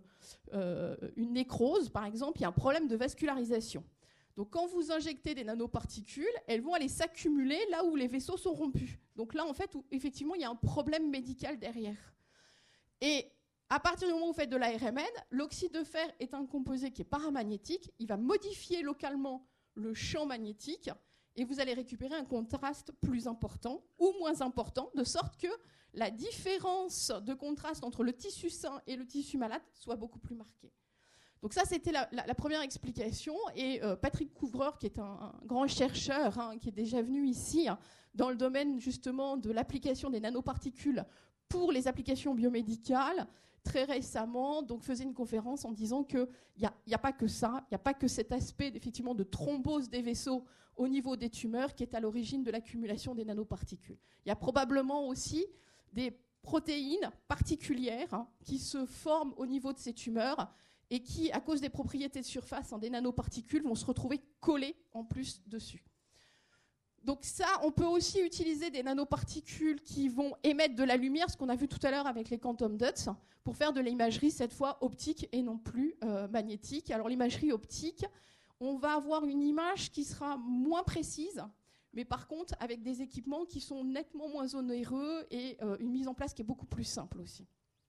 Speaker 5: nécrose, par exemple, il y a un problème de vascularisation. Donc quand vous injectez des nanoparticules, elles vont aller s'accumuler là où les vaisseaux sont rompus. Donc là, en fait, effectivement, il y a un problème médical derrière. Et à partir du moment où vous faites de l'ARMN, l'oxyde de fer est un composé qui est paramagnétique. Il va modifier localement le champ magnétique et vous allez récupérer un contraste plus important ou moins important, de sorte que la différence de contraste entre le tissu sain et le tissu malade soit beaucoup plus marquée. Donc ça, c'était la première explication. Et Patrick Couvreur, qui est un grand chercheur, qui est déjà venu ici, dans le domaine justement de l'application des nanoparticules pour les applications biomédicales, très récemment, donc faisait une conférence en disant qu'il n'y a pas que ça, il n'y a pas que cet aspect effectivement de thrombose des vaisseaux au niveau des tumeurs qui est à l'origine de l'accumulation des nanoparticules. Il y a probablement aussi des protéines particulières qui se forment au niveau de ces tumeurs et qui, à cause des propriétés de surface des nanoparticules, vont se retrouver collées en plus dessus. Donc ça, on peut aussi utiliser des nanoparticules qui vont émettre de la lumière, ce qu'on a vu tout à l'heure avec les quantum dots, pour faire de l'imagerie, cette fois optique et non plus magnétique. Alors l'imagerie optique, on va avoir une image qui sera moins précise, mais par contre avec des équipements qui sont nettement moins onéreux et une mise en place qui est beaucoup plus simple aussi.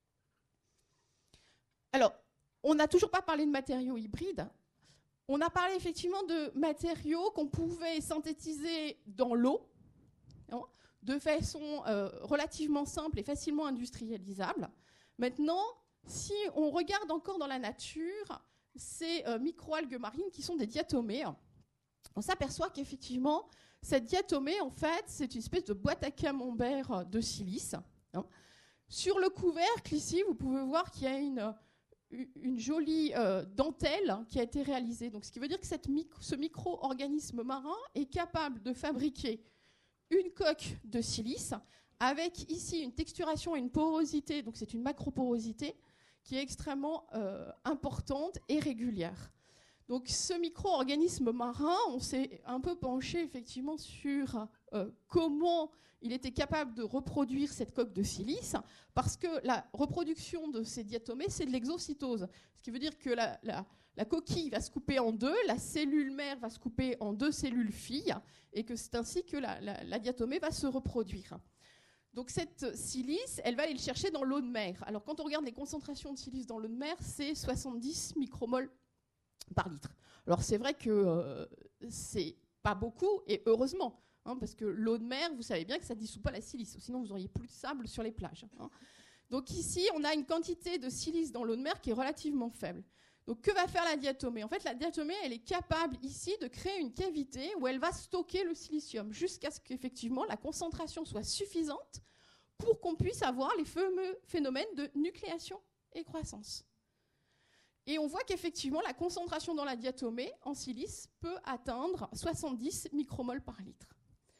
Speaker 5: Alors, on n'a toujours pas parlé de matériaux hybrides. On a parlé effectivement de matériaux qu'on pouvait synthétiser dans l'eau, de façon relativement simple et facilement industrialisable. Maintenant, si on regarde encore dans la nature, ces microalgues marines qui sont des diatomées, on s'aperçoit qu'effectivement, cette diatomée, en fait, c'est une espèce de boîte à camembert de silice. Sur le couvercle, ici, vous pouvez voir qu'il y a une jolie dentelle qui a été réalisée. Donc, ce qui veut dire que ce micro-organisme marin est capable de fabriquer une coque de silice avec ici une texturation et une porosité, donc c'est une macroporosité qui est extrêmement importante et régulière. Donc ce micro-organisme marin, on s'est un peu penché effectivement sur comment il était capable de reproduire cette coque de silice, parce que la reproduction de ces diatomées, c'est de l'exocytose. Ce qui veut dire que la coquille va se couper en deux, la cellule mère va se couper en deux cellules filles, et que c'est ainsi que la diatomée va se reproduire. Donc cette silice, elle va aller le chercher dans l'eau de mer. Alors quand on regarde les concentrations de silice dans l'eau de mer, c'est 70 micromoles par litre. Alors c'est vrai que c'est pas beaucoup, et heureusement, parce que l'eau de mer, vous savez bien que ça ne dissout pas la silice, sinon vous n'auriez plus de sable sur les plages. Donc ici, on a une quantité de silice dans l'eau de mer qui est relativement faible. Donc que va faire la diatomée ? En fait, la diatomée, elle est capable ici de créer une cavité où elle va stocker le silicium jusqu'à ce qu'effectivement la concentration soit suffisante pour qu'on puisse avoir les fameux phénomènes de nucléation et croissance. Et on voit qu'effectivement, la concentration dans la diatomée en silice peut atteindre 70 micromoles par litre.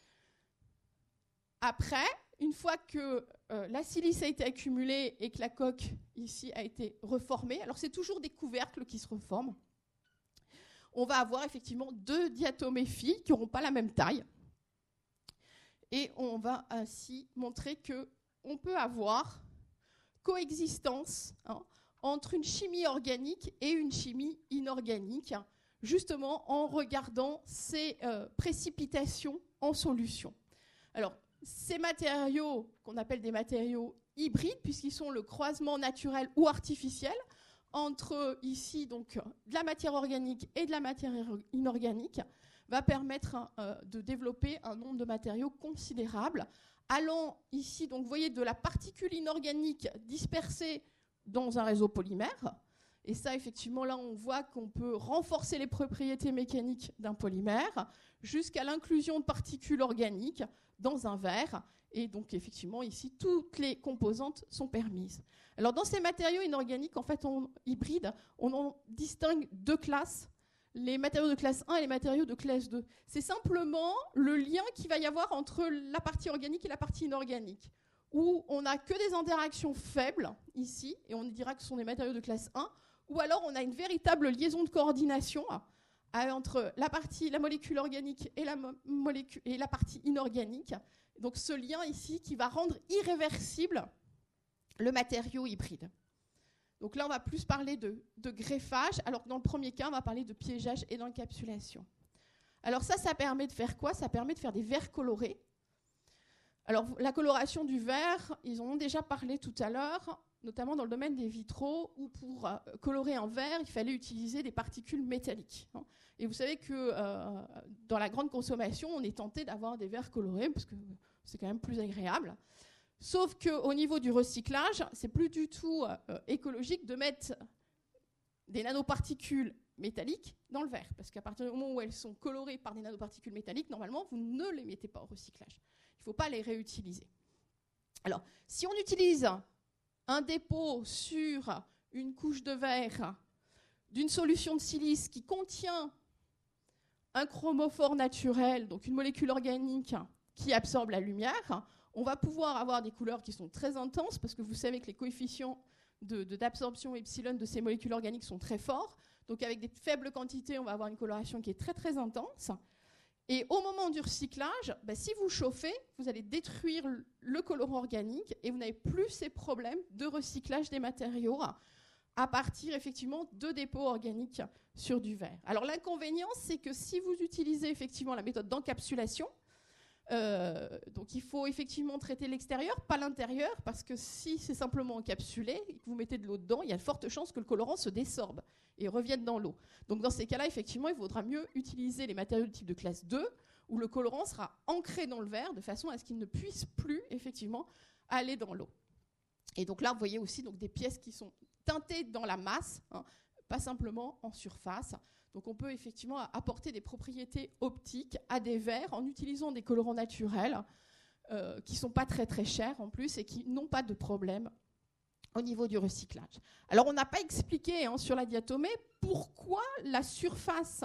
Speaker 5: Après, une fois que la silice a été accumulée et que la coque ici a été reformée, alors c'est toujours des couvercles qui se reforment, on va avoir effectivement deux diatomées filles qui n'auront pas la même taille. Et on va ainsi montrer qu'on peut avoir coexistence entre une chimie organique et une chimie inorganique, justement en regardant ces précipitations en solution. Alors, ces matériaux, qu'on appelle des matériaux hybrides, puisqu'ils sont le croisement naturel ou artificiel entre ici donc de la matière organique et de la matière inorganique, va permettre de développer un nombre de matériaux considérable, allant ici, donc vous voyez, de la particule inorganique dispersée dans un réseau polymère, Et ça, effectivement, là, on voit qu'on peut renforcer les propriétés mécaniques d'un polymère jusqu'à l'inclusion de particules organiques dans un verre. Et donc, effectivement, ici, toutes les composantes sont permises. Alors, dans ces matériaux inorganiques, en fait, hybrides, on en distingue 2 classes. Les matériaux de classe 1 et les matériaux de classe 2. C'est simplement le lien qu'il va y avoir entre la partie organique et la partie inorganique, où on n'a que des interactions faibles, ici, et on dira que ce sont des matériaux de classe 1, ou alors on a une véritable liaison de coordination entre la molécule organique et la partie inorganique. Donc ce lien ici qui va rendre irréversible le matériau hybride. Donc là, on va plus parler de greffage, alors que dans le premier cas, on va parler de piégeage et d'encapsulation. Alors ça permet de faire quoi? Ça permet de faire des verres colorés. Alors la coloration du verre, ils en ont déjà parlé tout à l'heure, notamment dans le domaine des vitraux, où pour colorer un verre, il fallait utiliser des particules métalliques. Et vous savez que dans la grande consommation, on est tenté d'avoir des verres colorés, parce que c'est quand même plus agréable. Sauf qu'au niveau du recyclage, c'est plus du tout écologique de mettre des nanoparticules métalliques dans le verre. Parce qu'à partir du moment où elles sont colorées par des nanoparticules métalliques, normalement, vous ne les mettez pas au recyclage. Il ne faut pas les réutiliser. Alors, si on utilise un dépôt sur une couche de verre d'une solution de silice qui contient un chromophore naturel, donc une molécule organique qui absorbe la lumière, on va pouvoir avoir des couleurs qui sont très intenses, parce que vous savez que les coefficients d'absorption epsilon de ces molécules organiques sont très forts. Donc avec des faibles quantités, on va avoir une coloration qui est très très intense. Et au moment du recyclage, si vous chauffez, vous allez détruire le colorant organique et vous n'avez plus ces problèmes de recyclage des matériaux à partir effectivement de dépôts organiques sur du verre. Alors l'inconvénient, c'est que si vous utilisez effectivement la méthode d'encapsulation, donc il faut effectivement traiter l'extérieur, pas l'intérieur, parce que si c'est simplement encapsulé et que vous mettez de l'eau dedans, il y a de fortes chances que le colorant se désorbe et revienne dans l'eau. Donc dans ces cas-là, effectivement, il vaudra mieux utiliser les matériaux de type de classe 2, où le colorant sera ancré dans le verre de façon à ce qu'il ne puisse plus effectivement aller dans l'eau. Et donc là, vous voyez aussi donc, des pièces qui sont teintées dans la masse, pas simplement en surface. Donc on peut effectivement apporter des propriétés optiques à des verres en utilisant des colorants naturels qui ne sont pas très très chers en plus et qui n'ont pas de problème au niveau du recyclage. Alors on n'a pas expliqué sur la diatomée pourquoi la surface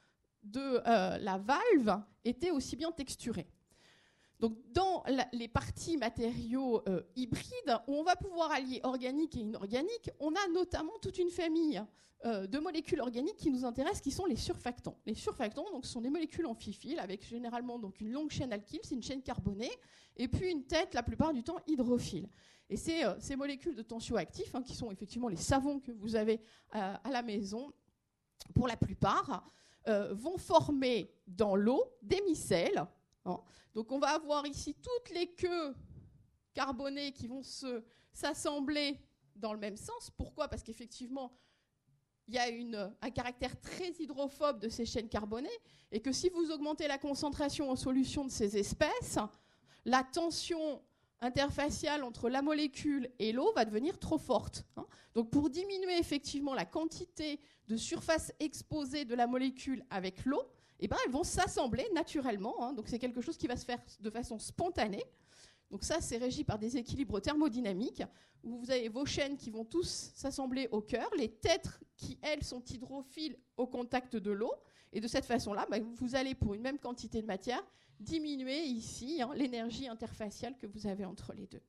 Speaker 5: de la valve était aussi bien texturée. Donc dans les parties matériaux hybrides, où on va pouvoir allier organique et inorganique, on a notamment toute une famille de molécules organiques qui nous intéressent, qui sont les surfactants. Les surfactants, donc, ce sont des molécules amphiphiles avec généralement donc, une longue chaîne alkyle, c'est une chaîne carbonée, et puis une tête, la plupart du temps, hydrophile. Et c'est ces molécules de tensioactifs, qui sont effectivement les savons que vous avez à la maison, pour la plupart, vont former dans l'eau des micelles. Donc on va avoir ici toutes les queues carbonées qui vont s'assembler dans le même sens. Pourquoi? Parce qu'effectivement, il y a un caractère très hydrophobe de ces chaînes carbonées et que si vous augmentez la concentration en solution de ces espèces, la tension interfaciale entre la molécule et l'eau va devenir trop forte. Donc pour diminuer effectivement la quantité de surface exposée de la molécule avec l'eau, elles vont s'assembler naturellement. Donc c'est quelque chose qui va se faire de façon spontanée. Donc ça, c'est régi par des équilibres thermodynamiques où vous avez vos chaînes qui vont tous s'assembler au cœur, les têtres qui, elles, sont hydrophiles au contact de l'eau. Et de cette façon-là, vous allez, pour une même quantité de matière, diminuer ici l'énergie interfaciale que vous avez entre les deux.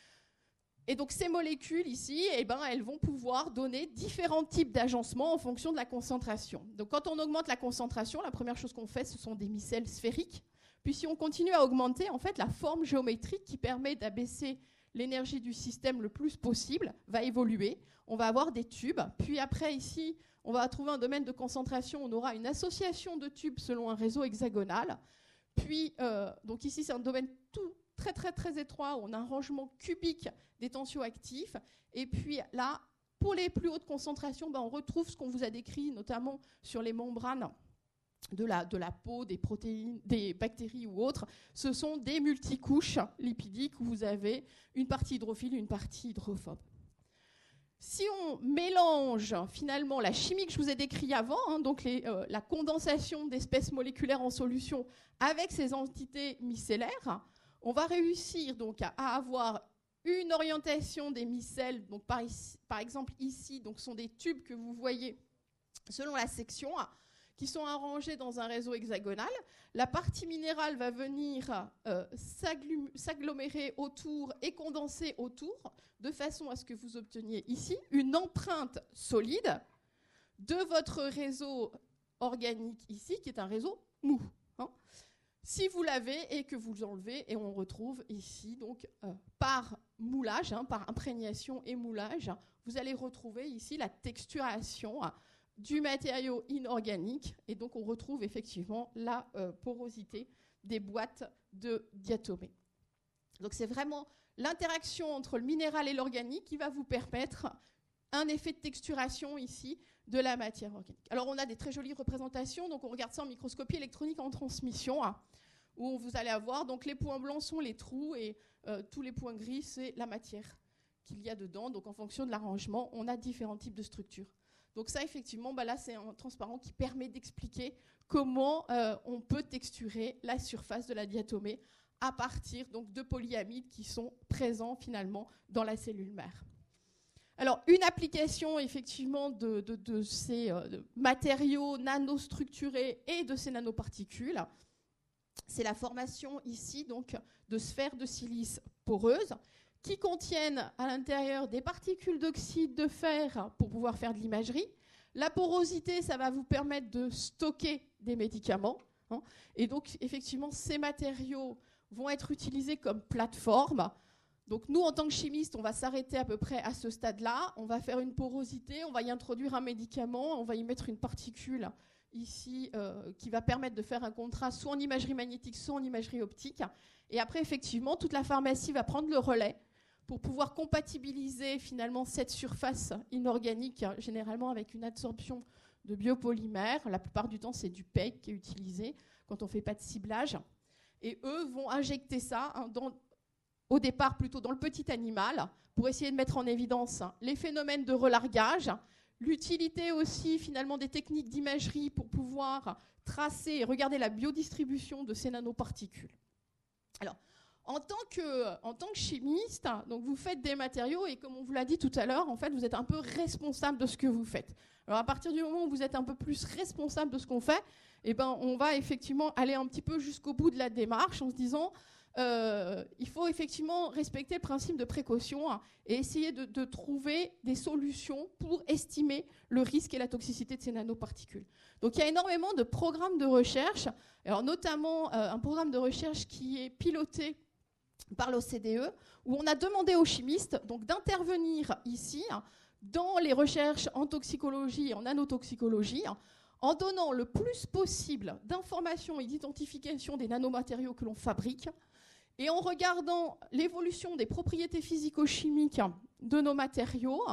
Speaker 5: Et donc ces molécules ici, elles vont pouvoir donner différents types d'agencements en fonction de la concentration. Donc quand on augmente la concentration, la première chose qu'on fait, ce sont des micelles sphériques. Puis si on continue à augmenter, en fait, la forme géométrique qui permet d'abaisser l'énergie du système le plus possible va évoluer. On va avoir des tubes. Puis après, ici, on va trouver un domaine de concentration. On aura une association de tubes selon un réseau hexagonal. Puis, donc ici, c'est un domaine tout très, très, très étroit où on a un rangement cubique des tensioactifs. Et puis là, pour les plus hautes concentrations, on retrouve ce qu'on vous a décrit, notamment sur les membranes de la peau, des protéines, des bactéries ou autres. Ce sont des multicouches lipidiques où vous avez une partie hydrophile et une partie hydrophobe. Si on mélange finalement la chimie que je vous ai décrite avant, donc la condensation d'espèces moléculaires en solution avec ces entités micellaires, on va réussir donc à avoir une orientation des micelles. Donc par exemple ici, donc sont des tubes que vous voyez selon la section, qui sont arrangés dans un réseau hexagonal. La partie minérale va venir s'agglomérer autour et condenser autour, de façon à ce que vous obteniez ici une empreinte solide de votre réseau organique ici, qui est un réseau mou. Si vous l'avez et que vous l'enlevez, et on retrouve ici, donc, par moulage, par imprégnation et moulage, vous allez retrouver ici la texturation du matériau inorganique, et donc on retrouve effectivement la porosité des boîtes de diatomées. Donc c'est vraiment l'interaction entre le minéral et l'organique qui va vous permettre un effet de texturation ici de la matière organique. Alors on a des très jolies représentations, donc on regarde ça en microscopie électronique en transmission, où vous allez avoir, donc les points blancs sont les trous et tous les points gris c'est la matière qu'il y a dedans. Donc en fonction de l'arrangement, on a différents types de structures. Donc ça, effectivement, là, c'est un transparent qui permet d'expliquer comment on peut texturer la surface de la diatomée à partir donc, de polyamides qui sont présents finalement dans la cellule mère. Alors, une application, effectivement, de ces matériaux nanostructurés et de ces nanoparticules, c'est la formation ici donc, de sphères de silice poreuses qui contiennent à l'intérieur des particules d'oxyde de fer pour pouvoir faire de l'imagerie. La porosité, ça va vous permettre de stocker des médicaments. Et donc, effectivement, ces matériaux vont être utilisés comme plateforme. Donc, nous, en tant que chimistes, on va s'arrêter à peu près à ce stade-là. On va faire une porosité, on va y introduire un médicament, on va y mettre une particule ici qui va permettre de faire un contraste soit en imagerie magnétique, soit en imagerie optique. Et après, effectivement, toute la pharmacie va prendre le relais pour pouvoir compatibiliser finalement cette surface inorganique, généralement avec une absorption de biopolymères. La plupart du temps, c'est du PEG qui est utilisé quand on ne fait pas de ciblage. Et eux vont injecter ça au départ plutôt dans le petit animal pour essayer de mettre en évidence les phénomènes de relargage, l'utilité aussi finalement des techniques d'imagerie pour pouvoir tracer et regarder la biodistribution de ces nanoparticules. Alors, en tant que chimiste, donc vous faites des matériaux et comme on vous l'a dit tout à l'heure, en fait, vous êtes un peu responsable de ce que vous faites. Alors à partir du moment où vous êtes un peu plus responsable de ce qu'on fait, eh ben, on va effectivement aller un petit peu jusqu'au bout de la démarche en se disant il faut effectivement respecter le principe de précaution et essayer de trouver des solutions pour estimer le risque et la toxicité de ces nanoparticules. Donc il y a énormément de programmes de recherche, alors notamment un programme de recherche qui est piloté par l'OCDE, où on a demandé aux chimistes donc, d'intervenir ici dans les recherches en toxicologie et en nanotoxicologie, en donnant le plus possible d'informations et d'identification des nanomatériaux que l'on fabrique, et en regardant l'évolution des propriétés physico-chimiques de nos matériaux,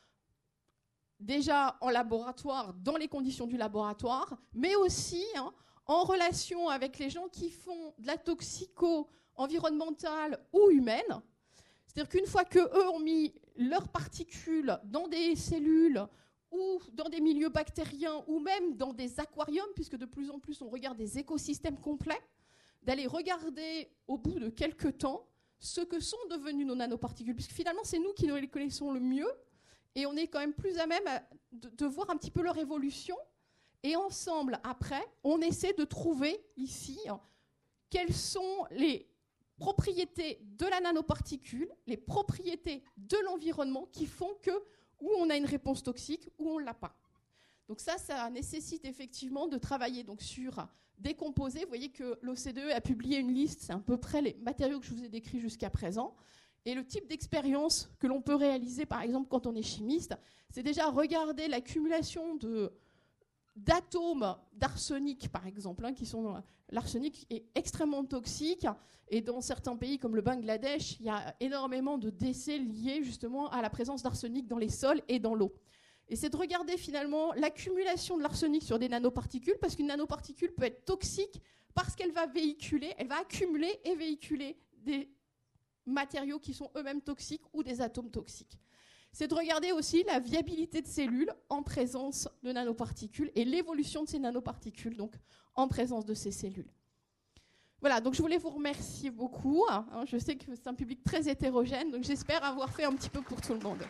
Speaker 5: déjà en laboratoire, dans les conditions du laboratoire, mais aussi en relation avec les gens qui font de la toxico-environnementale ou humaine. C'est-à-dire qu'une fois qu'eux ont mis leurs particules dans des cellules ou dans des milieux bactériens ou même dans des aquariums, puisque de plus en plus on regarde des écosystèmes complets, d'aller regarder au bout de quelques temps ce que sont devenus nos nanoparticules, puisque finalement c'est nous qui les connaissons le mieux et on est quand même plus à même de voir un petit peu leur évolution et ensemble après on essaie de trouver ici quelles sont les propriétés de la nanoparticule, les propriétés de l'environnement qui font que où on a une réponse toxique ou on ne l'a pas. Donc ça nécessite effectivement de travailler donc sur des composés. Vous voyez que l'OCDE a publié une liste, c'est à peu près les matériaux que je vous ai décrits jusqu'à présent. Et le type d'expérience que l'on peut réaliser, par exemple, quand on est chimiste, c'est déjà regarder l'accumulation d'atomes d'arsenic, par exemple, qui sont... L'arsenic est extrêmement toxique et dans certains pays comme le Bangladesh, il y a énormément de décès liés justement à la présence d'arsenic dans les sols et dans l'eau. Et c'est de regarder finalement l'accumulation de l'arsenic sur des nanoparticules, parce qu'une nanoparticule peut être toxique parce qu'elle va véhiculer, elle va accumuler et véhiculer des matériaux qui sont eux-mêmes toxiques ou des atomes toxiques. c'est de regarder aussi la viabilité de cellules en présence de nanoparticules et l'évolution de ces nanoparticules, donc en présence de ces cellules. Voilà, donc je voulais vous remercier beaucoup. Je sais que c'est un public très hétérogène, donc j'espère avoir fait un petit peu pour tout le monde.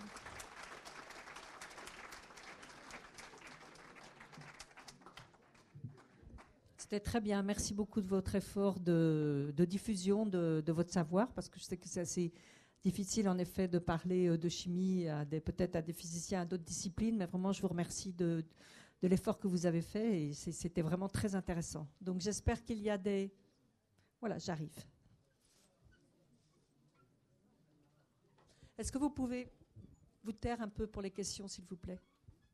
Speaker 1: C'était très bien. Merci beaucoup de votre effort de diffusion de votre savoir, parce que je sais que c'est assez difficile, en effet, de parler de chimie peut-être à des physiciens, à d'autres disciplines, mais vraiment, je vous remercie de l'effort que vous avez fait, et c'était vraiment très intéressant. Donc, j'espère qu'il y a des... Voilà, j'arrive. Est-ce que vous pouvez vous taire un peu pour les questions, s'il vous plaît?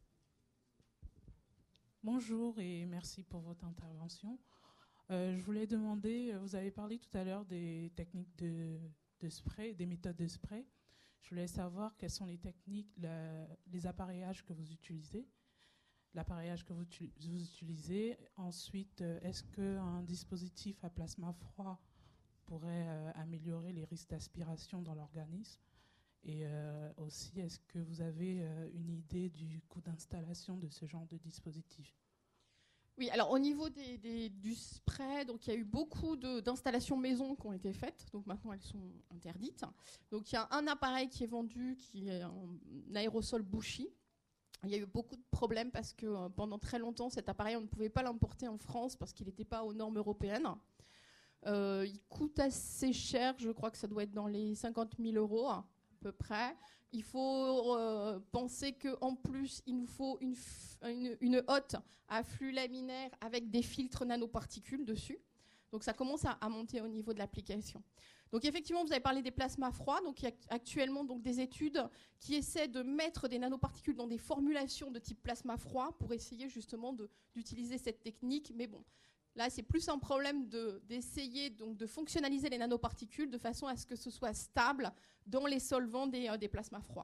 Speaker 6: Bonjour et merci pour votre intervention. Je voulais demander, vous avez parlé tout à l'heure des techniques de spray, des méthodes de spray. Je voulais savoir quelles sont les techniques, les appareillages que vous utilisez, l'appareillage que vous utilisez. Ensuite, est-ce qu'un dispositif à plasma froid pourrait améliorer les risques d'aspiration dans l'organisme? Et aussi, est-ce que vous avez une idée du coût d'installation de ce genre de dispositif?
Speaker 5: Oui, alors au niveau du spray, donc il y a eu beaucoup d'installations maison qui ont été faites, donc maintenant elles sont interdites. Donc il y a un appareil qui est vendu, qui est un aérosol Bushi. Il y a eu beaucoup de problèmes parce que pendant très longtemps, cet appareil, on ne pouvait pas l'importer en France parce qu'il n'était pas aux normes européennes. Il coûte assez cher, je crois que ça doit être dans les 50 000 € à peu près. Il faut penser qu'en plus, il nous faut une hotte à flux laminaire avec des filtres nanoparticules dessus. Donc ça commence à monter au niveau de l'application. Donc effectivement, vous avez parlé des plasmas froids. Donc il y a actuellement donc, des études qui essaient de mettre des nanoparticules dans des formulations de type plasma froid pour essayer justement d'utiliser cette technique. Mais bon, là, c'est plus un problème d'essayer donc de fonctionnaliser les nanoparticules de façon à ce que ce soit stable dans les solvants des plasmas froids.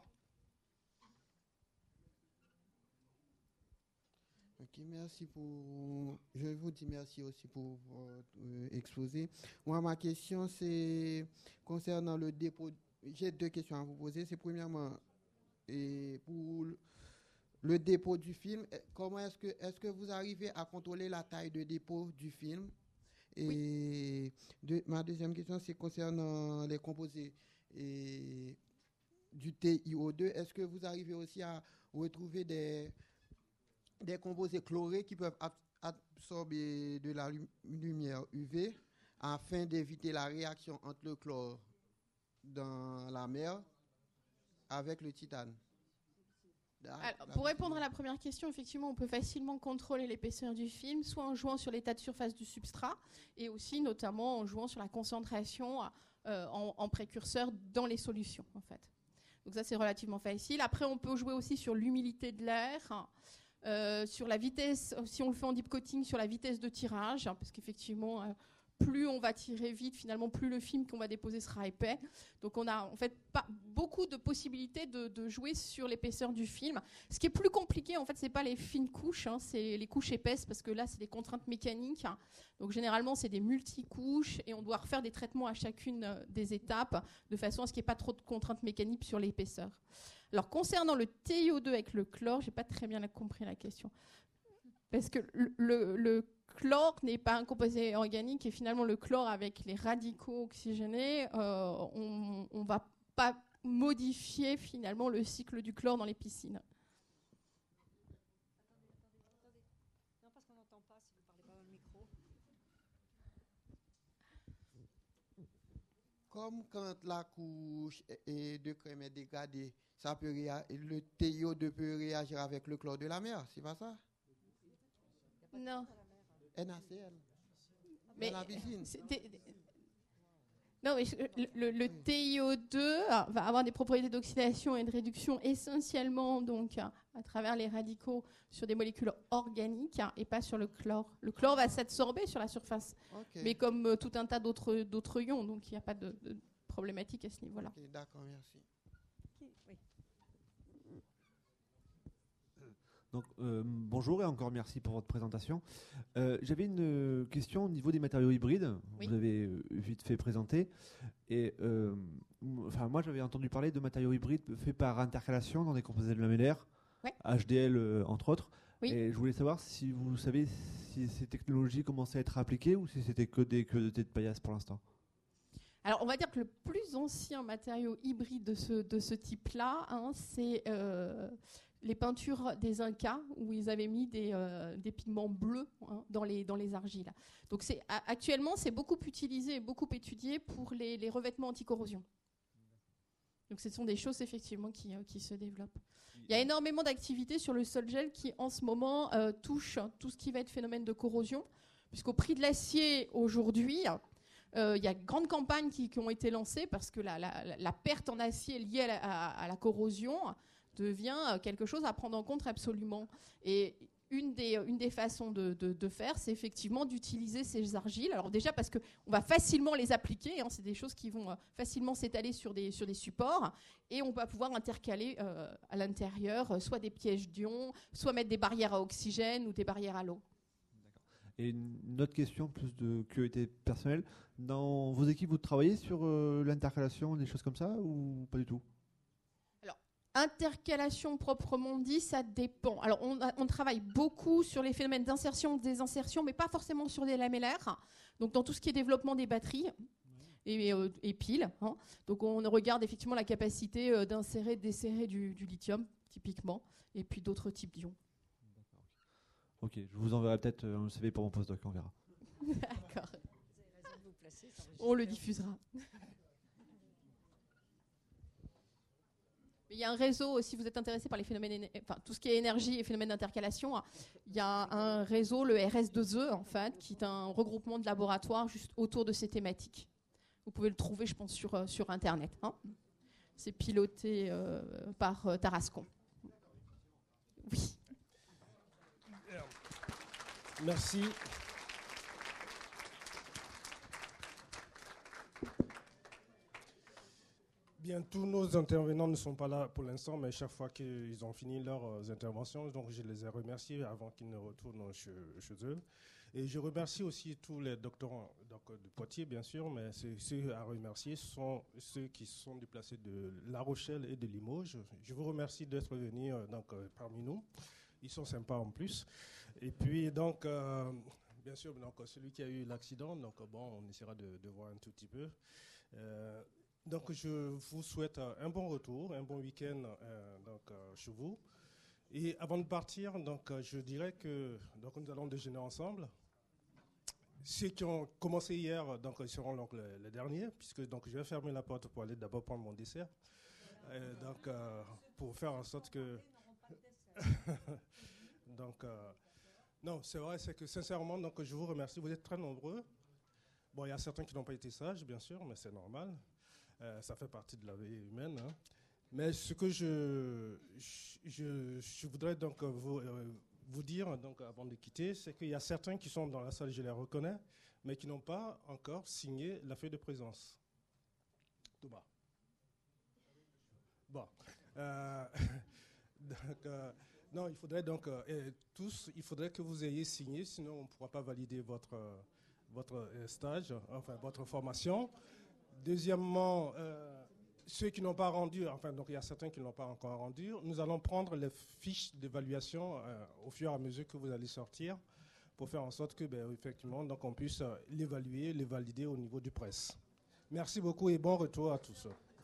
Speaker 7: Ok, merci pour. Je vous dis merci aussi pour votre exposé. Moi, ma question, c'est concernant le dépôt. J'ai deux questions à vous poser. C'est premièrement, pour le dépôt du film, comment est-ce que vous arrivez à contrôler la taille de dépôt du film? Et oui. Ma deuxième question, c'est concernant les composés du TiO2. Est-ce que vous arrivez aussi à retrouver des composés chlorés qui peuvent absorber de la lumière UV afin d'éviter la réaction entre le chlore dans la mer avec le titane?
Speaker 5: Alors, pour répondre à la première question, effectivement, on peut facilement contrôler l'épaisseur du film, soit en jouant sur l'état de surface du substrat, et aussi notamment en jouant sur la concentration en précurseur dans les solutions, en fait. Donc ça, c'est relativement facile. Après, on peut jouer aussi sur l'humidité de l'air, sur la vitesse, si on le fait en deep coating, sur la vitesse de tirage, parce qu'effectivement, plus on va tirer vite, finalement, plus le film qu'on va déposer sera épais. Donc on a en fait pas beaucoup de possibilités de jouer sur l'épaisseur du film. Ce qui est plus compliqué, en fait, c'est pas les fines couches, c'est les couches épaisses, parce que là, c'est des contraintes mécaniques. Donc généralement, c'est des multicouches, et on doit refaire des traitements à chacune des étapes, de façon à ce qu'il n'y ait pas trop de contraintes mécaniques sur l'épaisseur. Alors concernant le TiO2 avec le chlore, j'ai pas très bien compris la question. Parce que le chlore n'est pas un composé organique, et finalement le chlore avec les radicaux oxygénés, on ne va pas modifier finalement le cycle du chlore dans les piscines.
Speaker 1: Attendez. Non, parce qu'on n'entend pas si vous ne parlez pas dans le micro.
Speaker 7: Comme quand la couche de crème est dégradée, le TiO2 peut réagir avec le chlore de la mer, c'est pas ça?
Speaker 5: Non.
Speaker 7: NaCl.
Speaker 5: Mais
Speaker 7: dans la piscine.
Speaker 5: Non, mais le TiO2 va avoir des propriétés d'oxydation et de réduction essentiellement donc à travers les radicaux sur des molécules organiques et pas sur le chlore. Le chlore va s'absorber sur la surface, mais comme tout un tas d'autres ions, donc il n'y a pas de problématique à ce niveau-là.
Speaker 7: Okay, d'accord, merci.
Speaker 1: Oui.
Speaker 8: Donc, bonjour et encore merci pour votre présentation. J'avais une question au niveau des matériaux hybrides.
Speaker 5: Oui.
Speaker 8: Vous avez vite fait présenter. Et moi, j'avais entendu parler de matériaux hybrides faits par intercalation dans des composés lamellaires,
Speaker 5: Ouais.
Speaker 8: HDL entre autres.
Speaker 5: Oui.
Speaker 8: Et je voulais savoir si vous savez si ces technologies commençaient à être appliquées ou si c'était que des queues de paillasse pour l'instant.
Speaker 5: Alors, on va dire que le plus ancien matériau hybride de ce type-là, c'est les peintures des Incas, où ils avaient mis des pigments bleus dans les argiles. Donc, actuellement, c'est beaucoup utilisé et beaucoup étudié pour les revêtements anti-corrosion. Donc, ce sont des choses, effectivement, qui se développent. Il y a énormément d'activités sur le sol gel qui, en ce moment, touchent tout ce qui va être phénomène de corrosion, puisqu'au prix de l'acier, aujourd'hui, il y a de grandes campagnes qui ont été lancées parce que la perte en acier liée à la corrosion devient quelque chose à prendre en compte absolument. Et une des façons de faire, c'est effectivement d'utiliser ces argiles. Alors déjà parce qu'on va facilement les appliquer, c'est des choses qui vont facilement s'étaler sur des supports, et on va pouvoir intercaler à l'intérieur soit des pièges d'ions, soit mettre des barrières à oxygène ou des barrières à l'eau.
Speaker 8: Et une autre question, plus de curiosité personnelle. Dans vos équipes, vous travaillez sur l'intercalation, des choses comme ça, ou pas du tout?
Speaker 5: Alors, intercalation proprement dit, ça dépend. Alors, on travaille beaucoup sur les phénomènes d'insertion, désinsertion, mais pas forcément sur des lamellaires. Donc, dans tout ce qui est développement des batteries et piles. Donc, on regarde effectivement la capacité d'insérer, desserrer du lithium, typiquement, et puis d'autres types d'ions.
Speaker 8: Ok, je vous enverrai peut-être un CV pour mon postdoc, on verra.
Speaker 5: D'accord. On le diffusera. Il y a un réseau, si vous êtes intéressé par les phénomènes, tout ce qui est énergie et phénomènes d'intercalation, il y a un réseau, le RS2E, en fait, qui est un regroupement de laboratoires juste autour de ces thématiques. Vous pouvez le trouver, je pense, sur Internet. C'est piloté par Tarascon. Oui.
Speaker 4: Merci. Bien, tous nos intervenants ne sont pas là pour l'instant, mais chaque fois qu'ils ont fini leurs interventions, donc je les ai remerciés avant qu'ils ne retournent chez eux. Et je remercie aussi tous les doctorants de Poitiers, bien sûr, mais ceux à remercier sont ceux qui sont déplacés de La Rochelle et de Limoges. Je vous remercie d'être venus parmi nous. Ils sont sympas en plus. Et puis, donc, bien sûr, donc, celui qui a eu l'accident, donc, bon, on essaiera de voir un tout petit peu. Donc, je vous souhaite un bon retour, un bon week-end chez vous. Et avant de partir, donc, je dirais que donc, nous allons déjeuner ensemble. Ceux qui ont commencé hier, donc, ils seront donc, les derniers, puisque donc, je vais fermer la porte pour aller d'abord prendre mon dessert. Donc, pour faire en sorte que... donc, non, c'est vrai, c'est que sincèrement, donc, je vous remercie. Vous êtes très nombreux. Bon, il y a certains qui n'ont pas été sages, bien sûr, mais c'est normal. Ça fait partie de la vie humaine. Mais ce que je voudrais donc vous dire, donc, avant de quitter, c'est qu'il y a certains qui sont dans la salle, je les reconnais, mais qui n'ont pas encore signé la feuille de présence. Tout bas. Bon. Donc, non, il faudrait donc tous, il faudrait que vous ayez signé, sinon on ne pourra pas valider votre stage, enfin votre formation. Deuxièmement, ceux qui n'ont pas rendu, enfin donc il y a certains qui ne l'ont pas encore rendu, nous allons prendre les fiches d'évaluation au fur et à mesure que vous allez sortir pour faire en sorte que, effectivement, donc on puisse l'évaluer, les valider au niveau du presse. Merci beaucoup et bon retour à tous.